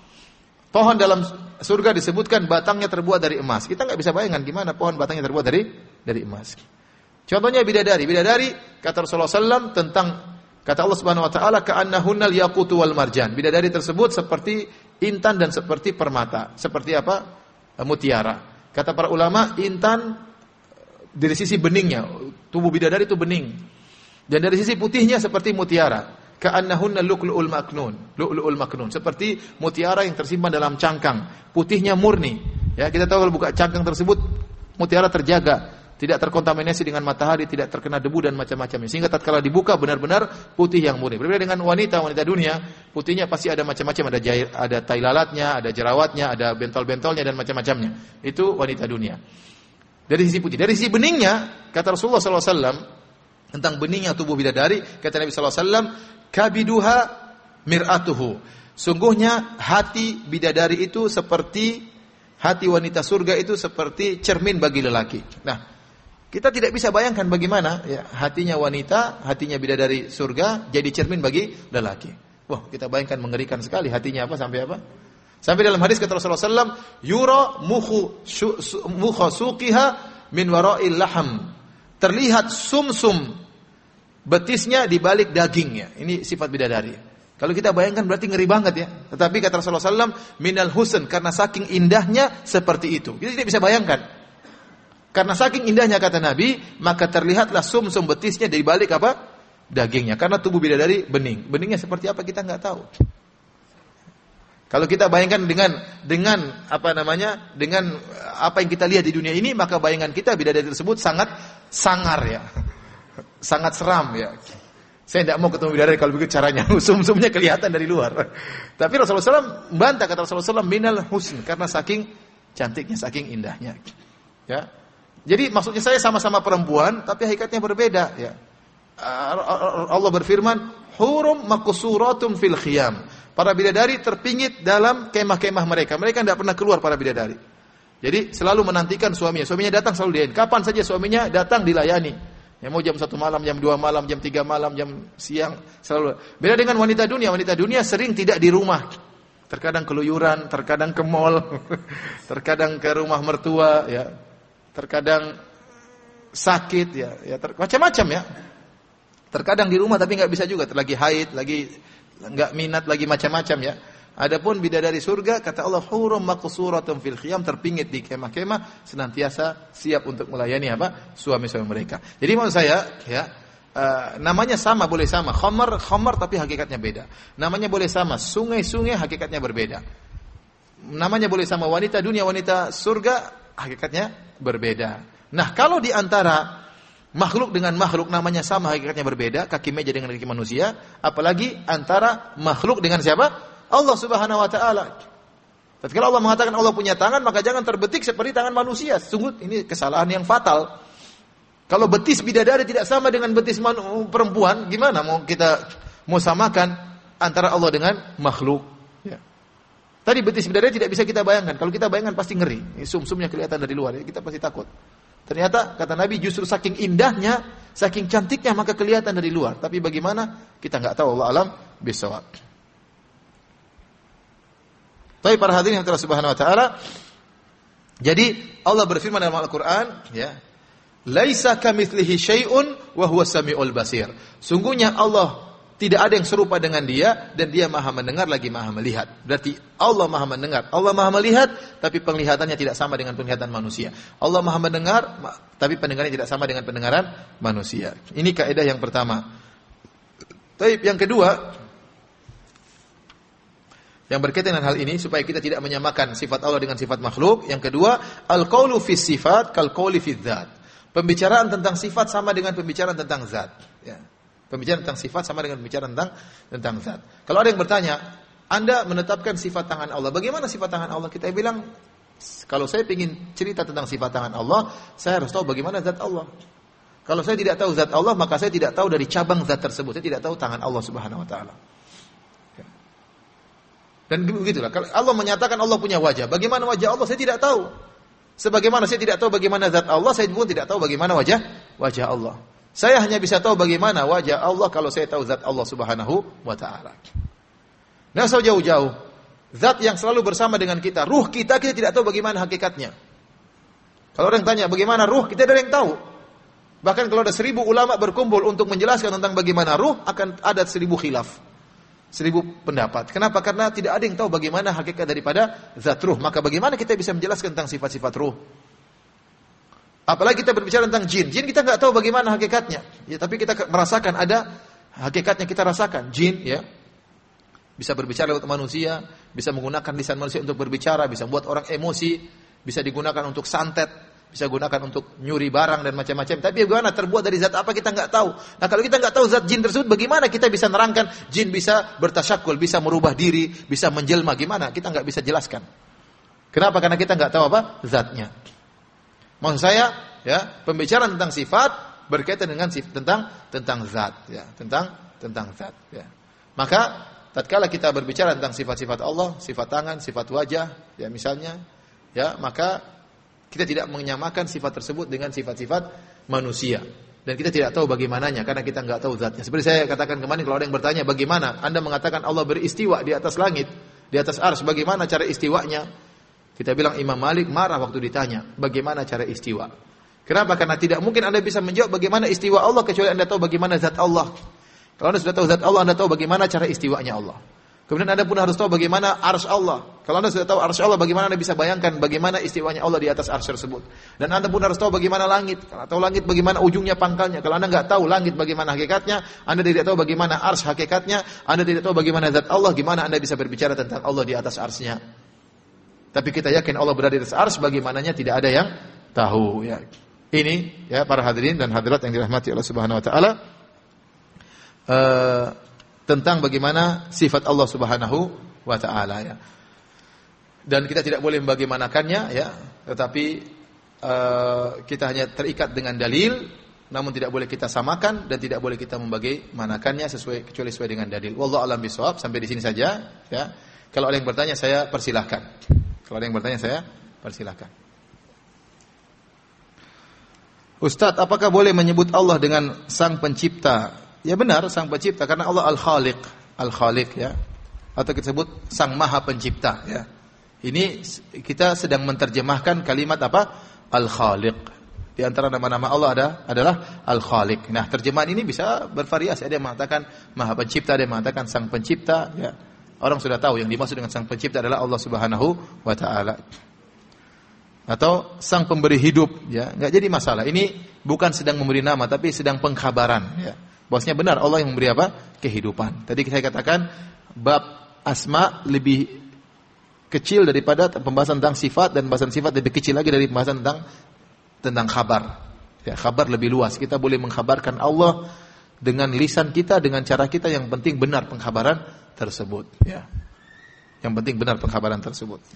Pohon dalam surga disebutkan batangnya terbuat dari emas. Kita nggak bisa bayangkan gimana pohon batangnya terbuat dari emas. Contohnya bidadari. Bidadari kata Rasulullah SAW tentang kata Allah Subhanahu Wa Taala ka'annahunnal yaqutu wal marjan. Bidadari tersebut seperti intan dan seperti permata. Seperti apa? Mutiara. Kata para ulama intan dari sisi beningnya, tubuh bidadari itu bening. Dan dari sisi putihnya seperti mutiara. Ka'annahunna lu'lu'ul maknun, seperti mutiara yang tersimpan dalam cangkang, putihnya murni. Ya, kita tahu kalau buka cangkang tersebut mutiara terjaga, tidak terkontaminasi dengan matahari, tidak terkena debu dan macam-macamnya. Sehingga tatkala dibuka benar-benar putih yang murni. Berbeda dengan wanita dunia, putihnya pasti ada macam-macam, ada tai lalatnya, ada jerawatnya, ada bentol-bentolnya dan macam-macamnya. Itu wanita dunia. Dari sisi putih, dari sisi beningnya, kata Rasulullah SAW tentang beningnya tubuh bidadari, kata Nabi SAW, kabiduha mir'atuhu. Sungguhnya hati bidadari itu seperti hati wanita surga itu seperti cermin bagi lelaki. Nah, kita tidak bisa bayangkan bagaimana ya hatinya wanita, hatinya bidadari surga jadi cermin bagi lelaki. Wah, kita bayangkan mengerikan sekali hatinya apa sampai apa? Sampai dalam hadis kata Rasulullah SAW, yura mukha suqiha min wara'il laham. Terlihat sumsum betisnya di balik dagingnya. Ini sifat bidadari. Kalau kita bayangkan berarti ngeri banget, ya. Tetapi kata Rasulullah SAW, minal husn, karena saking indahnya seperti itu. Kita tidak bisa bayangkan. Karena saking indahnya kata Nabi, maka terlihatlah sumsum betisnya di balik apa? Dagingnya. Karena tubuh bidadari bening. Beningnya seperti apa kita nggak tahu. Kalau kita bayangkan dengan apa namanya? Dengan apa yang kita lihat di dunia ini, maka bayangan kita bidadari tersebut sangat sangar, ya. Sangat seram, ya. Saya tidak mau ketemu bidadari kalau begitu caranya. Sum-sumnya kelihatan dari luar. Tapi Rasulullah SAW membantah, kata Rasulullah SAW, minal husn, karena saking cantiknya, saking indahnya. Ya. Jadi maksudnya saya sama-sama perempuan, tapi hakikatnya berbeda. Ya. Allah berfirman, hurum maqsuratun fil khiyam. Para bidadari terpingit dalam kemah-kemah mereka. Mereka tidak pernah keluar para bidadari. Jadi selalu menantikan suaminya. Suaminya datang selalu dilayani. Kapan saja suaminya datang dilayani. Ya mau jam 1 malam, jam 2 malam, jam 3 malam, jam siang, selalu. Beda dengan wanita dunia. Wanita dunia sering tidak di rumah. Terkadang keluyuran, terkadang ke mall, terkadang ke rumah mertua, ya. Terkadang sakit, ya macam-macam ya. Terkadang di rumah tapi nggak bisa juga, lagi haid, lagi nggak minat, lagi macam-macam ya. Adapun bidadari surga, kata Allah, hurum maqsuratun fil khiyam, terpingit di kemah-kemah, senantiasa siap untuk melayani apa? Suami-suami mereka. Jadi maksud saya, ya, namanya sama, boleh sama. Khamar tapi hakikatnya beda. Namanya boleh sama, sungai-sungai hakikatnya berbeda. Namanya boleh sama, wanita dunia, wanita surga, hakikatnya berbeda. Nah, kalau di antara makhluk dengan makhluk namanya sama, hakikatnya berbeda, kaki meja dengan kaki manusia, apalagi antara makhluk dengan siapa? Allah Subhanahu wa taala. Tatkala Allah mengatakan Allah punya tangan, maka jangan terbetik seperti tangan manusia. Sungguh ini kesalahan yang fatal. Kalau betis bidadari tidak sama dengan betis perempuan, gimana mau kita samakan antara Allah dengan makhluk? Ya. Tadi betis bidadari tidak bisa kita bayangkan. Kalau kita bayangkan pasti ngeri. Sum-sumnya kelihatan dari luar, ya. Kita pasti takut. Ternyata kata Nabi justru saking indahnya, saking cantiknya maka kelihatan dari luar. Tapi bagaimana? Kita nggak tahu. Allah alam bisawab. Tapi para hadirin yang telah Subhanahu wa taala, jadi Allah berfirman dalam Al-Qur'an, ya, laisa kamitslihi syai'un wa huwas samiul basir. Sungguhnya Allah tidak ada yang serupa dengan Dia dan Dia Maha mendengar lagi Maha melihat. Berarti Allah Maha mendengar, Allah Maha melihat, tapi penglihatannya tidak sama dengan penglihatan manusia. Allah Maha mendengar, tapi pendengarannya tidak sama dengan pendengaran manusia. Ini kaidah yang pertama. Tapi yang kedua, yang berkaitan dengan hal ini supaya kita tidak menyamakan sifat Allah dengan sifat makhluk. Yang kedua, al-qaulu fi sifat kal qauli fi dzat. Pembicaraan tentang sifat sama dengan pembicaraan tentang zat, ya. Pembicaraan tentang sifat sama dengan pembicaraan tentang zat. Kalau ada yang bertanya, Anda menetapkan sifat tangan Allah, bagaimana sifat tangan Allah? Kita bilang, kalau saya ingin cerita tentang sifat tangan Allah, saya harus tahu bagaimana zat Allah. Kalau saya tidak tahu zat Allah, maka saya tidak tahu dari cabang zat tersebut. Saya tidak tahu tangan Allah Subhanahu wa taala. Dan begitulah. Kalau Allah menyatakan Allah punya wajah, bagaimana wajah Allah? Saya tidak tahu. Sebagaimana saya tidak tahu bagaimana zat Allah, saya pun tidak tahu bagaimana wajah Allah. Saya hanya bisa tahu bagaimana wajah Allah kalau saya tahu zat Allah Subhanahu wa taala. Nah, jauh-jauh. Zat yang selalu bersama dengan kita, ruh kita tidak tahu bagaimana hakikatnya. Kalau orang tanya bagaimana ruh, kita tidak ada yang tahu. Bahkan kalau ada 1000 ulama berkumpul untuk menjelaskan tentang bagaimana ruh, akan ada 1000 khilaf. 1000 pendapat. Kenapa? Karena tidak ada yang tahu bagaimana hakikat daripada zat ruh. Maka bagaimana kita bisa menjelaskan tentang sifat-sifat ruh? Apalagi kita berbicara tentang jin. Jin kita nggak tahu bagaimana hakikatnya. Ya, tapi kita merasakan ada hakikatnya, kita rasakan. Jin, ya, bisa berbicara lewat manusia, bisa menggunakan lisan manusia untuk berbicara, bisa membuat orang emosi, bisa digunakan untuk santet, bisa gunakan untuk nyuri barang dan macam-macam. Tapi bagaimana terbuat dari zat apa kita nggak tahu. Nah, kalau kita nggak tahu zat jin tersebut, bagaimana kita bisa nerangkan jin bisa bertasyakul, bisa merubah diri, bisa menjelma? Gimana? Kita nggak bisa jelaskan. Kenapa? Karena kita nggak tahu apa zatnya. Maksud saya, ya, pembicaraan tentang sifat berkaitan dengan tentang zat, ya, tentang zat. Ya. Maka tatkala kita berbicara tentang sifat-sifat Allah, sifat tangan, sifat wajah, ya misalnya, ya, maka kita tidak menyamakan sifat tersebut dengan sifat-sifat manusia. Dan kita tidak tahu bagaimananya karena kita nggak tahu zatnya. Seperti saya katakan kemarin, kalau ada yang bertanya bagaimana Anda mengatakan Allah beristiwa di atas langit, di atas arsy, bagaimana cara istiwanya? Kita bilang Imam Malik marah waktu ditanya bagaimana cara istiwa. Kenapa? Karena tidak mungkin Anda bisa menjawab bagaimana istiwa Allah kecuali Anda tahu bagaimana zat Allah. Kalau Anda sudah tahu zat Allah, Anda tahu bagaimana cara istiwanya Allah. Kemudian Anda pun harus tahu bagaimana arsy Allah. Kalau Anda sudah tahu arsy Allah, bagaimana Anda bisa bayangkan bagaimana istiwanya Allah di atas arsy tersebut. Dan Anda pun harus tahu bagaimana langit. Kalau tahu langit, bagaimana ujungnya pangkalnya. Kalau Anda nggak tahu langit bagaimana hakikatnya, Anda tidak tahu bagaimana arsy hakikatnya, Anda tidak tahu bagaimana zat Allah, gimana Anda bisa berbicara tentang Allah di atas arsy-Nya. Tapi kita yakin Allah berada di atas arsy, bagaimananya tidak ada yang tahu, ya. Ini, ya, para hadirin dan hadirat yang dirahmati Allah Subhanahu wa taala, tentang bagaimana sifat Allah Subhanahu wa taala, ya. Dan kita tidak boleh membagaimanakannya, ya, tetapi kita hanya terikat dengan dalil, namun tidak boleh kita samakan dan tidak boleh kita membagaimanakannya kecuali sesuai dengan dalil. Wallahu a'lam bishawab. Sampai di sini saja, ya. Kalau ada yang bertanya saya persilahkan. Ustadz, apakah boleh menyebut Allah dengan Sang Pencipta? Ya benar, Sang Pencipta, karena Allah Al-Khaliq, Al-Khaliq ya. Atau kita sebut Sang Maha Pencipta ya. Ini kita sedang menerjemahkan kalimat apa? Al-Khaliq. Di antara nama-nama Allah adalah Al-Khaliq. Nah, terjemahan ini bisa bervariasi. Ada yang mengatakan Maha Pencipta, ada yang mengatakan Sang Pencipta ya. Orang sudah tahu yang dimaksud dengan Sang Pencipta adalah Allah Subhanahu wa taala. Atau Sang Pemberi hidup ya, enggak jadi masalah. Ini bukan sedang memberi nama tapi sedang pengkhabaran ya. Bahwasanya benar Allah yang memberi apa? Kehidupan. Tadi saya katakan bab asma lebih kecil daripada pembahasan tentang sifat, dan pembahasan sifat lebih kecil lagi dari pembahasan tentang khabar. Ya, khabar lebih luas. Kita boleh mengkhabarkan Allah dengan lisan kita, dengan cara kita, yang penting benar pengkhabaran tersebut ya. Yang penting benar pengkhabaran tersebut.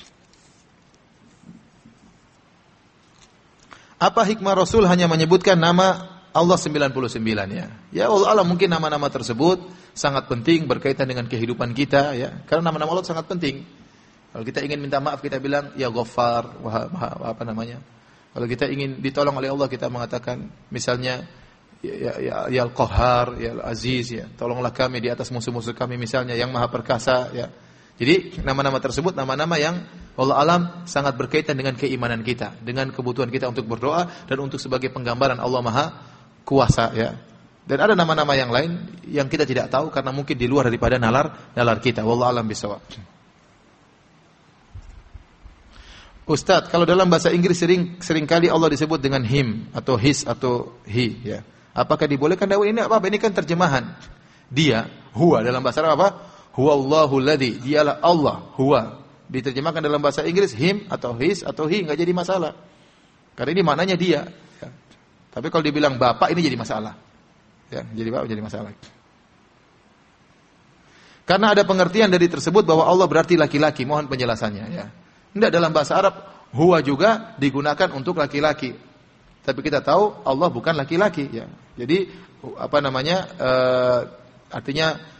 Apa hikmah Rasul hanya menyebutkan nama Allah 99 ya? Ya Allah mungkin nama-nama tersebut sangat penting berkaitan dengan kehidupan kita ya. Karena nama-nama Allah sangat penting. Kalau kita ingin minta maaf kita bilang ya Ghaffar, apa namanya? Kalau kita ingin ditolong oleh Allah kita mengatakan misalnya ya Al-Qahhar, ya Al-Aziz ya. Tolonglah kami di atas musuh-musuh kami misalnya, yang Maha Perkasa ya. Jadi nama-nama tersebut nama-nama yang Allah alam sangat berkaitan dengan keimanan kita, dengan kebutuhan kita untuk berdoa dan untuk sebagai penggambaran Allah Maha Kuasa ya. Dan ada nama-nama yang lain yang kita tidak tahu karena mungkin di luar daripada nalar kita. Wallahu alam bisawab. Ustaz, kalau dalam bahasa Inggris seringkali Allah disebut dengan him atau his atau he ya. Apakah dibolehkan? Ini apa? Ini kan terjemahan. Dia, huwa dalam bahasa Arab apa? Huwallahu alladzi, dialah Allah, huwa. Diterjemahkan dalam bahasa Inggris him atau his atau he, enggak jadi masalah. Karena ini maknanya dia. Ya. Tapi kalau dibilang bapak ini jadi masalah. Ya, jadi bapak jadi masalah. Karena ada pengertian dari tersebut bahwa Allah berarti laki-laki, mohon penjelasannya ya. Tidak, dalam bahasa Arab huwa juga digunakan untuk laki-laki. Tapi kita tahu Allah bukan laki-laki ya. Jadi apa namanya? Artinya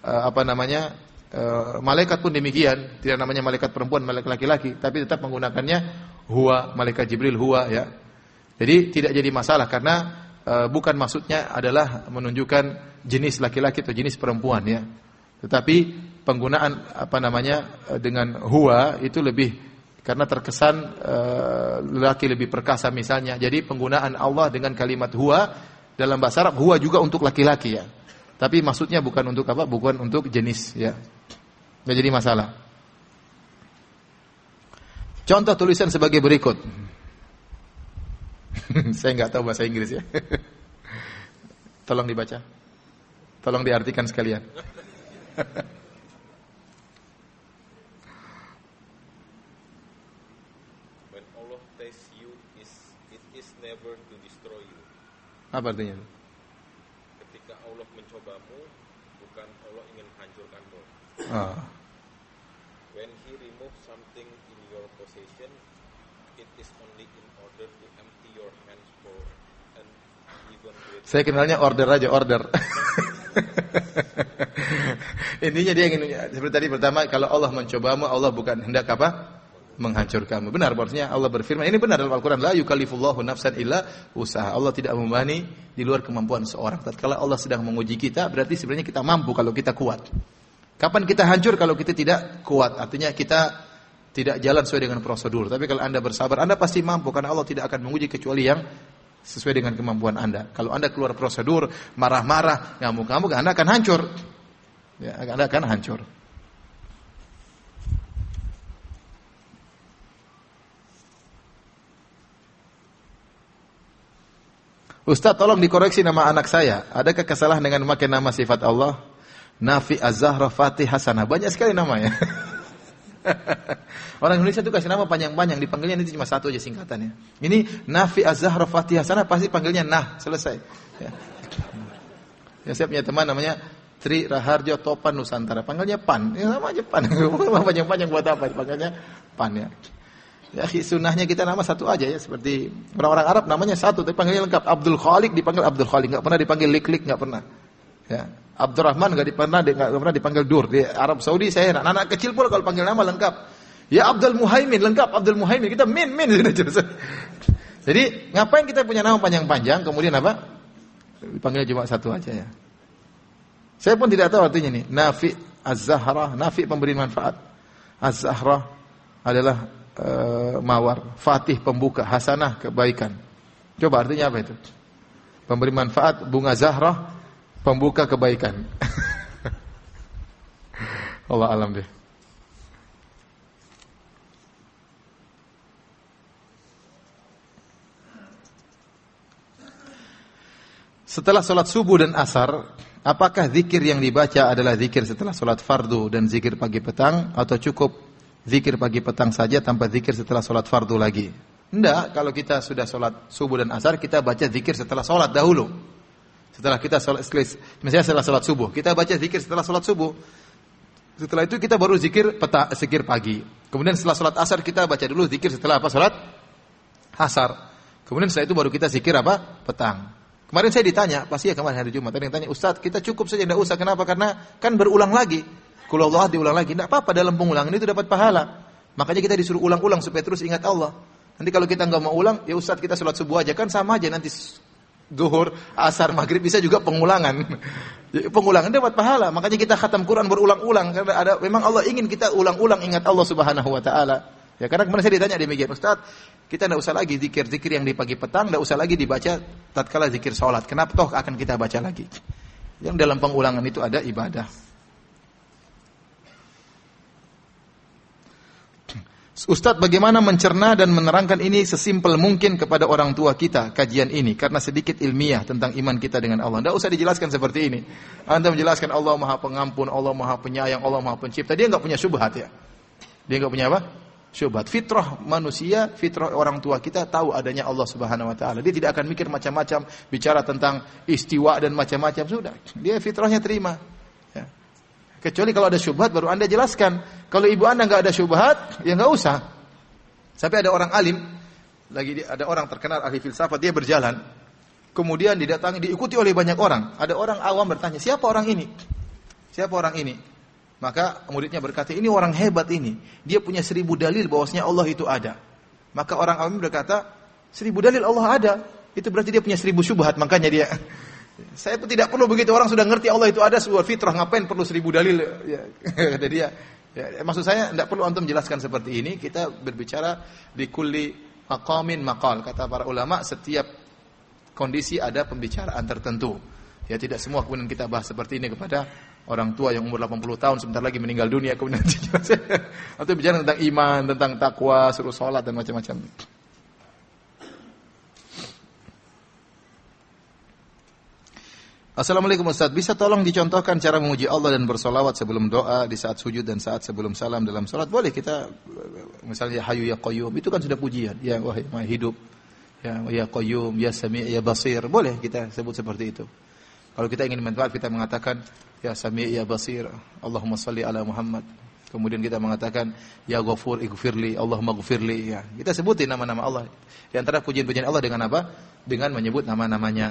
malaikat pun demikian, tidak namanya malaikat perempuan, malaikat laki-laki, tapi tetap menggunakannya huwa, malaikat Jibril huwa ya. Jadi tidak jadi masalah karena bukan maksudnya adalah menunjukkan jenis laki-laki atau jenis perempuan ya. Tetapi penggunaan dengan huwa itu lebih karena terkesan lelaki lebih perkasa misalnya. Jadi penggunaan Allah dengan kalimat huwa dalam bahasa Arab huwa juga untuk laki-laki ya. Tapi maksudnya bukan untuk apa? Bukan untuk jenis ya. Enggak jadi masalah. Contoh tulisan sebagai berikut. Saya enggak tahu bahasa Inggris ya. Tolong dibaca. Tolong diartikan sekalian. When Allah tests you, it is never to destroy you. Apa artinya? Ketika Allah mencobamu, bukan Allah ingin hancurkanmu. When He removes something in your possession, it is only in order to empty your hands for an even greater. Saya kenalnya order aja, order. Intinya dia ingin seperti tadi pertama, kalau Allah mencobamu, Allah bukan hendak apa? Menghancurkanmu. Benar, maksudnya Allah berfirman, ini benar dalam Al-Quran, la yukallifullahu nafsan illa usaha. Allah tidak membebani di luar kemampuan seorang. Tatkala Allah sedang menguji kita, berarti sebenarnya kita mampu kalau kita kuat. Kapan kita hancur kalau kita tidak kuat? Artinya kita tidak jalan sesuai dengan prosedur. Tapi kalau Anda bersabar, Anda pasti mampu karena Allah tidak akan menguji kecuali yang sesuai dengan kemampuan Anda. Kalau Anda keluar prosedur, marah-marah, ngamuk-ngamuk, Anda akan hancur. Ya, Anda akan hancur. Ustaz, tolong dikoreksi nama anak saya. Adakah kesalahan dengan memakai nama sifat Allah? Nafi, Az-Zahra, Fatih, Hasanah. Banyak sekali namanya. Orang Indonesia itu kasih nama panjang-panjang, dipanggilnya ini cuma satu aja singkatannya. Ini Nafi, Az-Zahra, Fatih, Hasanah, pasti panggilnya Nah, selesai. Ya, saya punya teman namanya Tri Raharjo Topan Nusantara, panggilnya Pan. Ya sama aja Pan. Panjang-panjang buat apa? Dipanggilnya Pan ya. Ya, sunnahnya kita nama satu aja ya, seperti orang-orang Arab namanya satu, tapi panggilnya lengkap. Abdul Khalik dipanggil Abdul Khalik, enggak pernah dipanggil Lik-Lik, enggak pernah. Ya. Abdurrahman enggak pernah dipanggil Dur. Di Arab Saudi saya anak kecil pun kalau panggil nama lengkap. Ya Abdul Muhaimin lengkap, Abdul Muhaimin. Kita min Jadi ngapain kita punya nama panjang-panjang, kemudian apa? Dipanggil cuma satu aja ya. Saya pun tidak tahu artinya nih. Nafi Az-Zahra, Nafi pemberi manfaat. Az-Zahra adalah mawar, Fatih pembuka, Hasanah kebaikan. Coba artinya apa itu? Pemberi manfaat, bunga Zahra, pembuka kebaikan. Allah alam deh. Setelah sholat subuh dan asar, apakah zikir yang dibaca adalah zikir setelah sholat fardu dan zikir pagi petang, atau cukup zikir pagi petang saja tanpa zikir setelah sholat fardu lagi? Enggak, kalau kita sudah sholat subuh dan asar, kita baca zikir setelah sholat dahulu. Setelah kita sholat, misalnya setelah sholat subuh, kita baca zikir setelah sholat subuh. Setelah itu kita baru zikir pagi. Kemudian setelah sholat asar, kita baca dulu zikir setelah apa? Sholat asar. Kemudian setelah itu baru kita zikir apa? Petang. Kemarin saya ditanya, pasti ya kemarin hari Jumat, ada yang tanya, Ustaz, kita cukup saja, tidak usah. Kenapa? Karena kan berulang lagi. Kalau Allah diulang lagi, tidak apa-apa, dalam pengulangan itu dapat pahala. Makanya kita disuruh ulang-ulang supaya terus ingat Allah. Nanti kalau kita nggak mau ulang, ya Ustaz, kita sholat subuh aja, kan sama aja nanti zuhur, asar, maghrib bisa juga pengulangan. Pengulangan dapat pahala. Makanya kita khatam Quran berulang-ulang, karena memang Allah ingin kita ulang-ulang ingat Allah Subhanahu Wa Taala. Ya, karena kemarin saya ditanya demikian, Ustaz, kita tidak usah lagi zikir-zikir yang di pagi petang, tidak usah lagi dibaca tatkala zikir sholat. Kenapa toh akan kita baca lagi? Yang dalam pengulangan itu ada ibadah. Ustaz, bagaimana mencerna dan menerangkan ini sesimpel mungkin kepada orang tua kita, kajian ini, karena sedikit ilmiah tentang iman kita dengan Allah. Tidak usah dijelaskan seperti ini. Anda menjelaskan Allah Maha Pengampun, Allah Maha Penyayang, Allah Maha Pencipta. Dia enggak punya syubhat ya. Dia enggak punya apa? Syubhat. Fitrah manusia, fitrah orang tua kita tahu adanya Allah Subhanahu Wa Taala. Dia tidak akan mikir macam-macam, bicara tentang istiwa dan macam-macam, sudah. Dia fitrahnya terima. Ya. Kecuali kalau ada syubhat baru Anda jelaskan. Kalau ibu Anda enggak ada syubhat, ya enggak usah. Sampai ada orang alim, ada orang terkenal ahli filsafat, dia berjalan. Kemudian diikuti oleh banyak orang. Ada orang awam bertanya, "Siapa orang ini?" "Siapa orang ini?" Maka muridnya berkata, "Ini orang hebat ini. Dia punya 1000 dalil bahwasanya Allah itu ada." Maka orang awam berkata, 1000 dalil Allah ada. Itu berarti dia punya 1000 syubhat. Makanya dia, saya pun tidak perlu begitu. Orang sudah ngerti Allah itu ada, sebuah fitrah. Ngapain perlu 1000 dalil? Ya, kata dia. Ya, maksud saya, tidak perlu antum jelaskan seperti ini. Kita berbicara di kulli maqamin maqal. Kata para ulama, setiap kondisi ada pembicaraan tertentu. Ya, tidak semua kemudian kita bahas seperti ini kepada orang tua yang umur 80 tahun sebentar lagi meninggal dunia, kemudian atau bicara tentang iman, tentang takwa, suruh sholat dan macam-macam. Assalamualaikum Ustaz, bisa tolong dicontohkan cara memuji Allah dan bersolawat sebelum doa, di saat sujud dan saat sebelum salam dalam sholat? Boleh kita, misalnya Hayyu ya Qayyum, itu kan sudah pujian. Ya wahai Maha hidup, ya Qayyum, ya Sami' ya Basir. Boleh kita sebut seperti itu. Kalau kita ingin manfaat, kita mengatakan ya Sami' ya Basir, Allahumma salli ala Muhammad. Kemudian kita mengatakan ya Ghafur ighfirli, Allahumma ghfirli. Ya, kita sebutin nama-nama Allah. Di antara pujian-pujian Allah dengan apa? Dengan menyebut nama-namanya.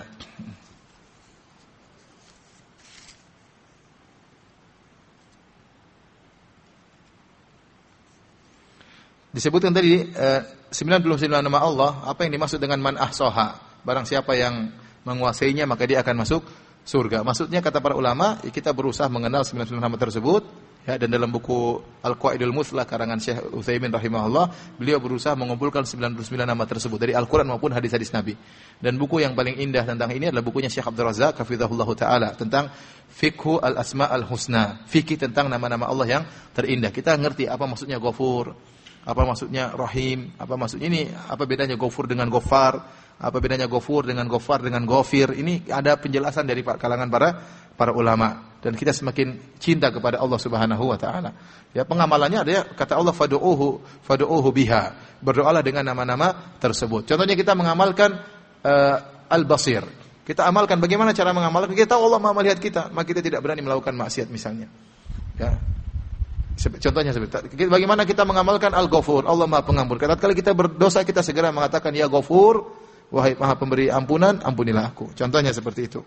Disebutkan tadi 99 nama Allah. Apa yang dimaksud dengan man ahsaha? Barang siapa yang menguasainya maka dia akan masuk surga. Maksudnya kata para ulama, kita berusaha mengenal 99 nama tersebut. Ya, dan dalam buku Al-Qaidul Muthla karangan Syekh Utsaimin rahimahullah, beliau berusaha mengumpulkan 99 nama tersebut dari Al-Qur'an maupun hadis-hadis Nabi. Dan buku yang paling indah tentang ini adalah bukunya Syekh Abdul Razak hafizahullah taala tentang Fiqhu al-Asma al-Husna, fikih tentang nama-nama Allah yang terindah. Kita ngerti apa maksudnya Ghafur, apa maksudnya Rahim, apa maksudnya ini, apa bedanya Ghafur dengan Ghaffar, apa bedanya Ghafur dengan Ghaffar dengan Ghafir. Ini ada penjelasan dari kalangan para ulama. Dan kita semakin cinta kepada Allah Subhanahu wa taala. Ya, pengamalannya ada kata Allah fad'uuhu biha. Berdoalah dengan nama-nama tersebut. Contohnya kita mengamalkan Al-Basir. Kita amalkan, bagaimana cara mengamalkan? Kita tahu Allah Maha melihat kita, maka kita tidak berani melakukan maksiat misalnya. Ya. Contohnya seperti bagaimana kita mengamalkan Al-Ghafur, Allah Maha Pengampun. Tatkala kita berdosa kita segera mengatakan ya Ghafur, wahai Maha Pemberi ampunan, ampunilah aku. Contohnya seperti itu.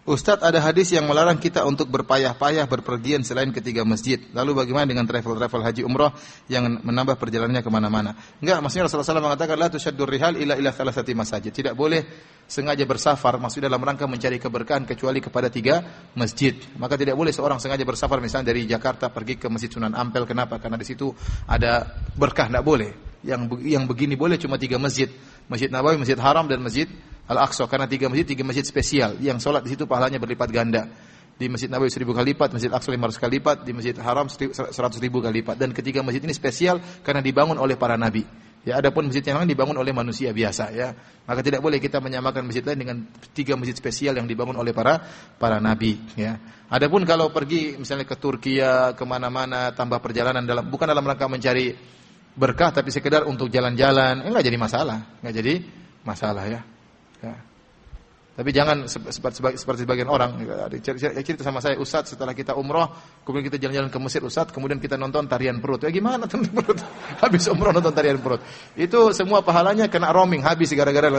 Ustadz, ada hadis yang melarang kita untuk berpayah-payah berpergian selain ketiga masjid. Lalu bagaimana dengan travel haji umrah yang menambah perjalanannya kemana-mana? Enggak, maksudnya Rasulullah SAW mengatakan la tusyaddur rihal ila thalathati masajid. Tidak boleh sengaja bersafar, maksudnya dalam rangka mencari keberkahan kecuali kepada 3 masjid. Maka tidak boleh seorang sengaja bersafar misalnya dari Jakarta pergi ke Masjid Sunan Ampel. Kenapa? Karena di situ ada berkah. Tidak boleh. Yang begini boleh cuma 3 masjid. Masjid Nabawi, Masjid Haram dan Masjid Al-Aqsa, karena 3 masjid spesial yang salat di situ pahalanya berlipat ganda. Di Masjid Nabawi 1000 kali lipat, Masjid Al-Aqsa 500 kali lipat, di Masjid Haram 100.000 kali lipat. Dan ketiga masjid ini spesial karena dibangun oleh para nabi. Ya, adapun masjid yang lain dibangun oleh manusia biasa ya. Maka tidak boleh kita menyamakan masjid lain dengan 3 masjid spesial yang dibangun oleh para nabi ya. Adapun kalau pergi misalnya ke Turkiya, kemana-mana tambah perjalanan bukan dalam rangka mencari berkah tapi sekedar untuk jalan-jalan, enggak jadi masalah ya. Ya. Tapi jangan seperti sebagian orang cerita sama saya, Ustadz, setelah kita umroh kemudian kita jalan-jalan ke Mesir, Ustadz, kemudian kita nonton tarian perut. Ya gimana tarian perut? Habis umroh nonton tarian perut. Itu semua pahalanya kena roaming, habis gara-gara.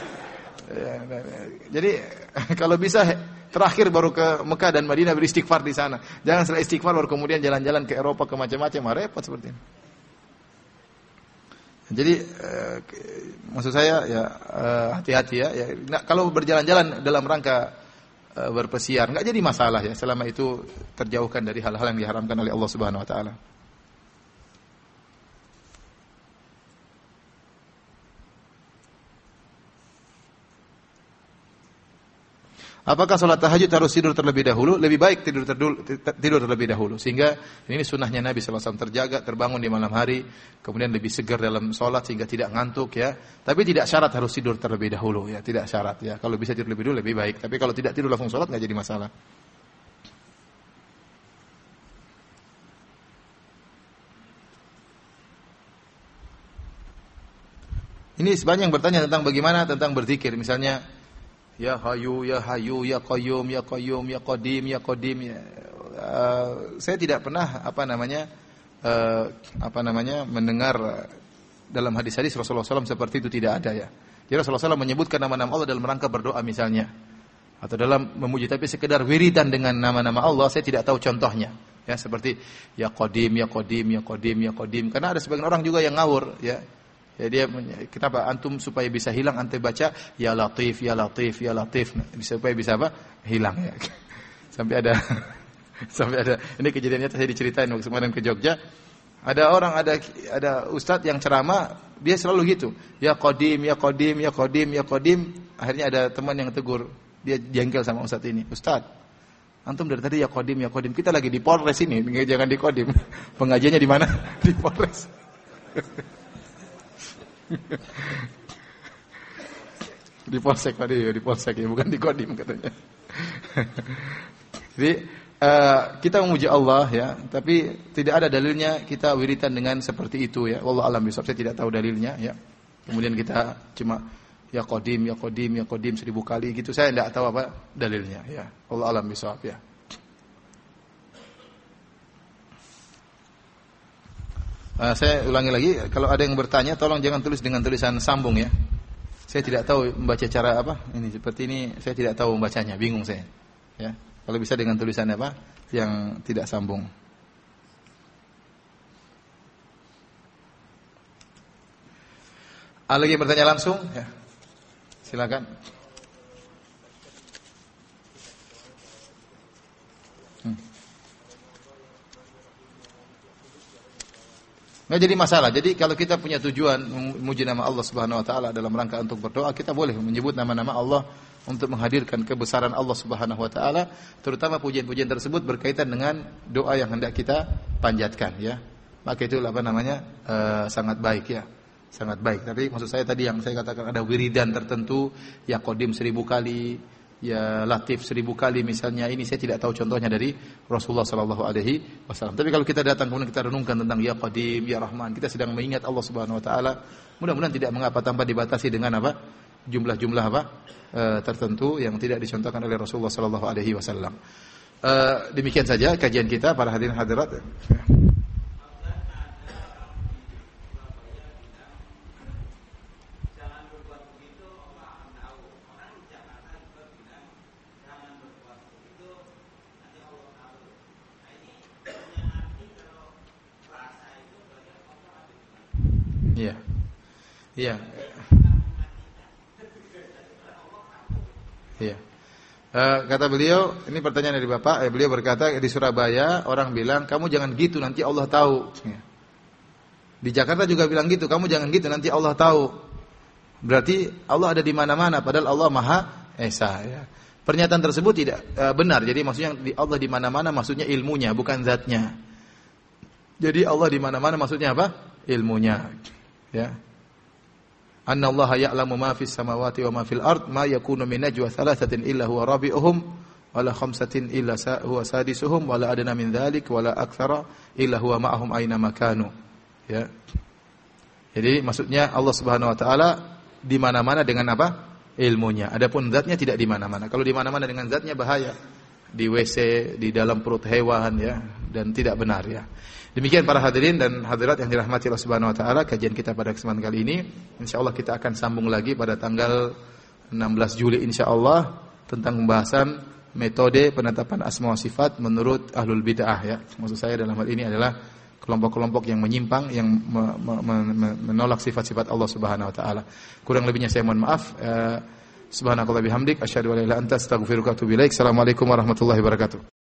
Jadi kalau bisa terakhir baru ke Mekah dan Madinah beristighfar di sana. Jangan setelah istighfar baru kemudian jalan-jalan ke Eropa ke macam-macam, repot seperti ini. Jadi maksud saya ya hati-hati ya. Nah, kalau berjalan-jalan dalam rangka berpesiar enggak jadi masalah ya selama itu terjauhkan dari hal-hal yang diharamkan oleh Allah Subhanahu wa taala. Apakah sholat tahajud harus tidur terlebih dahulu? Lebih baik tidur terlebih dahulu. Sehingga ini sunnahnya Nabi SAW, terjaga, terbangun di malam hari, kemudian lebih segar dalam sholat sehingga tidak ngantuk ya. Tapi tidak syarat harus tidur terlebih dahulu ya, tidak syarat ya. Kalau bisa tidur lebih dulu lebih baik. Tapi kalau tidak tidur langsung sholat nggak jadi masalah. Ini sebanyak yang bertanya tentang bagaimana tentang berzikir, misalnya ya Hayyu, ya Hayyu, ya Qayyum, ya Qayyum, ya Qadim, ya Qadim. Ya. Saya tidak pernah mendengar dalam hadis-hadis Rasulullah SAW seperti itu, tidak ada ya. Jadi Rasulullah SAW menyebutkan nama-nama Allah dalam rangka berdoa misalnya, atau dalam memuji, tapi sekedar wiridan dengan nama-nama Allah saya tidak tahu contohnya. Ya seperti ya Qadim, ya Qadim, ya Qadim, ya Qadim. Karena ada sebagian orang juga yang ngawur ya. Ya dia, kenapa antum supaya bisa hilang antum baca ya Latif, ya Latif, ya Latif, supaya bisa apa? Hilang ya. Sampai ada ini kejadiannya saya diceritain waktu kemarin ke Jogja. Ada ustadz yang ceramah, dia selalu gitu. Ya Qadim, ya Qadim, ya Qadim, ya Qadim. Akhirnya ada teman yang tegur, dia jengkel sama ustadz ini. Ustadz, antum dari tadi ya Qadim, ya Qadim. Kita lagi di Polres ini, jangan di Qadim. Pengajiannya di mana? Di Polres. Di polsek tadi, di polsek ya, bukan di Kodim katanya. Jadi kita memuji Allah ya, tapi tidak ada dalilnya kita wiritan dengan seperti itu ya. Wallahu a'lam bishawab, saya tidak tahu dalilnya ya. Kemudian kita cuma ya Qadim, ya Qadim, ya Qadim 1000 kali gitu, saya tidak tahu apa dalilnya ya. Wallahu a'lam bishawab ya. Saya ulangi lagi, kalau ada yang bertanya tolong jangan tulis dengan tulisan sambung ya. Saya tidak tahu membaca cara apa. Ini seperti ini saya tidak tahu membacanya, bingung saya. Ya. Kalau bisa dengan tulisan apa yang tidak sambung. Ada lagi yang bertanya langsung? Ya. Silakan. Nggak jadi masalah. Jadi kalau kita punya tujuan memuji nama Allah Subhanahu wa taala dalam rangka untuk berdoa, kita boleh menyebut nama-nama Allah untuk menghadirkan kebesaran Allah Subhanahu wa taala, terutama pujian-pujian tersebut berkaitan dengan doa yang hendak kita panjatkan ya. Maka itu sangat baik ya. Sangat baik. Tapi maksud saya tadi yang saya katakan ada wiridan tertentu, ya Qadim 1000 kali, ya Latif 1000 kali misalnya, ini saya tidak tahu contohnya dari Rasulullah sallallahu alaihi wasallam. Tapi kalau kita datang kemudian kita renungkan tentang ya Qadim, ya Rahman, kita sedang mengingat Allah Subhanahu wa taala, mudah-mudahan tidak mengapa tanpa dibatasi dengan jumlah-jumlah tertentu yang tidak dicontohkan oleh Rasulullah sallallahu alaihi wasallam. Demikian saja kajian kita para hadirin hadirat. Iya. Iya. Iya. Kata beliau, ini pertanyaan dari Bapak, beliau berkata di Surabaya orang bilang, kamu jangan gitu nanti Allah tahu. Di Jakarta juga bilang gitu, kamu jangan gitu nanti Allah tahu. Berarti Allah ada di mana-mana, padahal Allah Maha Esa. Ya. Pernyataan tersebut tidak benar. Jadi maksudnya Allah di mana-mana maksudnya ilmunya, bukan zatnya. Jadi Allah di mana-mana maksudnya apa? Ilmunya. Ya. Anna Allah ya'lamu ma fis samawati wa ma fil ard ma yakunu min najwa thalathatin illa huwa rabi'uhum wa la khamsatin illa huwa sadisuhum wa la adna min dhalik wa la aktsara illa huwa ma'ahum aina makanu. Ya. Jadi maksudnya Allah Subhanahu wa taala di mana-mana dengan apa? Ilmunya. Adapun zatnya tidak di mana-mana. Kalau di mana-mana dengan zatnya bahaya. Di WC, di dalam perut hewan ya, dan tidak benar ya. Demikian para hadirin dan hadirat yang dirahmati Allah Subhanahu wa taala, kajian kita pada kesempatan kali ini. Insyaallah kita akan sambung lagi pada tanggal 16 Juli insyaallah tentang pembahasan metode penetapan asma wa sifat menurut ahlul bid'ah ya. Maksud saya dalam hal ini adalah kelompok-kelompok yang menyimpang yang menolak sifat-sifat Allah Subhanahu wa taala. Kurang lebihnya saya mohon maaf. Subhanakallah bihamdik asyhadu an la ilaha illa anta astaghfiruka wa atubu ilaik. Assalamualaikum warahmatullahi wabarakatuh.